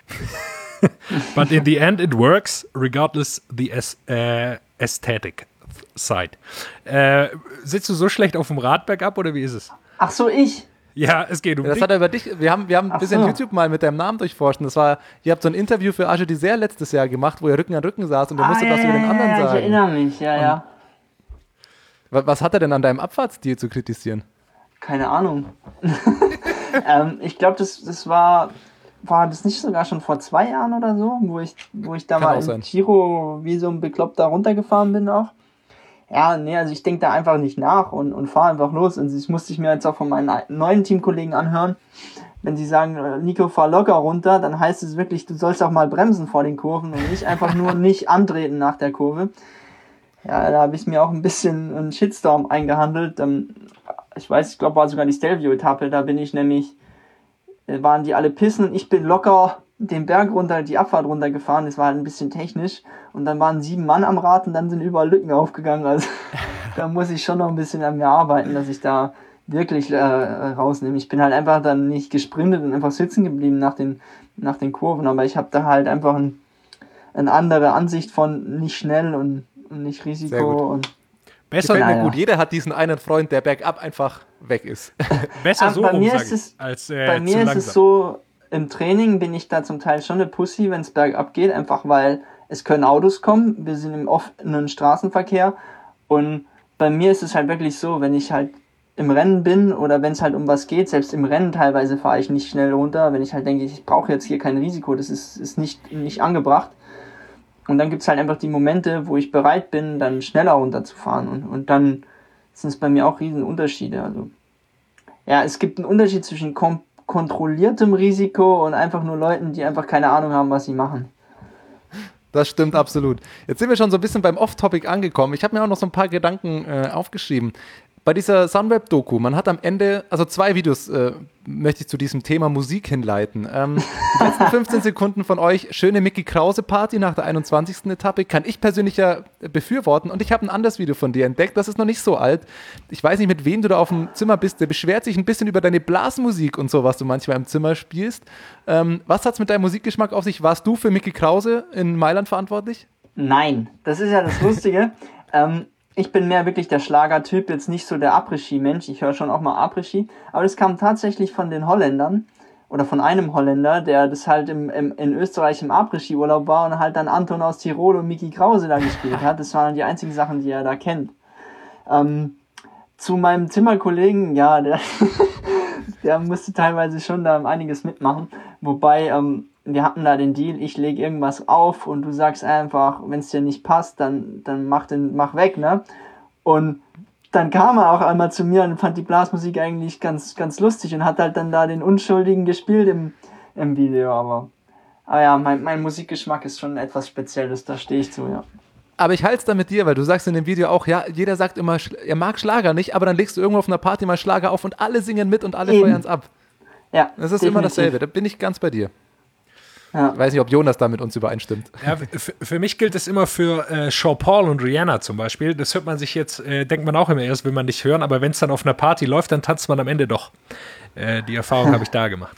But in the end it works, regardless the as, äh, aesthetic side. Äh, sitzt du so schlecht auf dem Rad bergab oder wie ist es? Ach so, ich? Ja, es geht um Das dich. hat er über dich, wir haben, wir haben ein Ach bisschen so. YouTube mal mit deinem Namen durchforschen. Das war, ihr habt so ein Interview für Age Dessert letztes Jahr gemacht, wo er Rücken an Rücken saß und er musste ah, was ja, über den ja, anderen ja, sagen. Ich erinnere mich, ja, ja. Wa- Was hat er denn an deinem Abfahrtsstil zu kritisieren? Keine Ahnung. ähm, ich glaube, das, das war, war das nicht sogar schon vor zwei Jahren oder so, wo ich, wo ich da Kann mal auch im sein. Giro wie so ein Bekloppter runtergefahren bin auch. Ja, nee, also ich denke da einfach nicht nach und, und fahre einfach los. Und das musste ich mir jetzt auch von meinen neuen Teamkollegen anhören. Wenn sie sagen, Nico, fahr locker runter, dann heißt es wirklich, du sollst auch mal bremsen vor den Kurven und nicht einfach nur nicht antreten nach der Kurve. Ja, da habe ich mir auch ein bisschen einen Shitstorm eingehandelt. Ähm, Ich weiß, ich glaube, war sogar die Stelvio-Etappe, da bin ich nämlich, äh, waren die alle pissen und ich bin locker den Berg runter, die Abfahrt runtergefahren. Das war halt ein bisschen technisch und dann waren sieben Mann am Rad und dann sind überall Lücken aufgegangen. Also da muss ich schon noch ein bisschen an mir arbeiten, dass ich da wirklich äh, rausnehme. Ich bin halt einfach dann nicht gesprintet und einfach sitzen geblieben nach den, nach den Kurven, aber ich habe da halt einfach ein, eine andere Ansicht von nicht schnell und, und nicht Sehr gut. Risiko und Besser, Gefällt mir ja, gut. ja. Jeder hat diesen einen Freund, der bergab einfach weg ist. besser Ah, so bei rum, mir sag ist ich, es- als äh, Bei zu mir ist langsam. es so, im Training bin ich da zum Teil schon eine Pussy, wenn es bergab geht, einfach weil es können Autos kommen, wir sind im offenen Straßenverkehr und bei mir ist es halt wirklich so, wenn ich halt im Rennen bin oder wenn es halt um was geht, selbst im Rennen teilweise fahre ich nicht schnell runter, wenn ich halt denke, ich brauche jetzt hier kein Risiko, das ist, ist nicht, nicht angebracht. Und dann gibt es halt einfach die Momente, wo ich bereit bin, dann schneller runterzufahren und, und dann sind es bei mir auch riesen Unterschiede. Also ja, es gibt einen Unterschied zwischen kom- kontrolliertem Risiko und einfach nur Leuten, die einfach keine Ahnung haben, was sie machen. Das stimmt absolut. Jetzt sind wir schon so ein bisschen beim Off-Topic angekommen. Ich habe mir auch noch so ein paar Gedanken äh, aufgeschrieben. Bei dieser Sunweb-Doku, man hat am Ende, also zwei Videos äh, möchte ich zu diesem Thema Musik hinleiten. Ähm, die letzten fünfzehn Sekunden von euch, schöne Micky Krause-Party nach der einundzwanzigsten Etappe, kann ich persönlich ja befürworten. Und ich habe ein anderes Video von dir entdeckt, das ist noch nicht so alt. Ich weiß nicht, mit wem du da auf dem Zimmer bist. Der beschwert sich ein bisschen über deine Blasmusik und so, was du manchmal im Zimmer spielst. Ähm, was hat's mit deinem Musikgeschmack auf sich? Warst du für Micky Krause in Mailand verantwortlich? Nein, das ist ja das Lustige. ähm, ich bin mehr wirklich der Schlagertyp, jetzt nicht so der Après-Ski-Mensch. Ich höre schon auch mal Après-Ski. Aber das kam tatsächlich von den Holländern oder von einem Holländer, der das halt im, im, in Österreich im Après-Ski-Urlaub war und halt dann Anton aus Tirol und Micky Krause da gespielt hat. Das waren die einzigen Sachen, die er da kennt. Ähm, zu meinem Zimmerkollegen, ja, der, der musste teilweise schon da einiges mitmachen. Wobei, ähm, wir hatten da den Deal, ich lege irgendwas auf und du sagst einfach, wenn es dir nicht passt, dann, dann mach, den, mach weg, ne? Und dann kam er auch einmal zu mir und fand die Blasmusik eigentlich ganz, ganz lustig und hat halt dann da den Unschuldigen gespielt im, im Video, aber, aber ja, mein, mein Musikgeschmack ist schon etwas Spezielles, da stehe ich zu, ja. Aber ich halte es da mit dir, weil du sagst in dem Video auch, ja, jeder sagt immer, Sch- er mag Schlager nicht, aber dann legst du irgendwo auf einer Party mal Schlager auf und alle singen mit und alle Eben. feuern es ab. Ja, Das ist immer dasselbe, da bin ich ganz bei dir. Ja. Ich weiß nicht, ob Jonas da mit uns übereinstimmt. Ja, f- für mich gilt es immer für äh, Sean Paul und Rihanna zum Beispiel. Das hört man sich jetzt, äh, denkt man auch immer erst, will man nicht hören, aber wenn es dann auf einer Party läuft, dann tanzt man am Ende doch. Äh, die Erfahrung habe ich da gemacht.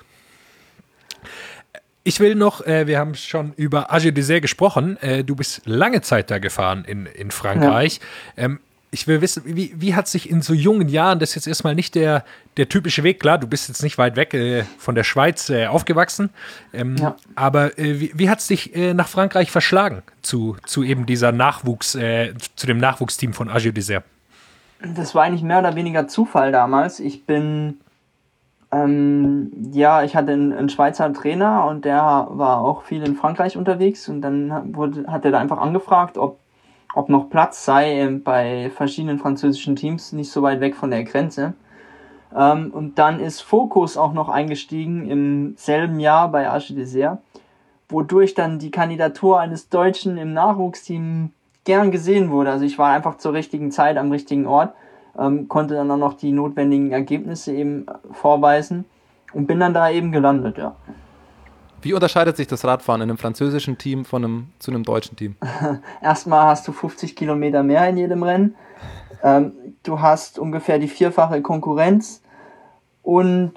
Ich will noch, äh, wir haben schon über Age Dessert gesprochen, äh, du bist lange Zeit da gefahren in, in Frankreich. Ja. Ähm, ich will wissen, wie, wie hat sich in so jungen Jahren, das ist jetzt erstmal nicht der, der typische Weg, klar, du bist jetzt nicht weit weg äh, von der Schweiz äh, aufgewachsen, ähm, Ja. aber äh, wie, wie hat es dich äh, nach Frankreich verschlagen zu, zu eben dieser Nachwuchs, äh, zu dem Nachwuchsteam von Age Dessert? Das war eigentlich mehr oder weniger Zufall damals. Ich bin, ähm, ja, ich hatte einen, einen Schweizer Trainer und der war auch viel in Frankreich unterwegs und dann wurde, hat er da einfach angefragt, ob, ob noch Platz sei äh, bei verschiedenen französischen Teams, nicht so weit weg von der Grenze. Ähm, und dann ist Focus auch noch eingestiegen im selben Jahr bei Arche Dessert, wodurch dann die Kandidatur eines Deutschen im Nachwuchsteam gern gesehen wurde. Also ich war einfach zur richtigen Zeit am richtigen Ort, ähm, konnte dann auch noch die notwendigen Ergebnisse eben vorweisen und bin dann da eben gelandet, ja. Wie unterscheidet sich das Radfahren in einem französischen Team von einem, zu einem deutschen Team? Erstmal hast du fünfzig Kilometer mehr in jedem Rennen. Ähm, du hast ungefähr die vierfache Konkurrenz und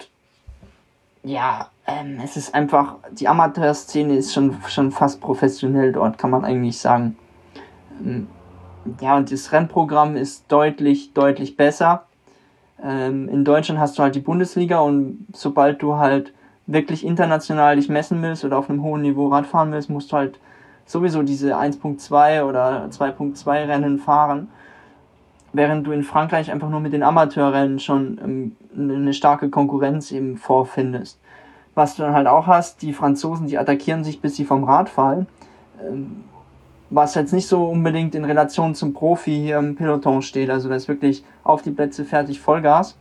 ja, ähm, es ist einfach, die Amateurszene ist schon, schon fast professionell dort, kann man eigentlich sagen. Ähm, ja, und das Rennprogramm ist deutlich, deutlich besser. Ähm, in Deutschland hast du halt die Bundesliga und sobald du halt wirklich international dich messen willst oder auf einem hohen Niveau Radfahren willst, musst du halt sowieso diese eins Punkt zwei oder zwei Punkt zwei Rennen fahren, während du in Frankreich einfach nur mit den Amateurrennen schon ähm, eine starke Konkurrenz eben vorfindest. Was du dann halt auch hast, die Franzosen, die attackieren sich, bis sie vom Rad fallen, ähm, was jetzt nicht so unbedingt in Relation zum Profi hier im Peloton steht, also das ist wirklich auf die Plätze fertig, Vollgas.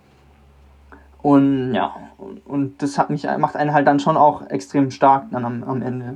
Und ja, und, und das hat mich, macht einen halt dann schon auch extrem stark dann am, am Ende.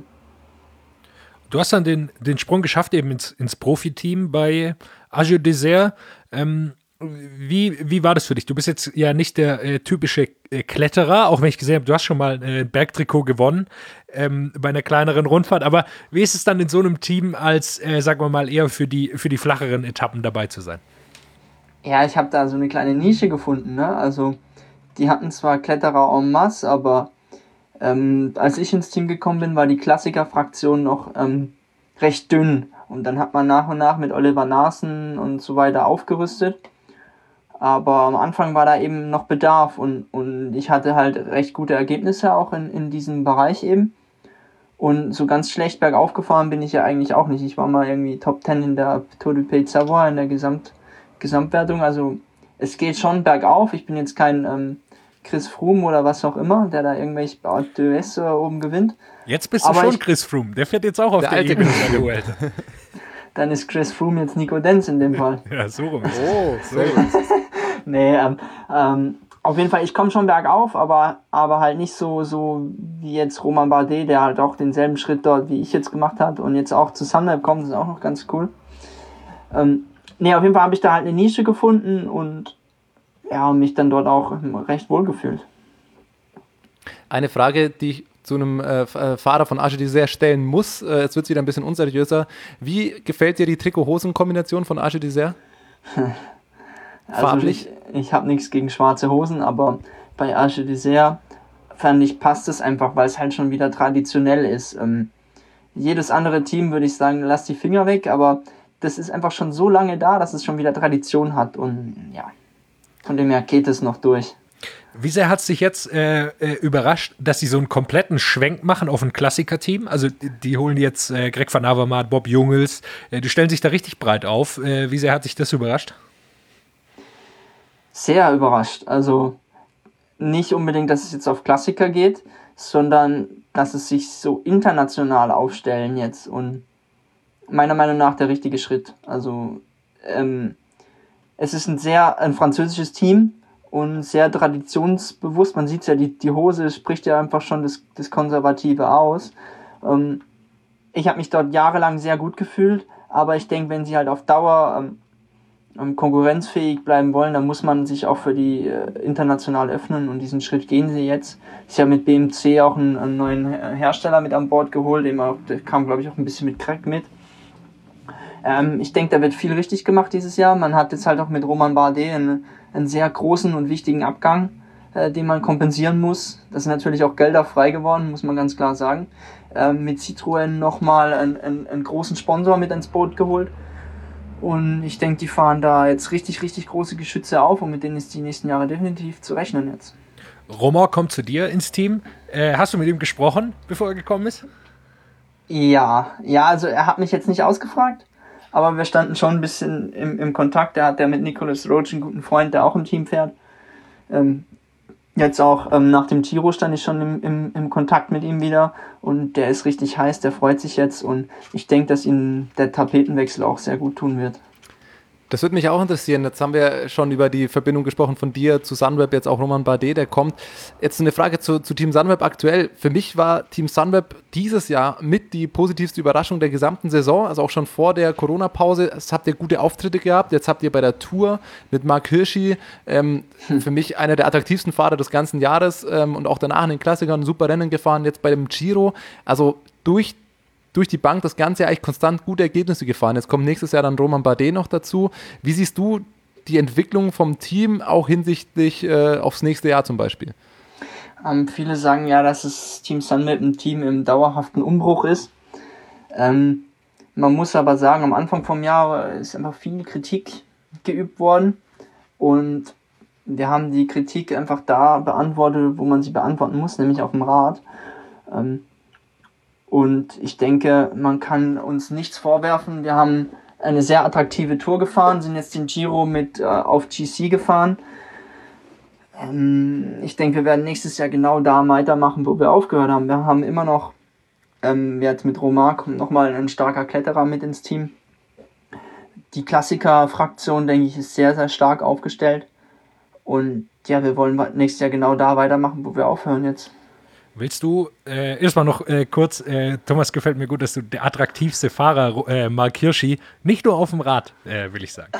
Du hast dann den, den Sprung geschafft eben ins, ins Profiteam bei Arche Dessert. Ähm, wie, wie war das für dich? Du bist jetzt ja nicht der äh, typische äh, Kletterer, auch wenn ich gesehen habe, du hast schon mal ein äh, Bergtrikot gewonnen ähm, bei einer kleineren Rundfahrt. Aber wie ist es dann in so einem Team als, äh, sagen wir mal, eher für die, für die flacheren Etappen dabei zu sein? Ja, ich habe da so eine kleine Nische gefunden, ne? Also die hatten zwar Kletterer en masse, aber ähm, als ich ins Team gekommen bin, war die Klassiker-Fraktion noch ähm, recht dünn. Und dann hat man nach und nach mit Oliver Naassen und so weiter aufgerüstet. Aber am Anfang war da eben noch Bedarf und, und ich hatte halt recht gute Ergebnisse auch in, in diesem Bereich eben. Und so ganz schlecht bergauf gefahren bin ich ja eigentlich auch nicht. Ich war mal irgendwie Top zehn in der Tour du Pays de Savoie in der Gesamt, Gesamtwertung. Also es geht schon bergauf. Ich bin jetzt kein ähm, Chris Froome oder was auch immer, der da irgendwelche D Ö S oben gewinnt. Jetzt bist du Aber schon ich, Chris Froome. Der fährt jetzt auch auf der, der Ebene der Vuelta. Dann ist Chris Froome jetzt Nico Denz in dem Fall. Ja, so rum. Oh, sehr gut. Nee, ähm, ähm, auf jeden Fall, ich komme schon bergauf, aber, aber halt nicht so, so wie jetzt Romain Bardet, der halt auch denselben Schritt dort, wie ich jetzt gemacht habe und jetzt auch zu Sunweb kommt, das ist auch noch ganz cool. Ähm, nee, auf jeden Fall habe ich da halt eine Nische gefunden und ja, mich dann dort auch recht wohl gefühlt. Eine Frage, die ich zu einem äh, Fahrer von Arche Dessert stellen muss, äh, jetzt wird es wieder ein bisschen unseriöser. Wie gefällt dir die Trikot-Hosen-Kombination von Arche Dessert? Also Farblich? Ich, ich habe nichts gegen schwarze Hosen, aber bei Arche Dessert fand ich, passt es einfach, weil es halt schon wieder traditionell ist. Ähm, jedes andere Team würde ich sagen, lass die Finger weg, aber das ist einfach schon so lange da, dass es schon wieder Tradition hat und ja, von dem her geht es noch durch. Wie sehr hat es dich jetzt äh, äh, überrascht, dass sie so einen kompletten Schwenk machen auf ein Klassiker-Team? Also die, die holen jetzt äh, Greg van Avermaet, Bob Jungels, äh, die stellen sich da richtig breit auf. Äh, wie sehr hat sich das überrascht? Sehr überrascht. Also nicht unbedingt, dass es jetzt auf Klassiker geht, sondern dass es sich so international aufstellen jetzt und meiner Meinung nach der richtige Schritt. Also ähm, es ist ein sehr ein französisches Team und sehr traditionsbewusst. Man sieht ja, die, die Hose spricht ja einfach schon das, das Konservative aus. Ähm, ich habe mich dort jahrelang sehr gut gefühlt, aber ich denke, wenn sie halt auf Dauer ähm, konkurrenzfähig bleiben wollen, dann muss man sich auch für die äh, international öffnen und diesen Schritt gehen sie jetzt. Ich habe mit B M C auch einen, einen neuen Hersteller mit an Bord geholt, dem auch, der kam, glaube ich, auch ein bisschen mit Crack mit. Ähm, ich denke, da wird viel richtig gemacht dieses Jahr. Man hat jetzt halt auch mit Romain Bardet einen, einen sehr großen und wichtigen Abgang, äh, den man kompensieren muss. Das sind natürlich auch Gelder frei geworden, muss man ganz klar sagen. Ähm, mit Citroën nochmal einen, einen, einen großen Sponsor mit ins Boot geholt. Und ich denke, die fahren da jetzt richtig, richtig große Geschütze auf und mit denen ist die nächsten Jahre definitiv zu rechnen jetzt. Romain kommt zu dir ins Team. Äh, hast du mit ihm gesprochen, bevor er gekommen ist? Ja, ja, also er hat mich jetzt nicht ausgefragt, aber wir standen schon ein bisschen im, im Kontakt. Er hat ja mit Nicolas Roach einen guten Freund, der auch im Team fährt. Ähm, Jetzt auch ähm, nach dem Giro stand ich schon im, im, im Kontakt mit ihm wieder und der ist richtig heiß, der freut sich jetzt und ich denke, dass ihm der Tapetenwechsel auch sehr gut tun wird. Das würde mich auch interessieren. Jetzt haben wir schon über die Verbindung gesprochen von dir zu Sunweb, jetzt auch Romain Bardet, der kommt. Jetzt eine Frage zu, zu Team Sunweb aktuell. Für mich war Team Sunweb dieses Jahr mit die positivste Überraschung der gesamten Saison, also auch schon vor der Corona-Pause. Es habt ihr gute Auftritte gehabt. Jetzt habt ihr bei der Tour mit Marc Hirschi, ähm, hm. für mich einer der attraktivsten Fahrer des ganzen Jahres ähm, und auch danach in den Klassikern super Rennen gefahren, jetzt bei dem Giro. Also durch durch die Bank das Ganze eigentlich konstant gute Ergebnisse gefahren. Jetzt kommt nächstes Jahr dann Romain Bardet noch dazu. Wie siehst du die Entwicklung vom Team auch hinsichtlich äh, aufs nächste Jahr zum Beispiel? Ähm, viele sagen ja, dass das Team Sunweb ein Team im dauerhaften Umbruch ist. Ähm, man muss aber sagen, am Anfang vom Jahr ist einfach viel Kritik geübt worden und wir haben die Kritik einfach da beantwortet, wo man sie beantworten muss, nämlich auf dem Rad. Ähm, Und ich denke, man kann uns nichts vorwerfen. Wir haben eine sehr attraktive Tour gefahren, sind jetzt den Giro mit äh, auf G C gefahren. Ähm, ich denke, wir werden nächstes Jahr genau da weitermachen, wo wir aufgehört haben. Wir haben immer noch, ähm, jetzt mit Romain kommt nochmal ein starker Kletterer mit ins Team. Die Klassiker-Fraktion, denke ich, ist sehr, sehr stark aufgestellt. Und ja, wir wollen nächstes Jahr genau da weitermachen, wo wir aufhören jetzt. Willst du, äh, erstmal noch äh, kurz, äh, Thomas, gefällt mir gut, dass du der attraktivste Fahrer, äh, Marc Hirschi, nicht nur auf dem Rad, äh, will ich sagen.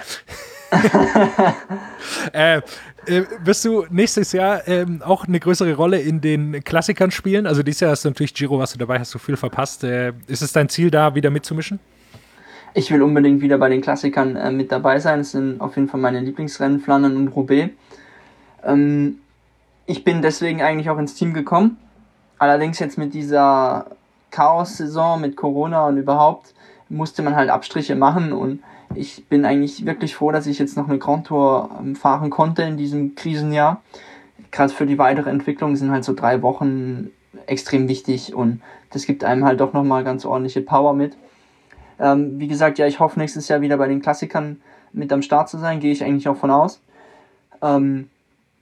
äh, äh, wirst du nächstes Jahr äh, auch eine größere Rolle in den Klassikern spielen? Also dieses Jahr hast du natürlich Giro, warst du dabei, hast du viel verpasst. Äh, ist es dein Ziel, da wieder mitzumischen? Ich will unbedingt wieder bei den Klassikern äh, mit dabei sein. Das sind auf jeden Fall meine Lieblingsrennen, Flandern und Roubaix. Ähm, ich bin deswegen eigentlich auch ins Team gekommen. Allerdings jetzt mit dieser Chaos-Saison, mit Corona und überhaupt, musste man halt Abstriche machen und ich bin eigentlich wirklich froh, dass ich jetzt noch eine Grand Tour fahren konnte in diesem Krisenjahr. Gerade für die weitere Entwicklung sind halt so drei Wochen extrem wichtig und das gibt einem halt doch nochmal ganz ordentliche Power mit. Ähm, wie gesagt, ja, ich hoffe nächstes Jahr wieder bei den Klassikern mit am Start zu sein, gehe ich eigentlich auch von aus. Ähm,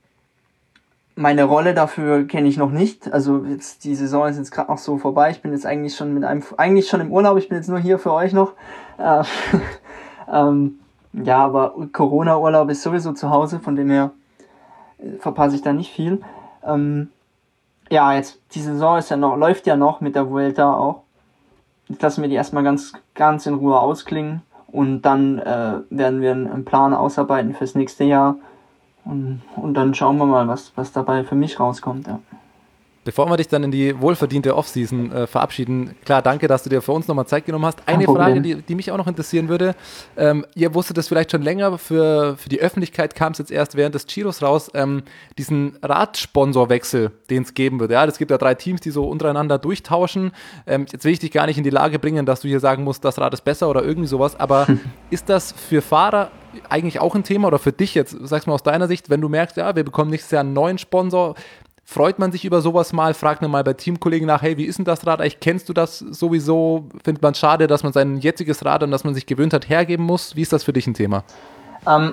Meine Rolle dafür kenne ich noch nicht. Also jetzt die Saison ist jetzt gerade noch so vorbei. Ich bin jetzt eigentlich schon mit einem eigentlich schon im Urlaub. Ich bin jetzt nur hier für euch noch. Äh, ähm, ja, aber Corona-Urlaub ist sowieso zu Hause, von dem her äh, verpasse ich da nicht viel. Ähm, ja, jetzt die Saison ist ja noch läuft ja noch mit der Vuelta auch. Jetzt lassen wir die erstmal ganz ganz in Ruhe ausklingen und dann äh, werden wir einen Plan ausarbeiten fürs nächste Jahr. Und, und dann schauen wir mal, was, was dabei für mich rauskommt. Ja. Bevor wir dich dann in die wohlverdiente Offseason äh, verabschieden, klar, danke, dass du dir für uns nochmal Zeit genommen hast. Eine Frage, die, die mich auch noch interessieren würde. Ähm, ihr wusstet das vielleicht schon länger, für, für die Öffentlichkeit kam es jetzt erst während des Giros raus, ähm, diesen Radsponsorwechsel, den es geben wird. Ja, es gibt ja drei Teams, die so untereinander durchtauschen. Ähm, jetzt will ich dich gar nicht in die Lage bringen, dass du hier sagen musst, das Rad ist besser oder irgendwie sowas, aber ist das für Fahrer eigentlich auch ein Thema oder für dich jetzt, sag's mal aus deiner Sicht, wenn du merkst, ja, wir bekommen nächstes Jahr einen neuen Sponsor, freut man sich über sowas mal, fragt man mal bei Teamkollegen nach, hey, wie ist denn das Rad eigentlich, kennst du das sowieso, findet man es schade, dass man sein jetziges Rad, an das man sich gewöhnt hat, hergeben muss, wie ist das für dich ein Thema? Ähm,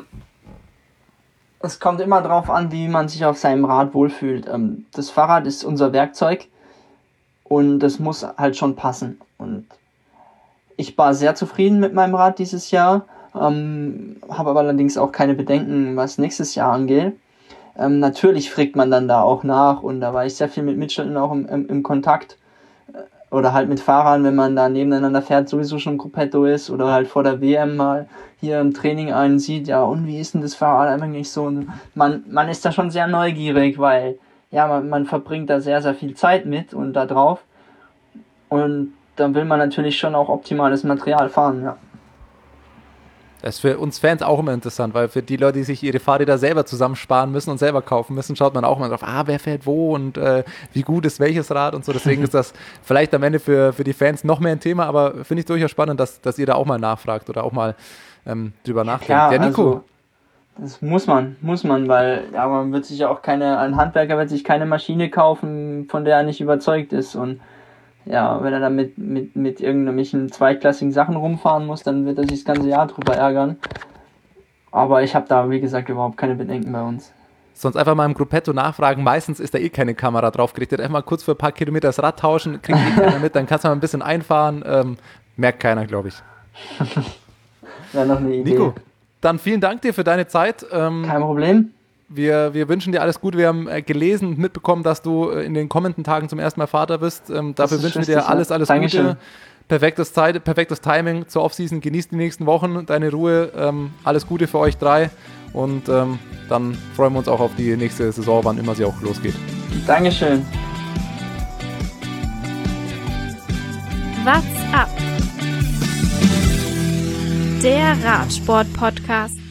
es kommt immer drauf an, wie man sich auf seinem Rad wohlfühlt. Ähm, das Fahrrad ist unser Werkzeug und das muss halt schon passen und ich war sehr zufrieden mit meinem Rad dieses Jahr. Ähm, habe aber allerdings auch keine Bedenken, was nächstes Jahr angeht. Ähm, natürlich fragt man dann da auch nach und da war ich sehr viel mit Mitstreitern auch im, im, im Kontakt oder halt mit Fahrern, wenn man da nebeneinander fährt, sowieso schon Gruppetto ist oder halt vor der W M mal hier im Training einen sieht, ja und wie ist denn das Fahrrad einfach nicht so? Und man, man ist da schon sehr neugierig, weil ja, man, man verbringt da sehr, sehr viel Zeit mit und da drauf und dann will man natürlich schon auch optimales Material fahren, ja. Das ist für uns Fans auch immer interessant, weil für die Leute, die sich ihre Fahrräder selber zusammensparen müssen und selber kaufen müssen, schaut man auch mal drauf, ah, wer fährt wo und äh, wie gut ist welches Rad und so. Deswegen ist das vielleicht am Ende für, für die Fans noch mehr ein Thema, aber finde ich durchaus spannend, dass, dass ihr da auch mal nachfragt oder auch mal ähm, drüber nachdenkt. Ja, ja, Nico. Also, das muss man, muss man, weil ja, man wird sich ja auch keine, ein Handwerker wird sich keine Maschine kaufen, von der er nicht überzeugt ist und ja, wenn er dann mit, mit, mit irgendwelchen zweitklassigen Sachen rumfahren muss, dann wird er sich das ganze Jahr drüber ärgern. Aber ich habe da, wie gesagt, überhaupt keine Bedenken bei uns. Sonst einfach mal im Gruppetto nachfragen. Meistens ist da eh keine Kamera drauf gerichtet. Einfach mal kurz für ein paar Kilometer das Rad tauschen, kriegt eh keiner mit, dann kannst du mal ein bisschen einfahren. Ähm, merkt keiner, glaube ich. Wäre noch eine Idee. Nico, dann vielen Dank dir für deine Zeit. Ähm, Kein Problem. Wir, wir wünschen dir alles Gute. Wir haben äh, gelesen und mitbekommen, dass du äh, in den kommenden Tagen zum ersten Mal Vater bist. Ähm, dafür ist wünschen wir richtig, dir alles, alles Dankeschön. Gute. Perfektes, Zeit, perfektes Timing zur Offseason. Genießt die nächsten Wochen, deine Ruhe. Ähm, alles Gute für euch drei. Und ähm, dann freuen wir uns auch auf die nächste Saison, wann immer sie auch losgeht. Dankeschön. What's up? Der Radsport-Podcast.